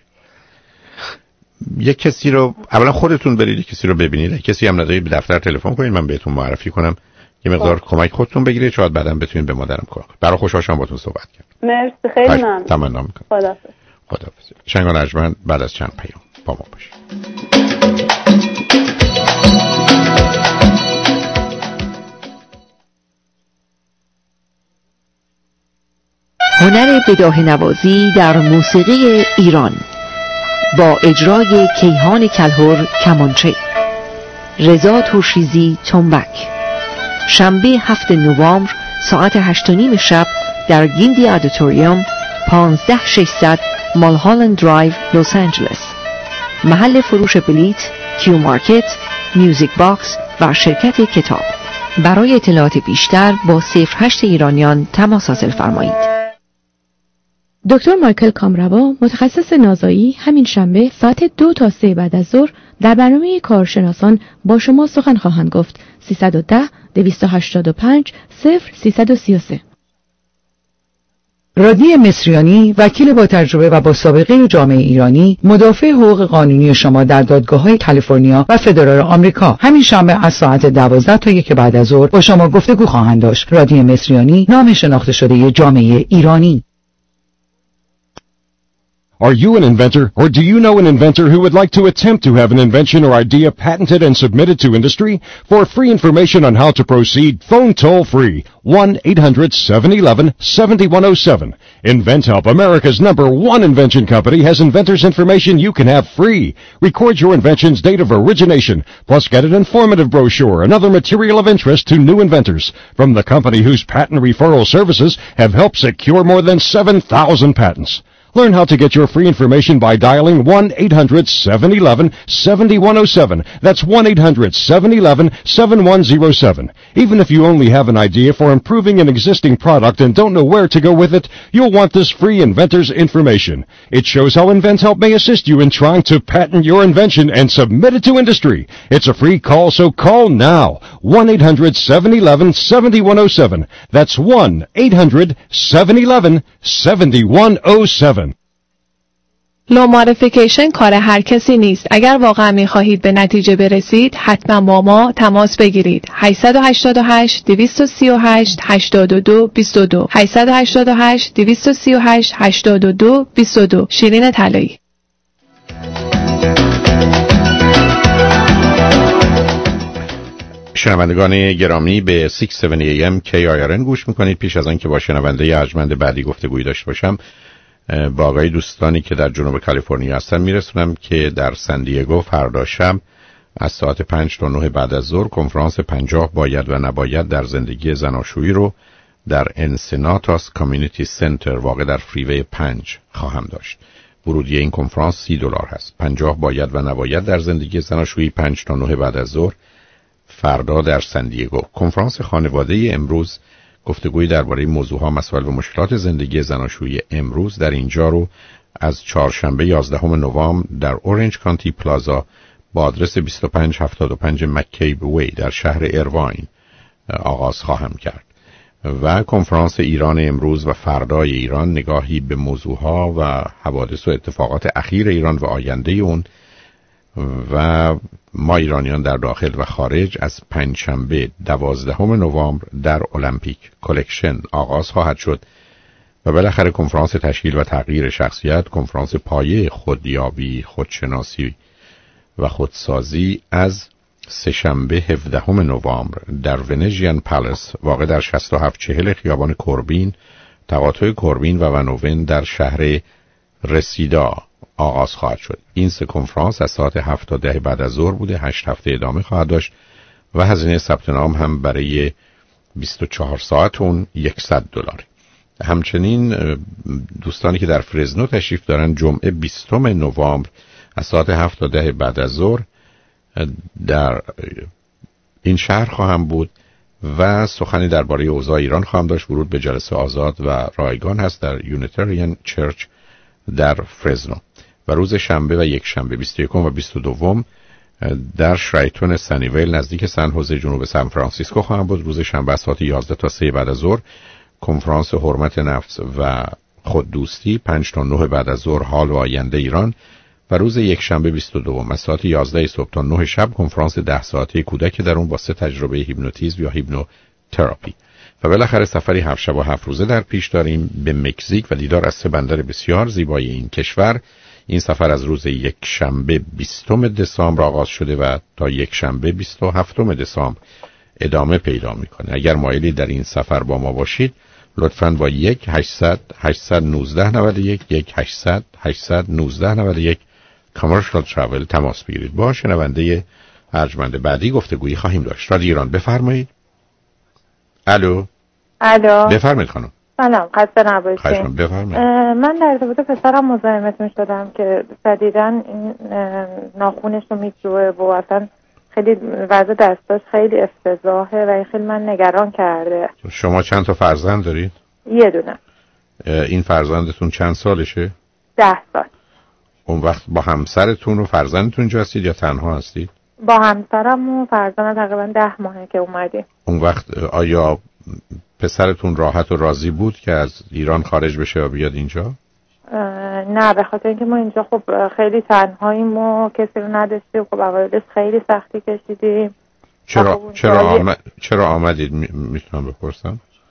یک کسی رو اولا خودتون برید کسی رو ببینید، کسی هم ندارید به دفتر تلفن کنید من بهتون معرفی کنم یه مقدار کمک خودتون بگیرید، شاید بعداً بتونید به مادرم کمک کنید. برای خوشحالم باهاتون صحبت کردم. مرسی خیلی ممنون. تمنا میکنم. خداحافظ. شنگان ارجمند بعد از چند پیام با ما باشید. هنر بداهه نوازی در موسیقی ایران با اجرای کیهان کلهر کمانچه، رضا ترشیزی تنبک، شنبه 7 نوامبر ساعت 8:30 شب در گیندی آدیتوریوم 15600 مالهالند درایو لس آنجلس. محل فروش بلیت کیو مارکت، میوزیک باکس و شرکت کتاب. برای اطلاعات بیشتر با 08 ایرانیان تماس حاصل فرمایید. دکتر مایکل کامروا متخصص نازایی همین شنبه ساعت 2 تا 3 بعد از ظهر در برنامه کارشناسان با شما سخن خواهند گفت. 310-285-0333. رادی مصریانی، وکیل با تجربه و با سابقه جامعه ایرانی، مدافع حقوق قانونی شما در دادگاه‌های کالیفرنیا و فدرال آمریکا، همین شنبه از ساعت 12 تا 1 بعد از ظهر با شما گفتگو خواهند داشت. رادی مصریانی، نام شناخته شده جامعه ایرانی. Are you an inventor, or do you know an inventor who would like to attempt to have an invention or idea patented and submitted to industry? For free information on how to proceed, phone toll-free 1-800-711-7107. InventHelp, America's #1 invention company, has inventors' information you can have free. Record your invention's date of origination, plus get an informative brochure and other material of interest to new inventors from the company whose patent referral services have helped secure more than 7,000 patents. Learn how to get your free information by dialing 1-800-711-7107. That's 1-800-711-7107. Even if you only have an idea for improving an existing product and don't know where to go with it, you'll want this free inventor's information. It shows how InventHelp may assist you in trying to patent your invention and submit it to industry. It's a free call, so call now. 1-800-711-7107. That's 1-800-711-7107. لو مودیفیکیشن کار هر کسی نیست. اگر واقعا می‌خواهید به نتیجه برسید، حتما با ما تماس بگیرید. 888 238 82 22 888 238 82 22. شیرین طلایی. شنوندگان گرامی، به 670 AM KIRN گوش میکنید. پیش از آن که با شنونده ارجمند بعدی گفتگویی داشته باشم، با آقای دوستانی که در جنوب کالیفرنیا هستن میرسونم که در سن دیگو فردا شب از ساعت 5 تا 9 بعد از ظهر کنفرانس 50 باید و نباید در زندگی زناشویی رو در انسناتاس کامیونیتی سنتر واقع در فریوی 5 خواهم داشت. ورودی این کنفرانس $30 هست. 50 باید و نباید در زندگی زناشویی، 5 تا 9 بعد از ظهر فردا در سن دیگو. کنفرانس خانواده امروز گفتگویی درباره موضوعها، مسائل و مشکلات زندگی زناشویی امروز در اینجا رو از چهارشنبه 11 نوامبر در اورنج کانتی پلازا با آدرس 2575 مکیب وی در شهر ایرواین آغاز خواهم کرد. و کنفرانس ایران امروز و فردای ایران، نگاهی به موضوعها و حوادث و اتفاقات اخیر ایران و آینده اون و ما ایرانیان در داخل و خارج، از پنجشنبه 12 نوامبر در المپیک کلکشن آغاز خواهد شد و بالاخره کنفرانس تشکیل و تغییر شخصیت، کنفرانس پایه خودیابی، خودشناسی و خودسازی از سه‌شنبه 17 نوامبر در ونژین پالاس واقع در 6740 خیابان کوربین، تقاطع کوربین و ونوون در شهر رسیدا آغاز خواهد شد. این سه کنفرانس از ساعت 7 تا 10 بعد از ظهر بوده. 8 هفته ادامه خواهد داشت و هزینه ثبت نام هم برای 24 ساعت اون $100. همچنین دوستانی که در فرزنو تشریف دارن، جمعه 20 نوامبر از ساعت 7 تا 10 بعد از ظهر در این شهر خواهم بود و سخنی درباره اوضاع ایران خواهم داشت. ورود به جلسه آزاد و رایگان هست در یونیتریان چرچ در فرزنو. و روز شنبه و یک شنبه 21 و 22 در شرایتون سنیویل نزدیک سن هوزه جنوب سان فرانسیسکو خواهم بود. روز شنبه از ساعت 11 تا 3 بعد از ظهر کنفرانس حرمت نفس و خوددوستی، 5 تا 9 بعد از ظهر حال و آینده ایران. و روز یک شنبه 22 از ساعت 11 صبح تا 9 شب کنفرانس 10 ساعته کودک در اون با 3 تجربه هیپنوتیزم یا هیپنوتراپی. و بالاخره سفری 7 شب و 7 روزه در پیش داریم به مکزیک و دیدار از 3 بندر بسیار زیبای این کشور. این سفر از روز یک شنبه 20 دسامبر آغاز شده و تا یک شنبه 27 دسامبر ادامه پیدا میکنه. اگر مایلی در این سفر با ما باشید، لطفاً با 1-800-819-91 1-800-819-91 کامرشال ترافل تماس بگیرید. با شنونده ارجمند بعدی گفتگویی خواهیم داشت. رادیو ایران، بفرمایید. الو. بفرمایید خانم. سلام، خسته نباشید. خواهشم بفرمایید. من در ارتباط پسرم مزاحمتون شدم که جدیداً این ناخونش رو میجوه و اصلا خیلی وضع دستاش خیلی افتضاحه و خیلی من نگران کرده. شما چند تا فرزند دارید؟ یه دونه. این فرزندتون چند سالشه؟ 10 سال. اون وقت با همسرتون و فرزندتون اینجا هستید یا تنها هستید؟ با همسرم و فرزندم تقریبا 10 ماهه که اومدیم. اون وقت آیا پسرتون راحت و راضی بود که از ایران خارج بشه و بیاد اینجا؟ نه، به خاطر اینکه ما اینجا خب خیلی تنهاییم و کسی رو نداشتیم. خب اوایلش خیلی سختی کشیدیم. چرا آمدید میتونم بپرسم؟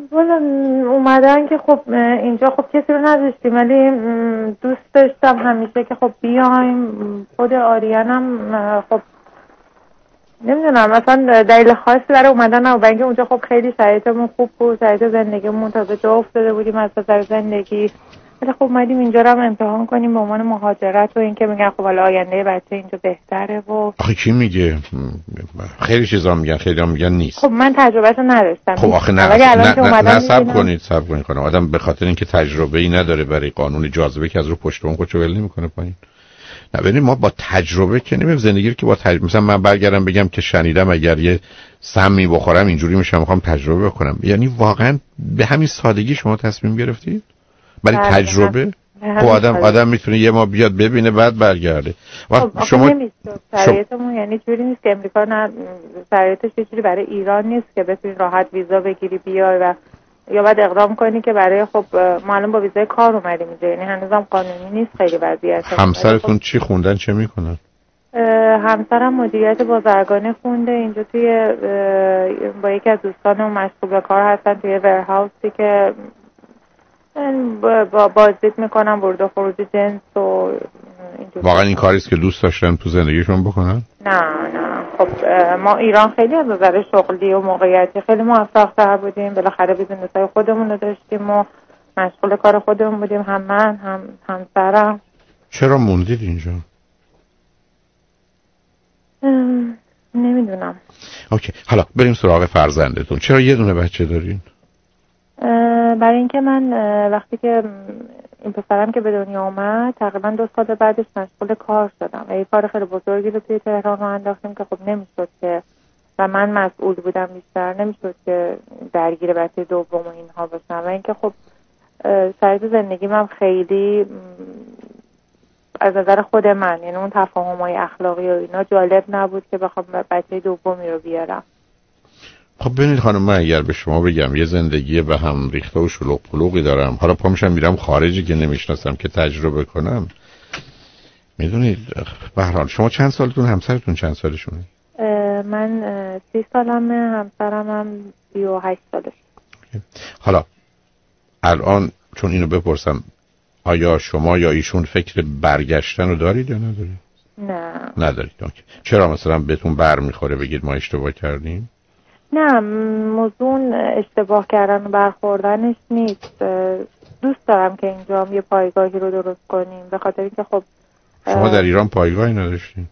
والا اومدن که خب اینجا خب کسی رو نداشتیم، ولی دوست داشتم همیشه که خب بیایم. خود آریانم خب نمیدونم مثلا دلیل خاصی برای اومدن نبود، اینکه اونجا خب خیلی شرایطمون خوب بود، شرایط زندگیمون تازه جا افتاده بودیم از نظر زندگی، ولی خب اومدیم اینجا رو هم امتحان کنیم به عنوان مهاجرت و اینکه میگن خب حالا آینده بچه اینجا بهتره. و آخه کی میگه؟ خیلی چیزا میگن، خیلی هم میگن نیست. خب من تجربهشو نداشتم. خب آخه نه صبر کنید خانم. آدم به خاطر اینکه تجربه‌ای نداره برای قانون جاذبه که از رو پشت اون خودشو ول نمی‌کنه پایین. نه ببینید ما با تجربه که نمی‌ریم زندگی رو که با مثلا من برگردم بگم که شنیدم اگر یه سمی بخورم اینجوری میشم، میخوام تجربه کنم. یعنی واقعا به همین سادگی شما تصمیم گرفتید؟ برای تجربه؟ خب آدم میتونه یه ما بیاد ببینه بعد برگرده. خب شما شرایطمون یعنی جوری نیست که امریکا نه شرایطش یه جوری برای ایران نیست که بتونی راحت ویزا بگیری بیای و یا بعد اقدام کنی که برای خب ما الان با ویزای کار اومدیم اینجا، یعنی هنوزم قانونی نیست خیلی وضعیت. همسرتون چی خوندن، چه میکنن؟ همسرم مدیریت بازرگانی خونده، اینجا توی با یکی از دوستانم مشغول به کار هستن توی ورهاوسی که بازدید میکنم، ورود و خروج جنس و اینجور. واقعا این کاریست که دوست داشتن تو زندگیشون بکنن؟ نه خب ما ایران خیلی از نظر شغلی و موقعیتی خیلی موفق‌تر بودیم، بالاخره بیزنس‌های خودمون رو داشتیم و مشغول کار خودمون بودیم، هم من هم همسرم. چرا موندید اینجا؟ نمیدونم. اوکی، حالا بریم سراغ فرزندتون. چرا یه دونه بچه دارین؟ برای اینکه من وقتی که این پسرم که به دنیا اومد تقریبا 2 سال بعدش مشغول کار شدم و یه کار خیلی بزرگی رو توی تهران رو انداختیم که خب نمیشد که و من مسئول بودم بیشتر، نمیشد که درگیر بچه دوم و اینها باشم و اینکه خب شرایط زندگی من خیلی از نظر خود من یعنی اون تفاهم‌های اخلاقی و اینا جالب نبود که بخوام بچه دومی رو بیارم. خب ببینید خانم، من اگر به شما بگم یه زندگی به هم ریخته و شلوغ پلوغی دارم، حالا پا میشم میرم خارجی که نمیشناسم که تجربه کنم، میدونید به هر حال شما چند سالتون، همسرتون چند سالشونه؟ من 30 سالمه، همسرم هم 38 سالشه. حالا الان چون اینو بپرسم، آیا شما یا ایشون فکر برگشتن رو دارید یا ندارید؟ نه ندارید. چرا مثلا بهتون بر میخوره بگید ما اشتباه کردیم؟ نه، موضوع اشتباه کردن و برخوردنش نیست. دوست دارم که اینجا یه پایگاهی رو درست کنیم، به خاطر اینکه خب شما در ایران پایگاهی نداشتین؟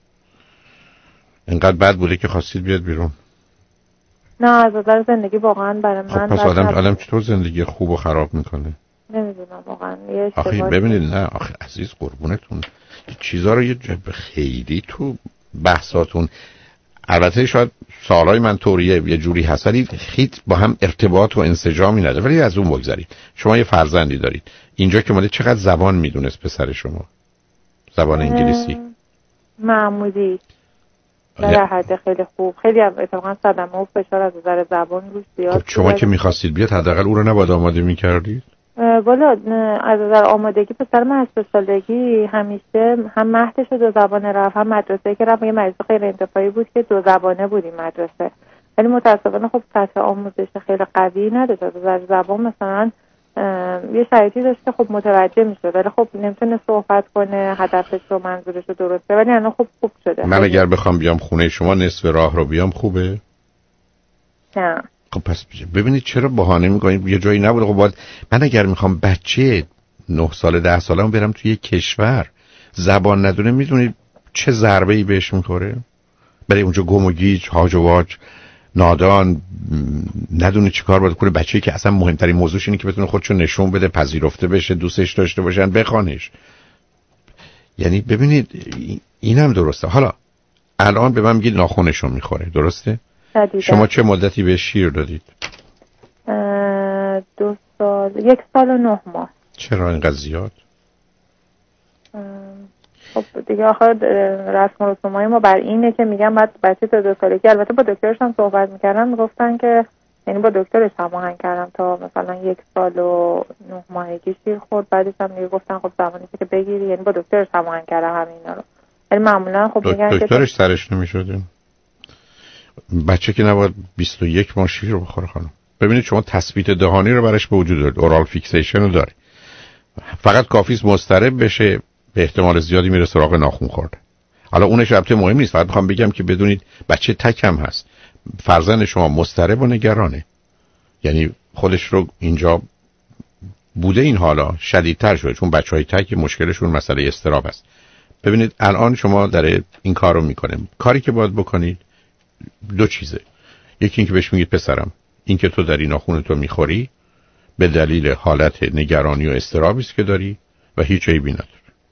اینقدر بد بوده که خواستید بیاد بیرون؟ نه، از نظر زندگی واقعا برای من پس آدم چطور زندگی خوب و خراب میکنه؟ نمیدونم واقعا یه آخه ببینید، نه آخه عزیز قربونتون چیزا رو یه خیلی تو بحثاتون، البته شاید سوالای من طوریه یه جوری هست ولی خیلی با هم ارتباط و انسجامی نداره، ولی از اون بگذارید. شما یه فرزندی دارید اینجا که ماده چقدر زبان میدونست پسر شما؟ زبان انگلیسی معمولی در حد خیلی خوب، خیلی اتفاقا صدمه و فشار از نظر زبان روش زیاد. خب شما که می‌خواستید بیاد حداقل او رو نباید آماده می‌کردید؟ والا از نظر آمادگی پسر من از 2 سالگی همیشه هم مهدش 2 زبانه رفت، هم مدرسه که رفت. یه مدرسه غیر انتفاعی بود که 2 زبانه بود این مدرسه، ولی متاسفانه خب سطح آموزش خیلی قوی نداشت. از نظر زبان مثلا یه شرایطی داشت که خب متوجه میشه ولی خب نمیتونه صحبت کنه، هدفش رو منظورش رو درسته، ولی الان خب خوب شده. من اگر بخوام بیام خونه شما نصف راه رو بیام خوبه؟ نه. خب پس ببینید چرا بهانه میکنید یه جایی نبوده. خب باید من اگر میخوام بچه 9 ساله 10 ساله‌ام برم توی یه کشور زبان ندونه، میدونید چه ضربه‌ای بهش میخوره؟ برای اونجا گم و گیج، هاج و واج، نادان، ندونه چیکار باید کنه. بچه‌ای که اصلا مهمترین موضوعش اینه که بتونه خودشو نشون بده، پذیرفته بشه، دوستش داشته باشن، بخوانش. یعنی ببینید اینم درسته. حالا الان به من میگید ناخونشو میخوره، درسته؟ شما چه مدتی به شیر دادید؟ 2 سال، 1 سال و 9 ماه. چرا اینقدر زیاد؟ خب دیگه آخر رسم و رسومای ما بر اینه که میگم بعد بچه تا 2 سالگی، البته با دکترش هم صحبت میکردم، میگفتن که یعنی با دکترش هماهنگ کردم تا مثلا 1 سال و 9 ماهگی شیر خورد، بعدش هم دیگه گفتن خب زمانی که بگیری، یعنی با دکترش هماهنگ کردم همینا رو. ولی معمولا خب میگن که دکترش سرش نمیشد. بچه که نباید 21 ماه شیر رو بخوره خانم. ببینید شما تثبیت دهانی رو برش به وجود دارید، اورال فیکسیشن رو دارید، فقط کافی است مضطرب بشه، به احتمال زیادی میره سراغ ناخن خورده. حالا اونش البته مهم نیست، فقط میخوام بگم که بدونید بچه تک هم هست، فرزند شما مضطرب و نگرانه، یعنی خودش رو اینجا بوده، این حالا شدیدتر شده چون بچهای تک مشکلشون مسئله اضطراب است. ببینید الان شما در این کار رو میکنه، کاری که باید بکنید دو چیزه، یکی این که بهش میگید پسرم این که تو داری ناخونتو میخوری به دلیل حالت نگرانی و اضطرابی است که داری و هیچ عیبی نداره،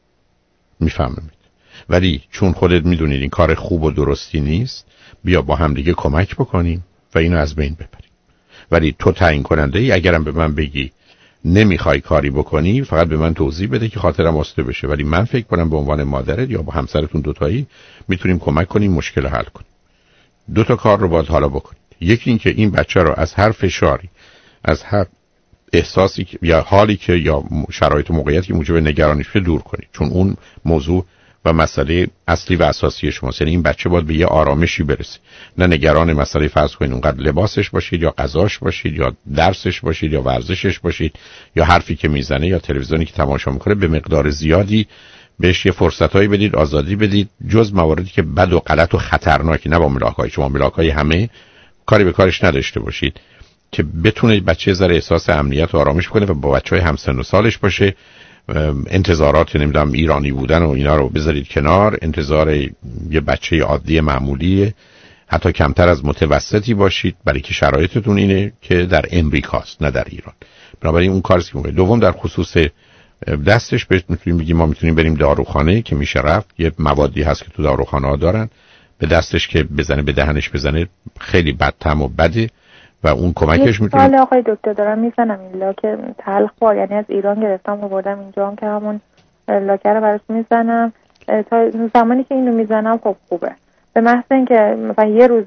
میفهمید، ولی چون خودت میدونید این کار خوب و درستی نیست، بیا با هم دیگه کمک بکنیم و اینو از بین ببریم. ولی تو تعیین کننده ای، اگرم به من بگی نمیخوای کاری بکنی فقط به من توضیح بده که خاطرم آسوده بشه، ولی من فکر کنم به عنوان مادرت یا با همسرتون دوتایی میتونیم کمک کنیم مشکل حل کنیم. دو تا کار رو باید حالا بکنید، یکی این که این بچه رو از هر فشاری، از هر احساسی یا حالی که یا شرایط و موقعیتی که موجب نگرانی شده دور کنید، چون اون موضوع و مسئله اصلی و اساسی شماست. یعنی این بچه باید به یه آرامشی برسه، نه نگران مسئله فرض کنید اونقدر لباسش باشید یا غذاش باشید یا درسش باشید یا ورزشش باشید یا حرفی که میزنه یا تلویزیونی که تماشا میکنه. به مقدار زیادی بهش یه فرصتایی بدید، آزادی بدید، جز مواردی که بد و غلط و خطرناکی، نه با ملاکای شما، ملاکای همه کاری به کارش نداشته باشید، که بتونه بچه ذره احساس امنیت و آرامش کنه و با بچهای همسن و سالش باشه. انتظارات نمیدونم ایرانی بودن و اینا رو بذارید کنار، انتظار یه بچه عادی معمولی حتی کمتر از متوسطی باشید، برای که شرایطتون اینه که در امریکاست نه در ایران. بنابراین اون کاری که میگه. دوم در خصوص دستش بهش میتونیم بگیم ما میتونیم بریم داروخانه که میشه رفت، یه موادی هست که تو داروخانه ها دارن، به دستش که بزنه به دهنش بزنه خیلی بدتم و بده و اون کمکش میتونه. حالا آقای دکتر دارم میزنم این لاک تلخ بار، یعنی از ایران گرفتم و بردم اینجا هم که همون لاک رو براش میزنم، تا زمانی که اینو میزنم خب خوبه. به محض اینکه مثلا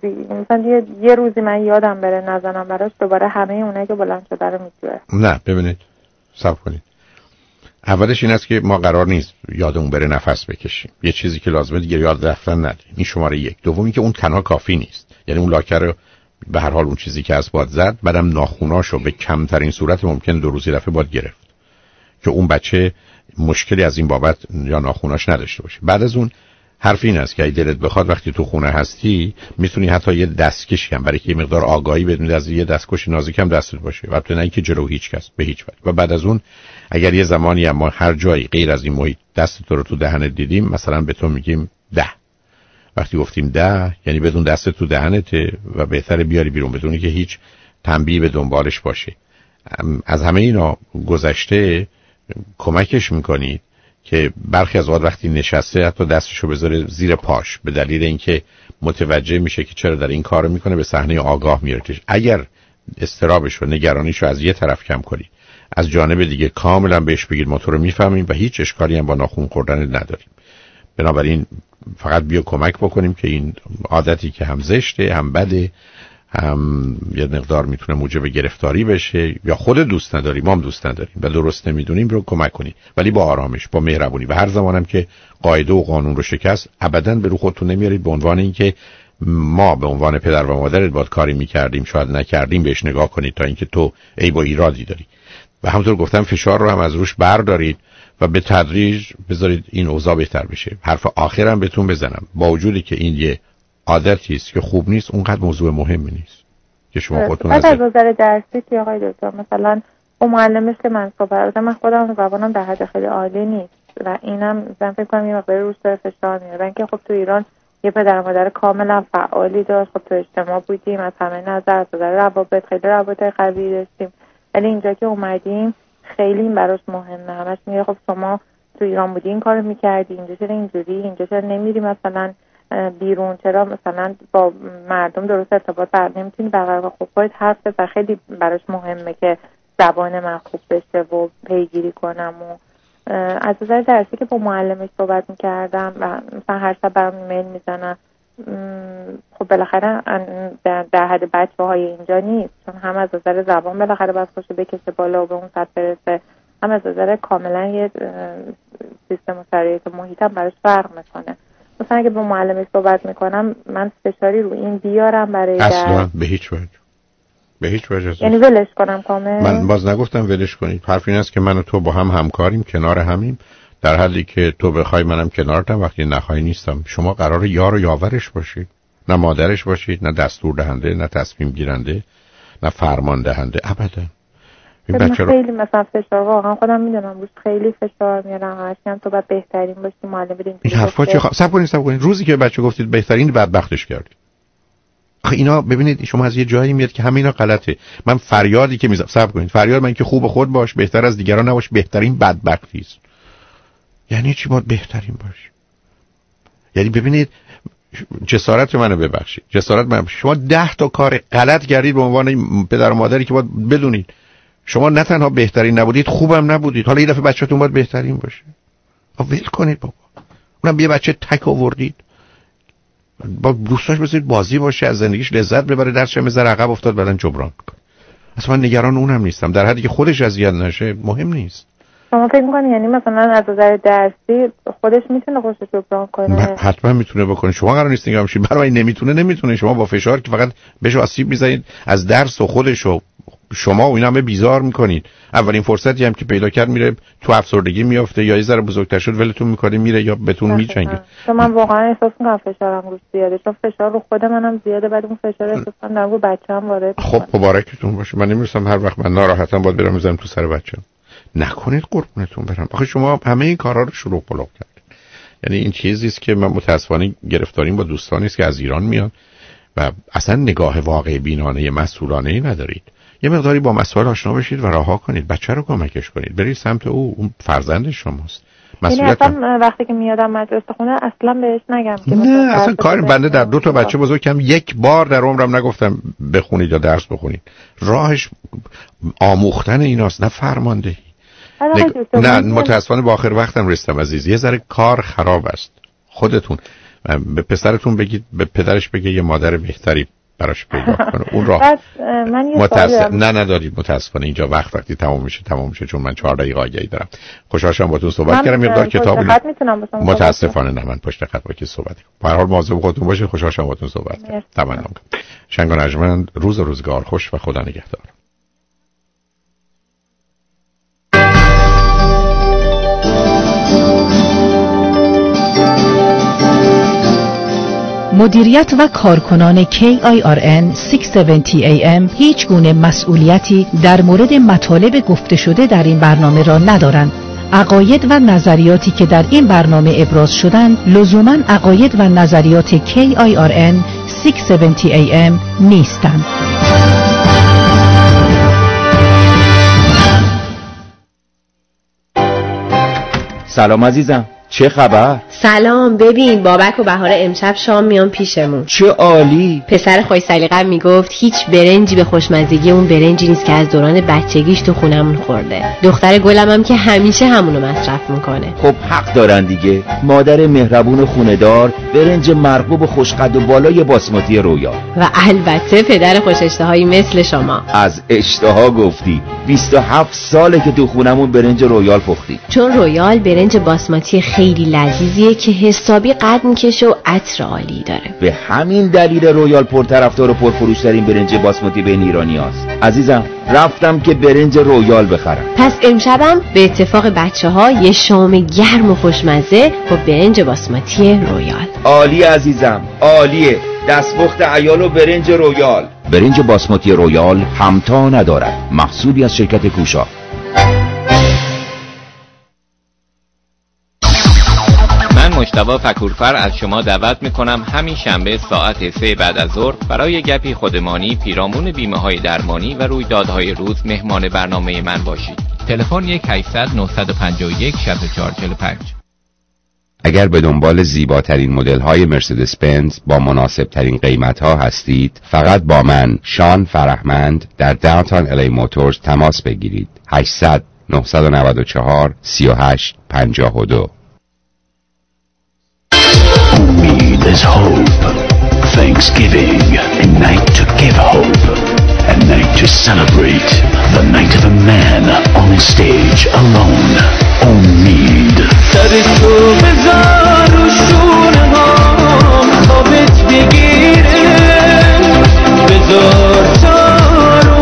یه روزی من یادم بره نزنم براش، دوباره همه اونایی که بلند شده رو میجوره. نه ببینید صبر کنید، اولش این است که ما قرار نیست یادمون بره نفس بکشیم، یه چیزی که لازمه دیگه یاد رفتن نداریم، این شماره یک. دومی که اون تنها کافی نیست، یعنی اون لاک رو به هر حال اون چیزی که از باد زد، بعدم ناخوناشو به کمترین صورت ممکن 2 روزی دفعه باید گرفت که اون بچه مشکلی از این بابت یا ناخوناش نداشته باشه. بعد از اون حرف این است که اگه دلت بخواد وقتی تو خونه هستی میتونی حتی یه دستکشی هم برای که یه مقدار آگاهی بدونید از یه دستکش نازک هم دستت باشه، البته نه اینکه جلو هیچ کس به هیچ وجه. و بعد از اون اگر یه زمانی ما هر جایی غیر از این محیط دست تو رو تو دهنت دیدیم، مثلا به تو میگیم 10، وقتی گفتیم 10 یعنی بدون دست تو دهنته و بهتره بیاری بیرون بدونی که هیچ تنبیهی به دنبالش باشه. از همه اینا گذشته کمکش میکنید که برخی از اوقات وقتی نشسته حتی دستشو بذاره زیر پاش، به دلیل اینکه متوجه میشه که چرا در این کارو میکنه، به صحنه آگاه میارتش. اگر اضطرابش و نگرانیش رو از یه طرف کم کنید، از جانب دیگه کاملا بهش بگید ما تو رو میفهمیم و هیچ اشکالی هم با ناخن خوردن نداریم. بنابراین فقط بیا کمک بکنیم که این عادتی که هم زشته هم بده هم یه مقدار میتونه موجب گرفتاری بشه یا خود دوست نداری ما هم دوست نداریم و درست نمیدونیم رو کمک کنید، ولی با آرامش، با مهربونی. و هر زمانم که قاعده و قانون رو شکست ابداً به رو خودتون نمیارید، به عنوان اینکه ما به عنوان پدر و مادرت باید کاری میکردیم شاید نکردیم بهش نگاه کنید تا اینکه تو عیب و ایرادی داری. و همونطور گفتم فشار رو هم از روش بردارید و به تدریج بذارید این اوضاع بهتر بشه. حرف آخرم بهتون بزنم، با وجودی که این یه عادتی است که خوب نیست، اونقدر موضوع مهمی نیست که شما خودتون از نظر درسی که آقای دکتر مثلا اون معلمش که من صحبت کردم، من خودم زبانم در حد خیلی عالی نیست و اینم من فکر کنم یه مقدار روش داره فشار میاره. اینکه خب تو ایران یه پدر و مادر کاملا فعالی داشت، خب تو اجتماع بودیم، از همه نظر از نظر روابط خیلی روابط قوی داشتیم، ولی اینجا که اومدیم خیلی این براش مهمه. همش میگه خب شما تو ایران بودی این کارو میکردی، اینجا چرا اینجوری، اینجا چرا نمیری مثلا بیرون، چرا مثلا با مردم درست ارتباط نمیتونی برقرار. خب خودت حرف بزن، خیلی براش مهمه که زبان من خوب بشه و پیگیری کنم. و از نظر درسی که با معلمش صحبت میکردم و مثلا هر شب برام ایمیل میزنن، خب بالاخره در حد بچه‌های اینجا نیست، چون هم از نظر زبان بالاخره باید خوش بکشه بالا و به اون سطح برسه، هم از نظر کاملا یه سیستم و شرایط محیط هم براش فرق میکنه. مثلا اگه با معلمش صحبت میکنم من فشاری رو این بیارم برای اصلا به هیچ وجه به هیچ وجه. یعنی ولش کنم کامل؟ من باز نگفتم ولش کنید. حرف این است که من و تو با هم همکاریم، کنار همیم، در حالی که تو بخوای منم کنارتم، وقتی نخوای نیستم. شما قراره یار و یاورش باشید، نه مادرش باشید، نه دستور دهنده، نه تصمیم گیرنده، نه فرمان دهنده. ابدا. این بچه خیلی مثلا فشار، واقعا خودم میدونم روش خیلی فشار میارم، هرچند تو باید بهترین باشی، معلم بدین. این حرفا چه صبر کنید. روزی که بچه گفتید بهترین، بدبختش کردید. آخه اینا ببینید شما از یه جایی میاد که همه اینا غلطه. من فریادی که میزنم، صبر کنید، فریاد من که خوب خود باش، بهتر از دیگران نباش، بهترین بدبختی است. یعنی چی باید بهترین باش؟ یعنی ببینید جسارت منو ببخشید، جسارت من، شما 10 تا کار غلط کردید به عنوان پدر و مادری که باید بدونید شما نه تنها بهترین نبودید، خوبم نبودید. حالا یه دفعه بچه‌تون باید بهترین باشه. ول کنید بابا. اونم یه بچه تک آوردید، با دوستاش بذارید بازی باشه، از زندگیش لذت ببره، درسش هم زر عقب افتاد بعدن جبران کنه. اصلا من نگران اونم نیستم، در حدی که خودش اذیت نشه مهم نیست. شما فکر می‌کنید یعنی مثلا از نظر درسی خودش میتونه خودش رو جبران کنه؟ حتما میتونه بکنه. شما قرار نیست نگاه بشید برای نمیتونه. شما با فشار که فقط بهش آسیب میزنید، از درس و خودش و شما و اینا همه بیزار میکنید. اولین فرصتی هم که پیدا کرد میره تو افسردگی میافته، یا یه ذره بزرگتر شد ولتون میکنه میره، یا بهتون میچنگه. چون من واقعا احساس میکنم فشارم روش زیاده، چون فشار رو خود منم زیاده، بعد اون فشار احساس کنم رو بچه‌ام وارد. خب مبارکتون باشه. من نمی‌رسم هر وقت من ناراحتم باید برم بزنم تو سر بچه‌م. نکنید قربونتون برم. آخه شما همه این کارا رو شروع پلوغ کردید. یعنی این چیزی است که من متأسفانه گرفتاریم با دوستانی است که از ایران میان و اصلا نگاه واقع بینانه مسئولانه‌ای ندارید. یه مقداری با مسائل آشنا بشید و رها کنید، بچه رو کمکش کنید، برید سمت اون فرزند شماست. مسئولیت اصلا وقتی که میادم مدرسه خونه اصلا بهش نگم که نه اصلا کار بنده در 2 تا بچه بزرگ کم یک بار در عمرم نگفتم بخونید یا درس بخونید. راهش آموختن ایناست، نه فرماندهی. نه متاسفانه با آخر وقتم رسیدم عزیز. یه ذره کار خراب است. خودتون به پسرتون بگید، به پدرش بگه یه مادر بهتری براش پیدا کنه. اون راه نه ندارید. متاسفانه اینجا وقتی تمام میشه چون من 4 دقیقه آگهی دارم. خوشحال شدم باهاتون صحبت کردم. مقدار کتاب متاسفانه نه من پشت خط با کی صحبت. به هر حال مواظب خودتون باشید. خوشحال شدم باهاتون صحبت کردم. تمام. شنگ و نجمند، روز و روزگار خوش و خدا نگهدار. مدیریت و کارکنان KIRN 670 AM هیچ گونه مسئولیتی در مورد مطالب گفته شده در این برنامه را ندارند. عقاید و نظریاتی که در این برنامه ابراز شدند لزوماً عقاید و نظریات KIRN 670 AM نیستند. سلام عزیزم، چه خبر؟ سلام، ببین بابک و بهار امشب شام میان پیشمون. چه عالی. پسر خوش سلیقه‌ام میگفت هیچ برنجی به خوشمزگی اون برنجی نیست که از دوران بچگیش تو خونمون خورده. دختر گلم هم که همیشه همونو مصرف میکنه. خب حق دارن دیگه. مادر مهربون خونه‌دار، برنج مرغوب و خوشقد و بالای باسماتی رویال. و البته پدر خوش اشتهایی مثل شما. از اشتها گفتی. 27 ساله که تو خونمون برنج رویال پختی. چون رویال برنج باسماتی خیلی لذیذیه که حسابی قد میکشه و عطر عالی داره. به همین دلیل رویال پرطرفدار و پرفروش‌ترین برنج باسماتی بین ایرانیاست. عزیزم رفتم که برنج رویال بخرم. پس امشبم به اتفاق بچه‌ها یه شام گرم و خوشمزه با برنج باسماتی رویال. عالی عزیزم، عالیه. دستپخت عیال و برنج رویال. برنج باسماتی رویال همتا ندارد. محصولی از شرکت کوشا. مجتبی فکورفر از شما دعوت میکنم همین شنبه ساعت 3 بعد از ظهر برای گپی خودمانی پیرامون بیمه های درمانی و رویدادهای روز مهمان برنامه من باشید. تلفن 1-800-951-7445. اگر به دنبال زیباترین مدل های مرسدس بنز با مناسب ترین قیمت ها هستید، فقط با من شان فرهمند در داونتاون الی موتورز تماس بگیرید. 800-994-3852. There's hope. Thanksgiving, a night to give hope, a night to celebrate, the night of a man on a stage alone. امید سرتو بذار و شونهام خوابت بگیره بذار تا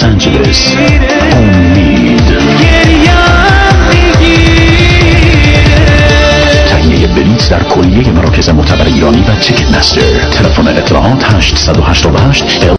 لس آنجلس. امید. تهیه بلیط در کلیه مراکز معتبر ایرانی و تیکت مستر. تلفن اطلاعات 888